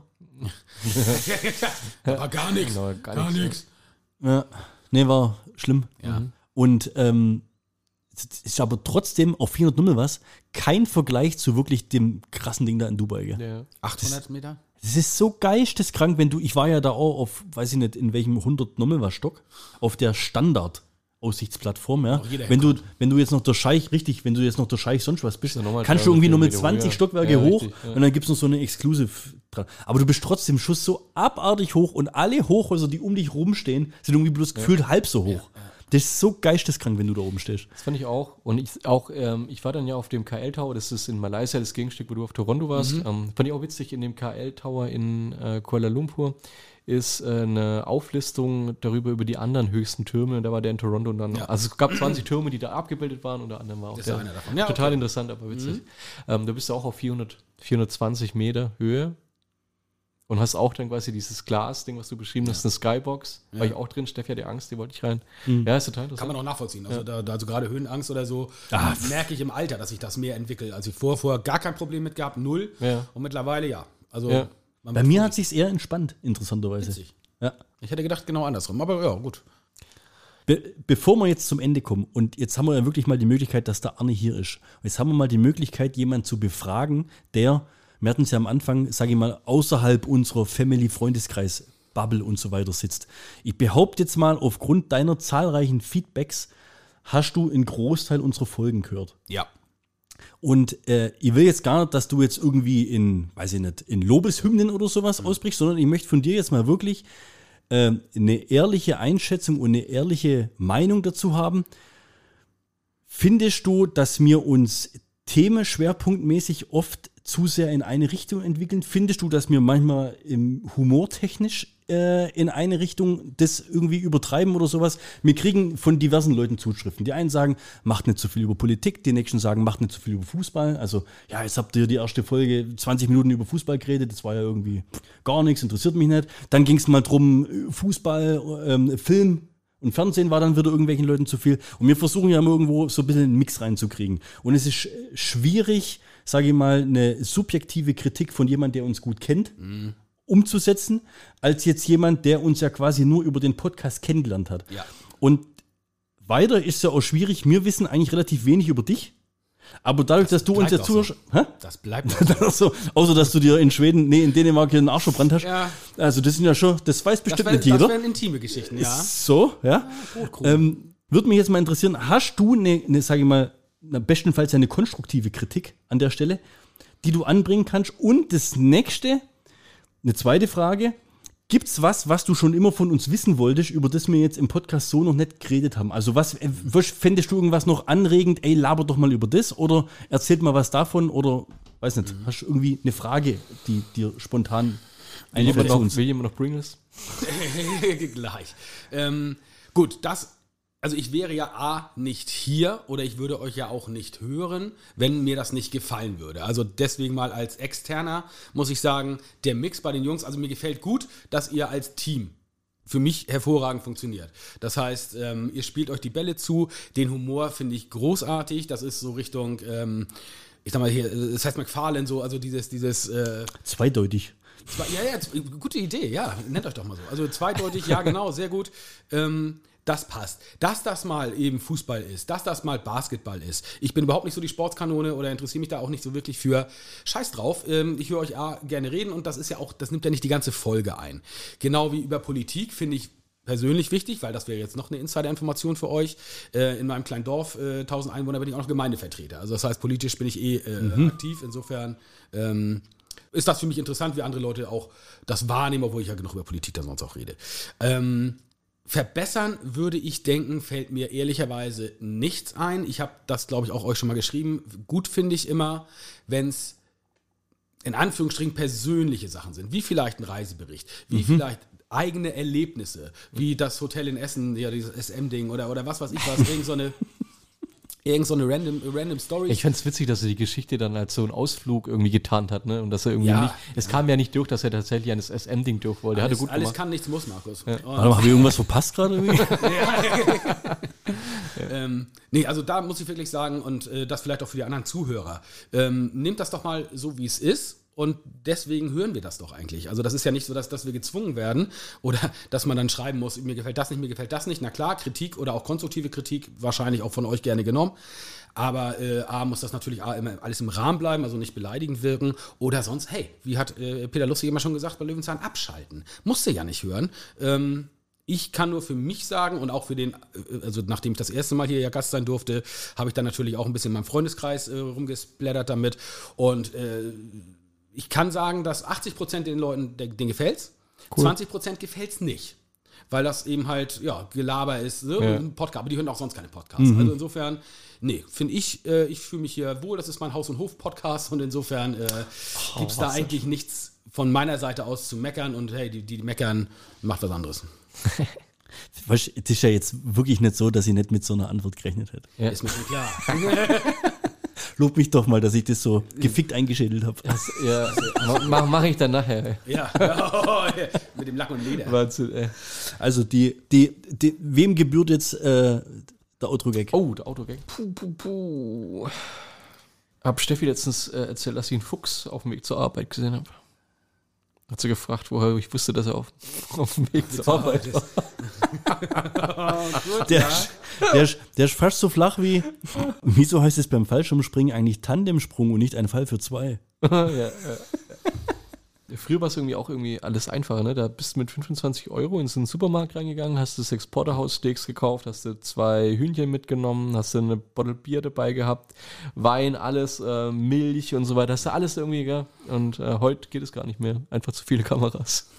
Speaker 3: da?
Speaker 2: Aber gar nichts.
Speaker 1: Genau,
Speaker 2: gar
Speaker 1: gar
Speaker 2: nichts.
Speaker 3: Ja. Nee, war schlimm.
Speaker 2: Ja.
Speaker 3: Und ähm, es ist aber trotzdem auf vierhundert Nummel was kein Vergleich zu wirklich dem krassen Ding da in Dubai. Gell?
Speaker 1: Ja.
Speaker 2: achthundert Meter?
Speaker 3: Das ist so geisteskrank, wenn du, ich war ja da auch auf, weiß ich nicht, in welchem hundert Nummel was Stock, auf der Standard Aussichtsplattform, ja.
Speaker 2: jeder
Speaker 3: Wenn du, wenn du jetzt noch der Scheich, richtig, wenn du jetzt noch der Scheich sonst was bist,
Speaker 1: Ja, nochmal
Speaker 3: kannst du irgendwie nur mit
Speaker 1: dreihundert
Speaker 3: zwanzig
Speaker 1: höher.
Speaker 3: Stockwerke
Speaker 1: Ja,
Speaker 3: hoch
Speaker 1: richtig, ja.
Speaker 3: und dann gibt es noch so eine Exclusive dran. Aber du bist trotzdem Schuss so abartig hoch und alle Hochhäuser, die um dich rumstehen, sind irgendwie bloß gefühlt halb so hoch. Das ist so geisteskrank, wenn du da oben stehst.
Speaker 1: Das fand ich auch. Und ich auch, ähm, ich war dann ja auf dem K L-Tower, das ist in Malaysia das Gegenstück, wo du auf Toronto warst.
Speaker 2: Mhm.
Speaker 1: Ähm, fand ich auch witzig, in dem K L-Tower in äh, Kuala Lumpur ist äh, eine Auflistung darüber, über die anderen höchsten Türme. Und da war der in Toronto und dann noch.
Speaker 2: Ja.
Speaker 1: Also es gab zwanzig Türme, die da abgebildet waren, unter anderem war auch
Speaker 2: Das ist
Speaker 1: der.
Speaker 2: einer davon. Ja,
Speaker 1: Total
Speaker 2: okay.
Speaker 1: interessant, aber witzig. Ähm, da bist du auch auf vierhundert, vierhundertzwanzig Meter Höhe. Und hast auch dann quasi dieses Glas-Ding, was du beschrieben hast, eine Skybox. War ich auch drin, Steffi hatte Angst, die wollte ich rein. Ja, ist total interessant.
Speaker 2: Kann man auch nachvollziehen. Also, da, da, also gerade Höhenangst oder so,
Speaker 3: Ah,
Speaker 2: merke ich im Alter, dass sich das mehr entwickelt. Also ich vorher vorher gar kein Problem mit gehabt, null.
Speaker 1: Ja.
Speaker 2: Und mittlerweile ja. Also
Speaker 1: Ja.
Speaker 2: man
Speaker 3: Bei
Speaker 2: wird
Speaker 3: mir
Speaker 2: froh.
Speaker 3: hat sich's eher entspannt, interessanterweise.
Speaker 2: Witzig.
Speaker 3: Ja.
Speaker 2: Ich hätte gedacht, genau andersrum. Aber ja, gut.
Speaker 3: Be bevor wir jetzt zum Ende kommen, und jetzt haben wir ja wirklich mal die Möglichkeit, dass der Arne hier ist. Jetzt haben wir mal die Möglichkeit, jemanden zu befragen, der, wir hatten es ja am Anfang, sage ich mal, außerhalb unserer Family-Freundeskreis, Bubble und so weiter sitzt. Ich behaupte jetzt mal, aufgrund deiner zahlreichen Feedbacks hast du einen Großteil unserer Folgen gehört.
Speaker 2: Ja.
Speaker 3: Und äh, ich will jetzt gar nicht, dass du jetzt irgendwie in, weiß ich nicht, in Lobeshymnen oder sowas ausbrichst, sondern ich möchte von dir jetzt mal wirklich äh, eine ehrliche Einschätzung und eine ehrliche Meinung dazu haben. Findest du, dass wir uns themenschwerpunktmäßig oft zu sehr in eine Richtung entwickeln? Findest du, dass wir manchmal im humortechnisch äh, in eine Richtung das irgendwie übertreiben oder sowas? Wir kriegen von diversen Leuten Zuschriften. Die einen sagen, macht nicht so viel über Politik, die nächsten sagen, macht nicht so viel über Fußball. Also, ja, jetzt habt ihr die erste Folge zwanzig Minuten über Fußball geredet, das war ja irgendwie gar nichts, interessiert mich nicht. Dann ging es mal drum, Fußball, ähm, Film und Fernsehen war dann wieder irgendwelchen Leuten zu viel. Und wir versuchen ja immer irgendwo so ein bisschen einen Mix reinzukriegen. Und es ist schwierig, sage ich mal, eine subjektive Kritik von jemandem, der uns gut kennt, mhm. umzusetzen, als jetzt jemand, der uns ja quasi nur über den Podcast kennengelernt hat.
Speaker 2: Ja.
Speaker 3: Und weiter ist es ja auch schwierig, wir wissen eigentlich relativ wenig über dich, aber dadurch,
Speaker 2: Das
Speaker 3: dass du uns
Speaker 2: bleibt
Speaker 3: jetzt
Speaker 2: auch so.
Speaker 3: zuhörst, hä?
Speaker 2: Das bleibt
Speaker 3: so, außer dass du dir in Schweden, nee, in Dänemark den Arsch verbrannt hast.
Speaker 2: Ja.
Speaker 3: Also das sind ja schon, das weiß
Speaker 2: Das,
Speaker 3: bestimmt
Speaker 2: wär,
Speaker 3: nicht
Speaker 2: das
Speaker 3: jeder.
Speaker 2: wären intime Geschichten, ja.
Speaker 3: So, ja.
Speaker 2: Gut, cool.
Speaker 3: Ähm, würde mich jetzt mal interessieren, hast du eine, eine sage ich mal, na, bestenfalls eine konstruktive Kritik an der Stelle, die du anbringen kannst? Und das nächste, eine zweite Frage, gibt's was, was du schon immer von uns wissen wolltest, über das wir jetzt im Podcast so noch nicht geredet haben? Also was, äh, was fändest du irgendwas noch anregend? Ey, laber doch mal über das oder erzählt mal was davon oder, weiß nicht,
Speaker 2: Mhm.
Speaker 3: hast du irgendwie eine Frage, die dir spontan
Speaker 1: Will jemand
Speaker 3: einfällt zu
Speaker 1: noch,
Speaker 3: uns?
Speaker 1: will jemand noch Pringles?
Speaker 2: Gleich. Ähm, gut, das, also ich wäre ja A, nicht hier oder ich würde euch ja auch nicht hören, wenn mir das nicht gefallen würde. Also deswegen mal als Externer muss ich sagen, der Mix bei den Jungs, also mir gefällt gut, dass ihr als Team für mich hervorragend funktioniert. Das heißt, ähm, ihr spielt euch die Bälle zu, den Humor finde ich großartig, das ist so Richtung, ähm, ich sag mal hier, das heißt McFarlane so, also dieses, dieses, äh,
Speaker 3: Zweideutig.
Speaker 2: Zwei, ja, ja, z- gute Idee, ja, nennt euch doch mal so. Also zweideutig, ja genau, sehr gut. Ähm, das passt. Dass das mal eben Fußball ist, dass das mal Basketball ist. Ich bin überhaupt nicht so die Sportskanone oder interessiere mich da auch nicht so wirklich für. Scheiß drauf. Ähm, ich höre euch A, gerne reden und das ist ja auch, das nimmt ja nicht die ganze Folge ein. Genau wie über Politik finde ich persönlich wichtig, weil das wäre jetzt noch eine Insider-Information für euch. Äh, in meinem kleinen Dorf, äh, tausend Einwohner, bin ich auch noch Gemeindevertreter. Also das heißt, politisch bin ich eh äh, mhm. aktiv. Insofern ähm, ist das für mich interessant, wie andere Leute auch das wahrnehmen, obwohl ich ja genug über Politik da sonst auch rede. Ähm, verbessern würde ich denken, fällt mir ehrlicherweise nichts ein. Ich habe das, glaube ich, auch euch schon mal geschrieben. Gut finde ich immer, wenn es in Anführungsstrichen persönliche Sachen sind, wie vielleicht ein Reisebericht, wie mhm. vielleicht eigene Erlebnisse, wie das Hotel in Essen, ja, dieses S M-Ding oder, oder was weiß ich was, irgend so eine, irgend so eine random, random Story.
Speaker 1: Ich fand's witzig, dass er die Geschichte dann als so einen Ausflug irgendwie getarnt hat, ne? Und dass er irgendwie
Speaker 2: Ja.
Speaker 1: nicht, es kam ja nicht durch, dass er tatsächlich an das S M-Ding durch wollte. Er hatte
Speaker 2: alles,
Speaker 1: gut
Speaker 2: alles
Speaker 1: gemacht.
Speaker 2: kann, nichts muss, Markus.
Speaker 3: Warte mal, habe ich irgendwas verpasst gerade irgendwie?
Speaker 2: Ähm, nee, also da muss ich wirklich sagen, und äh, das vielleicht auch für die anderen Zuhörer, ähm, nehmt das doch mal so, wie es ist. Und deswegen hören wir das doch eigentlich. Also das ist ja nicht so, dass, dass wir gezwungen werden oder dass man dann schreiben muss, mir gefällt das nicht, mir gefällt das nicht. Na klar, Kritik oder auch konstruktive Kritik, wahrscheinlich auch von euch gerne genommen. Aber äh, A, muss das natürlich A, immer alles im Rahmen bleiben, also nicht beleidigend wirken. Oder sonst, hey, wie hat äh, Peter Lustig immer schon gesagt, bei Löwenzahn abschalten. Musst du ja nicht hören. Ähm, Ich kann nur für mich sagen und auch für den, also nachdem ich das erste Mal hier ja Gast sein durfte, habe ich dann natürlich auch ein bisschen in meinem Freundeskreis äh, rumgesplattert damit. Und äh, ich kann sagen, dass achtzig Prozent den Leuten, denen gefällt's, cool. zwanzig Prozent gefällt's nicht. Weil das eben halt, ja, Gelaber ist, ne?
Speaker 1: Ja.
Speaker 2: Ein Podcast, aber die hören auch sonst keine Podcasts. Mhm. Also insofern, nee, finde ich, äh, ich fühle mich hier wohl, das ist mein Haus- und Hof-Podcast und insofern äh, oh, gibt es da eigentlich nichts von meiner Seite aus zu meckern und hey, die, die meckern, macht was anderes.
Speaker 3: Weißt, es ist ja jetzt wirklich nicht so, dass ich nicht mit so einer Antwort gerechnet hätte.
Speaker 1: Ja.
Speaker 2: Ist mir schon klar.
Speaker 3: Lob mich doch mal, dass ich das so gefickt eingeschädelt habe.
Speaker 1: Das, ja, mach, mach ich dann nachher.
Speaker 2: Ja, oh, ja. Mit dem Lack und Leder.
Speaker 1: Wahnsinn, ey.
Speaker 3: Also die, die, die, wem gebührt jetzt äh, der Outro-Gag?
Speaker 1: Oh, der Autogag. Puh, puh, puh. Hab Steffi letztens äh, erzählt, dass ich einen Fuchs auf dem Weg zur Arbeit gesehen habe. Hat sie gefragt, woher ich wusste, dass er auf, auf dem Weg zur Arbeit war.
Speaker 3: Der, ist- der, ist- der ist fast so flach wie, wieso heißt es beim Fallschirmspringen eigentlich Tandemsprung und nicht ein Fall für zwei?
Speaker 1: ja, ja. Früher war es irgendwie auch irgendwie alles einfacher, ne? Da bist du mit fünfundzwanzig Euro in so einen Supermarkt reingegangen, hast du sechs Porterhouse-Steaks gekauft, hast du zwei Hühnchen mitgenommen, hast du eine Bottle Bier dabei gehabt, Wein, alles, äh, Milch und so weiter, hast du alles irgendwie, gell? Und äh, heute geht es gar nicht mehr. Einfach zu viele Kameras.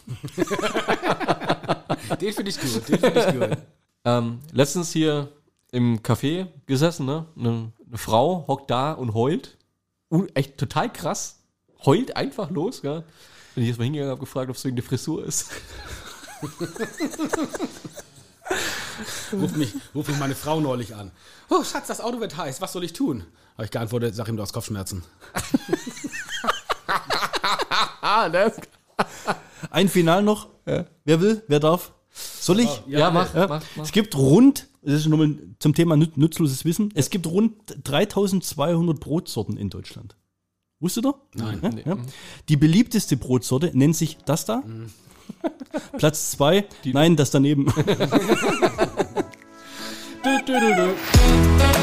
Speaker 2: Den finde ich gut, den finde ich gut.
Speaker 1: Ähm, letztens hier im Café gesessen, ne? Eine, eine Frau hockt da und heult. Uh, echt total krass. Heult einfach los, gell? Bin ich jetzt mal hingegangen und habe gefragt, ob es irgendeine Frisur ist.
Speaker 2: Ruf mich, ruf mich meine Frau neulich an. Oh, Schatz, das Auto wird heiß, was soll ich tun? Habe ich geantwortet, sag ihm, du hast Kopfschmerzen.
Speaker 1: Ah, das.
Speaker 3: Ein Final noch.
Speaker 1: Ja.
Speaker 3: Wer will? Wer darf? Soll ich?
Speaker 1: Ja, mach,
Speaker 3: Ja.
Speaker 1: mach, mach.
Speaker 3: Es gibt rund, das ist nur mal zum Thema nüt- nutzloses Wissen, es gibt rund dreitausendzweihundert Brotsorten in Deutschland. Wusstet ihr?
Speaker 2: Nein.
Speaker 3: Ja,
Speaker 1: Nee.
Speaker 3: ja. Die beliebteste Brotsorte nennt sich das da. Platz zwei, nein, das daneben.
Speaker 1: Du, du, du, du.